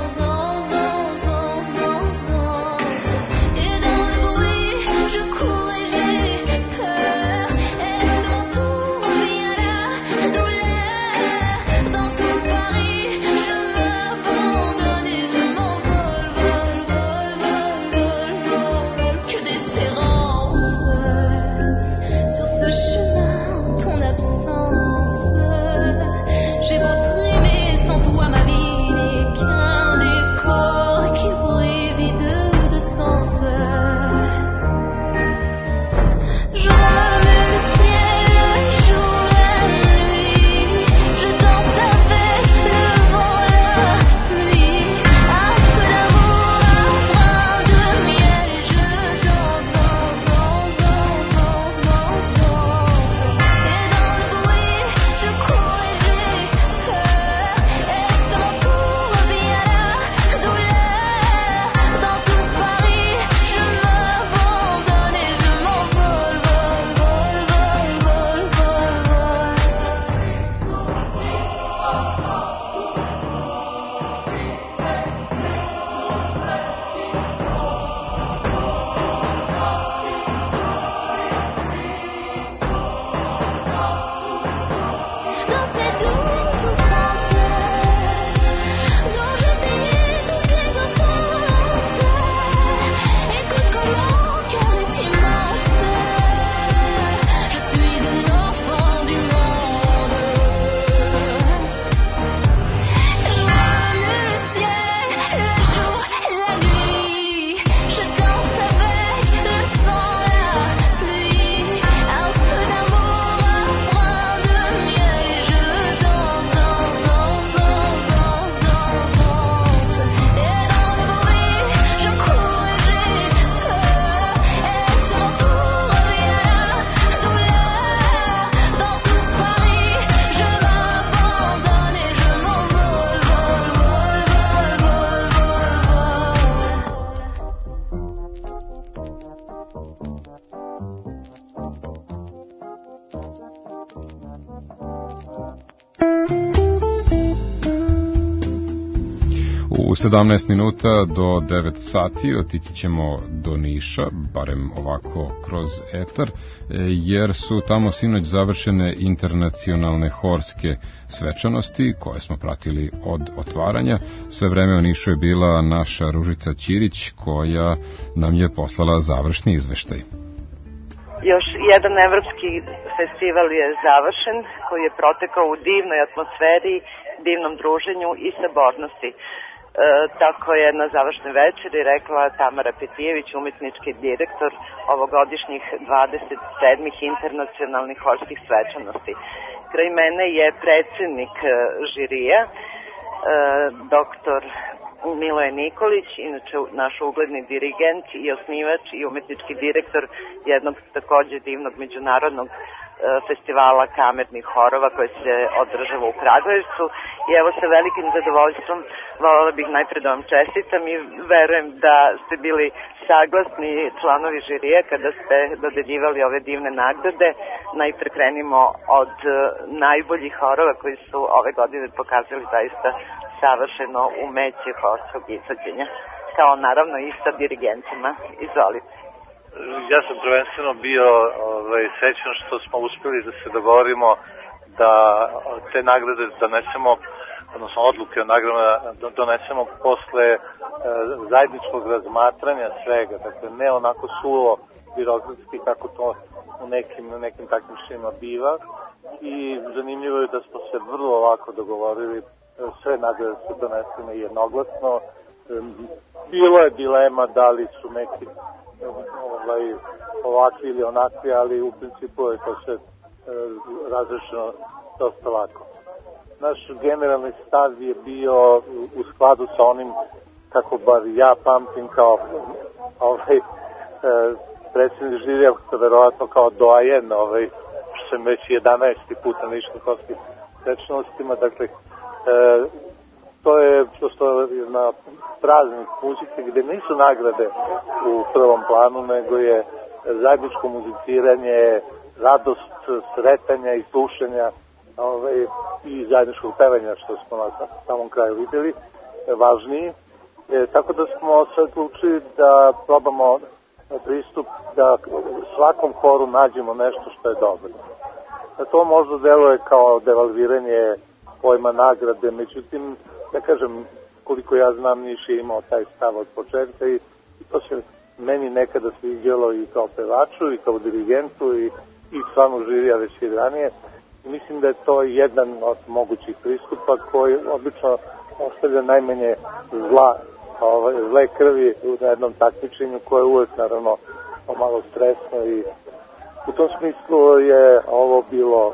sedamnaest minuta do devet sati otići ćemo do Niša, barem ovako kroz etar, jer su tamo sinoć završene internacionalne horske svečanosti koje smo pratili od otvaranja. Sve vreme u Nišu je bila naša Ružica Ćirić koja nam je poslala završni izveštaj. Još jedan evropski festival je završen, koji je protekao u divnoj atmosferi, divnom druženju i sabornosti. E, tako je na završnoj večeri rekla Tamara Petijević, umetnički direktor ovogodišnjih dvadeset sedmih internacionalnih horskih svečanosti. Kraj mene je predsednik žirija, e, doktor Miloje Nikolić, inače naš ugledni dirigent i osnivač i umetnički direktor jednog takođe divnog međunarodnog festivala kamernih horova koji se održava u Kragujevcu. I evo, sa velikim zadovoljstvom voljela bih najpred da vam čestitam i verujem da ste bili saglasni članovi žirija kada ste dodeljivali ove divne nagrade. Najpre krenimo od najboljih horova koji su ove godine pokazali zaista savršeno umeće horskog izvođenja, kao naravno i sa dirigentima. Izvolite. Ja sam prvenstveno bio ovaj, srećan što smo uspeli da se dogovorimo da te nagrade donesemo, odnosno odluke o nagradama donesemo posle e, zajedničkog razmatranja svega, dakle ne onako suvo birokratski kako to u nekim, nekim takmičenjima biva, i zanimljivo je da smo se vrlo lako dogovorili, sve nagrade su donesene jednoglasno. E, bilo je dilema da li su neki ovaj, ovakvi ili onakvi, ali u principu je to sve e, razrešeno dosta lako. Naš generalni stav je bio u skladu sa onim, kako bar ja pamtim, kao ovaj, e, predsjednik žirija, verovatno kao doajen, ovaj, što sam već jedanaesti put na Niškim horskim svečanostima, dakle, e, to je prosto jedna praznik muzike gde nisu nagrade u prvom planu, nego je zajedničko muziciranje, radost sretanja i slušanja, ovaj, i zajedničkog pevanja, što smo na samom kraju videli, važniji. E, tako da smo se odlučili da probamo pristup da svakom horu nađemo nešto što je dobro. A to možda deluje kao devalviranje pojma nagrade, međutim, ja kažem, koliko ja znam, Niš je imao taj stav od početka i, i to se meni nekada sviđalo i kao pevaču i kao dirigentu i, i članu žirija već i ranije. I mislim da je to jedan od mogućih pristupa koji obično ostavlja najmanje zla, ovaj, zle krvi u jednom takmičenju koje je uvek naravno malo stresno, i u tom smislu je ovo bilo,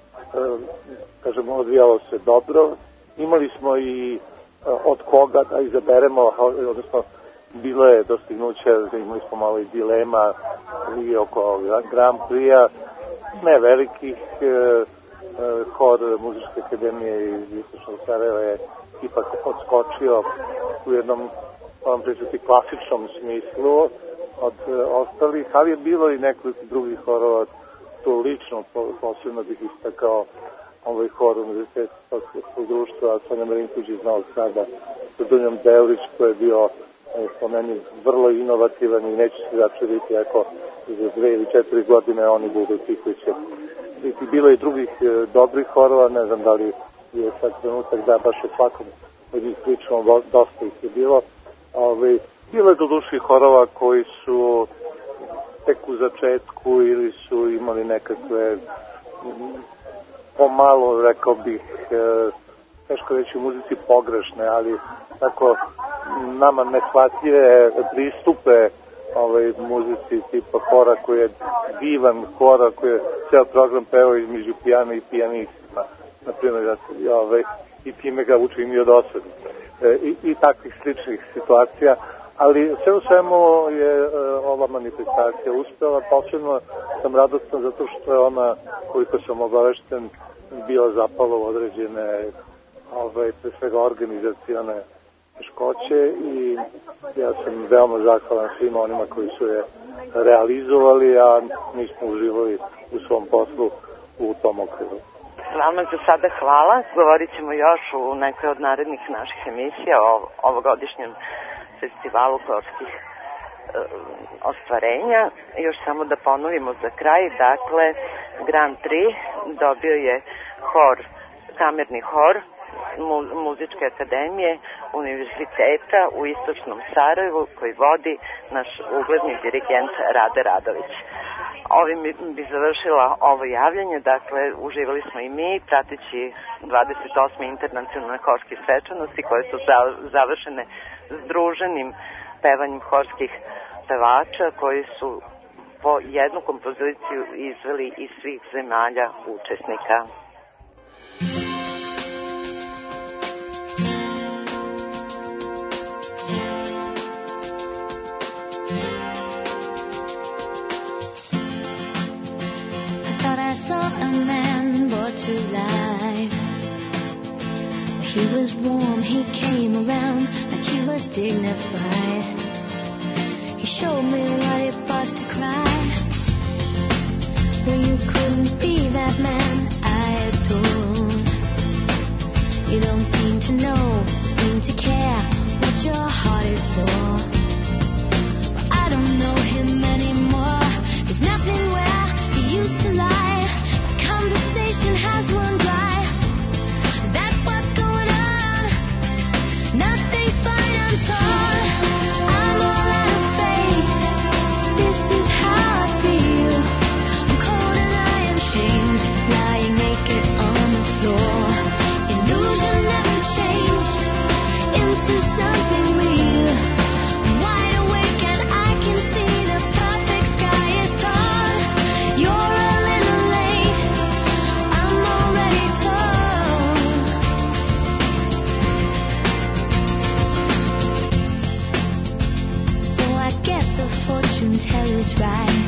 kažemo, odvijalo se dobro. Imali smo i od koga da izaberemo, odnosno bilo je dostignuće, imali smo malo i dilema i oko Grand Prix-a, ne velikih. Hor Muzičke akademije iz Istočnog Sarajeva je ipak odskočio u jednom, vam pričati, klasičnom smislu od ostalih, ali je bilo i nekoliko drugih horova. To lično posebno bih istakao ovaj hor Univerzitetskog društva Sonja Marinković iz Novog Sada sa Dunjom Devrić, koji je bio po meni vrlo inovativan i neće se začuditi ako za dve ili četiri godine oni budu ti koji će biti. Bilo i drugih e, dobrih horova, ne znam da li je sad trenutak da baš u svakom od njih pričamo, dosta ih je bilo. Ove, bilo je do duši horova koji su tek u začetku ili su imali nekakve pomalo, rekao bih, e, teško reći u muzici pogrešne, ali tako nama neshvatljive pristupe ovaj muzici tipa hora koji je divan, hora koji je ceo program pevao između pijana i pijanistima, na primjer, ovaj, i time ga učini od osadu. E, i, i takvih sličnih situacija, ali sve u svemu je e, ova manifestacija uspela. Posebno sam radostan zato što je ona, koliko sam obavešten, bio zapalo u određene, ovaj, pre svega organizacione teškoće, i ja sam veoma zahvalan svima onima koji su je realizovali, a mi smo uživali u svom poslu u tom okviru. Vama za sada hvala. Govorit ćemo još u nekoj od narednih naših emisija o ovogodišnjem festivalu horskih e, ostvarenja. Još samo da ponovimo za kraj. Dakle, Grand Prix dobio je hor, kamerni hor mu, Muzičke akademije Univerziteta u Istočnom Sarajevu, koji vodi naš ugledni dirigent Rade Radović. Ovim bi završila ovo javljanje, dakle uživali smo i mi prateći dvadeset osme internacionalne horske svečanosti koje su završene združenim pevanjem horskih pevača koji su po jednu kompoziciju izveli iz svih zemalja učesnika. To life. He was warm, he came around like he was dignified. He showed me what it was to cry. Well, you couldn't be that man I adored. You don't seem to know, seem to care what your heart is for. But I don't know him anymore. There's nothing where he used to lie. Conversation has run dry. That's what's going on. Nothing's fine, I'm torn. I'm all out of faith. This is how I feel. I'm cold and I am shamed, lying naked on the floor. Illusion never changed into something real. I'm wide awake and I can see the perfect sky is torn. You're a little late. Fortune teller's right.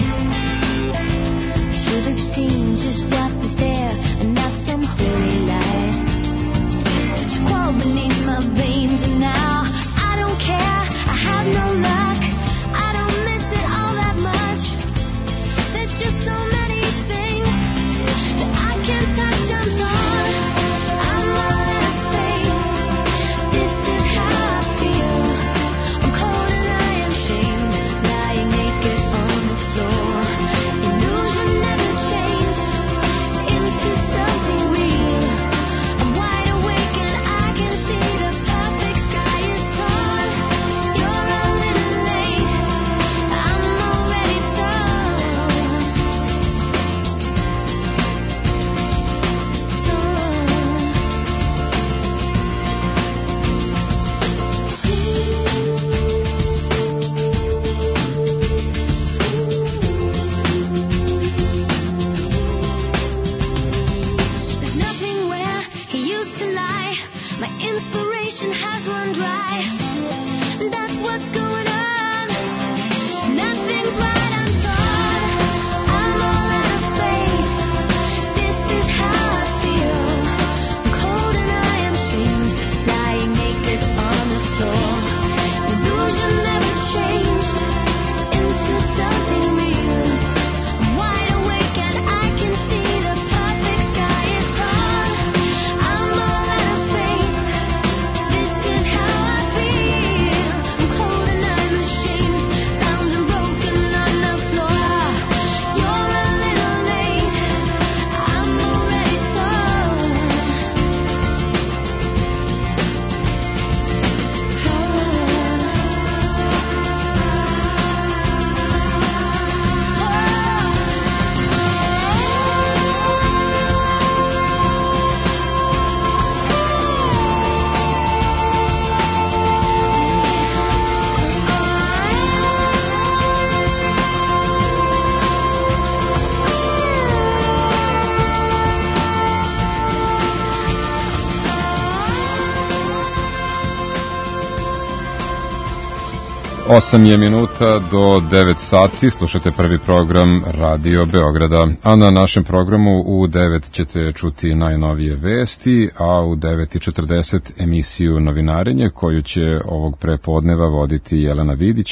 Should have seen just what was there and not some holy light. It's crawled beneath my veins and now I don't care. I have no luck. I don't miss it all that much. There's just so many things that I can't touch. I'm torn. I'm all out of faith. This is how I feel. I'm cold and I am shamed. osam je minuta do devet sati, slušate prvi program Radio Beograda, a na našem programu u devet ćete čuti najnovije vesti, a u devet i četrdeset emisiju Novinarenje koju će ovog prepodneva voditi Jelena Vidić.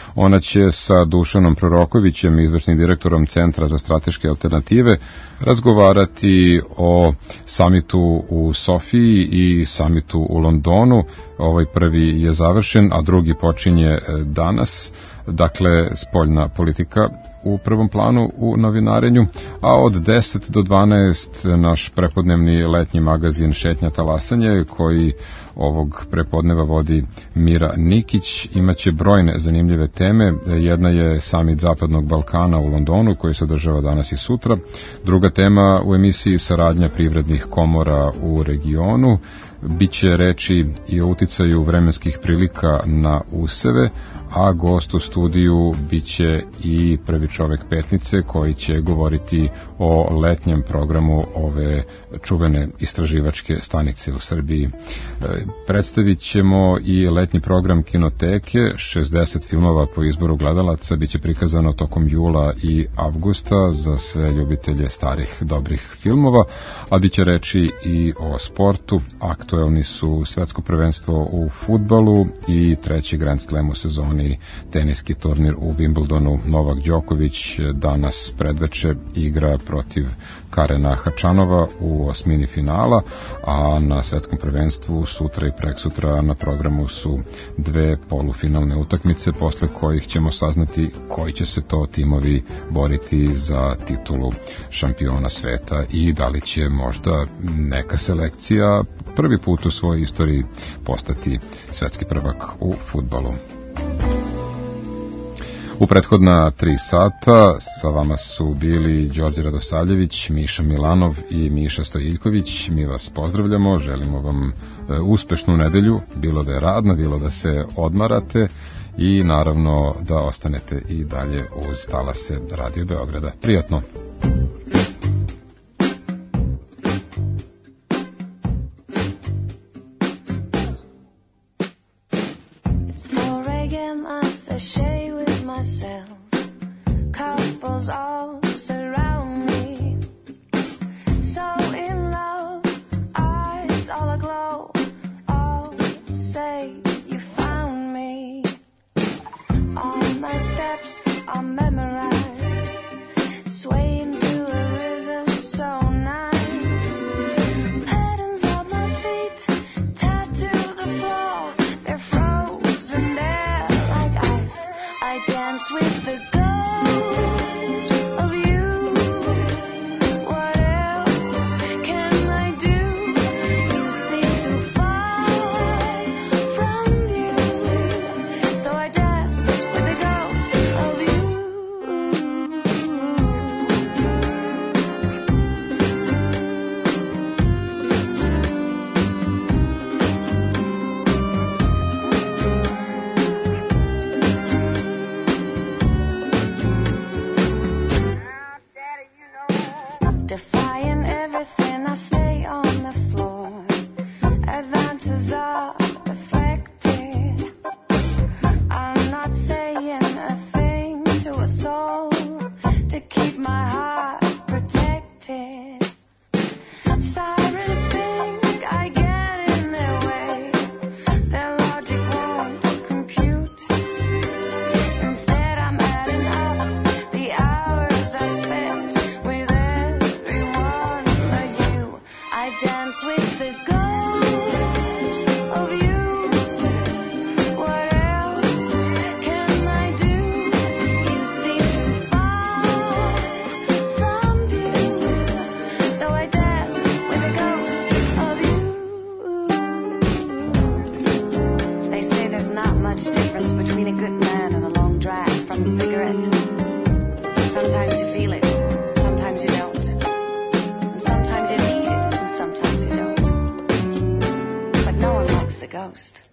Ona će sa Dušanom Prorokovićem, izvršnim direktorom Centra za strateške alternative, razgovarati o samitu u Sofiji i samitu u Londonu. Ovaj prvi je završen, a drugi počinje danas. Dakle, spoljna politika u prvom planu u novinarenju, a od deset do dvanaest naš prepodnevni letnji magazin Šetnja talasanje, koji ovog prepodneva vodi Mira Nikić, imaće brojne zanimljive teme. Jedna je samit Zapadnog Balkana u Londonu, koji se održava danas i sutra. Druga tema u emisiji saradnja privrednih komora u regionu. Biće reči i o uticaju vremenskih prilika na useve, a gost u studiju biće i prvi čovek Petnice, koji će govoriti o letnjem programu ove čuvene istraživačke stanice u Srbiji. Predstavit ćemo i letnji program Kinoteke, šezdeset filmova po izboru gledalaca, biće prikazano tokom jula i avgusta za sve ljubitelje starih dobrih filmova, a biće reči i o sportu. Aktuelni su svetsko prvenstvo u fudbalu i treći Grand Slam u sezoni, teniski turnir u Wimbledonu. Novak Đoković danas predveče igra protiv Karena Hačanova u osmini finala, a na svetskom prvenstvu sutra i preksutra na programu su dve polufinalne utakmice, posle kojih ćemo saznati koji će se to timovi boriti za titulu šampiona sveta i da li će možda neka selekcija prvi put u svojoj istoriji postati svetski prvak u fudbalu. U prethodna tri sata sa vama su bili Đorđe Radosavljević, Miša Milanov i Miša Stojiljković. Mi vas pozdravljamo, želimo vam uspešnu nedelju, bilo da je radna, bilo da se odmarate i naravno da ostanete i dalje uz talase Radio Beograda. Prijatno! Ghost.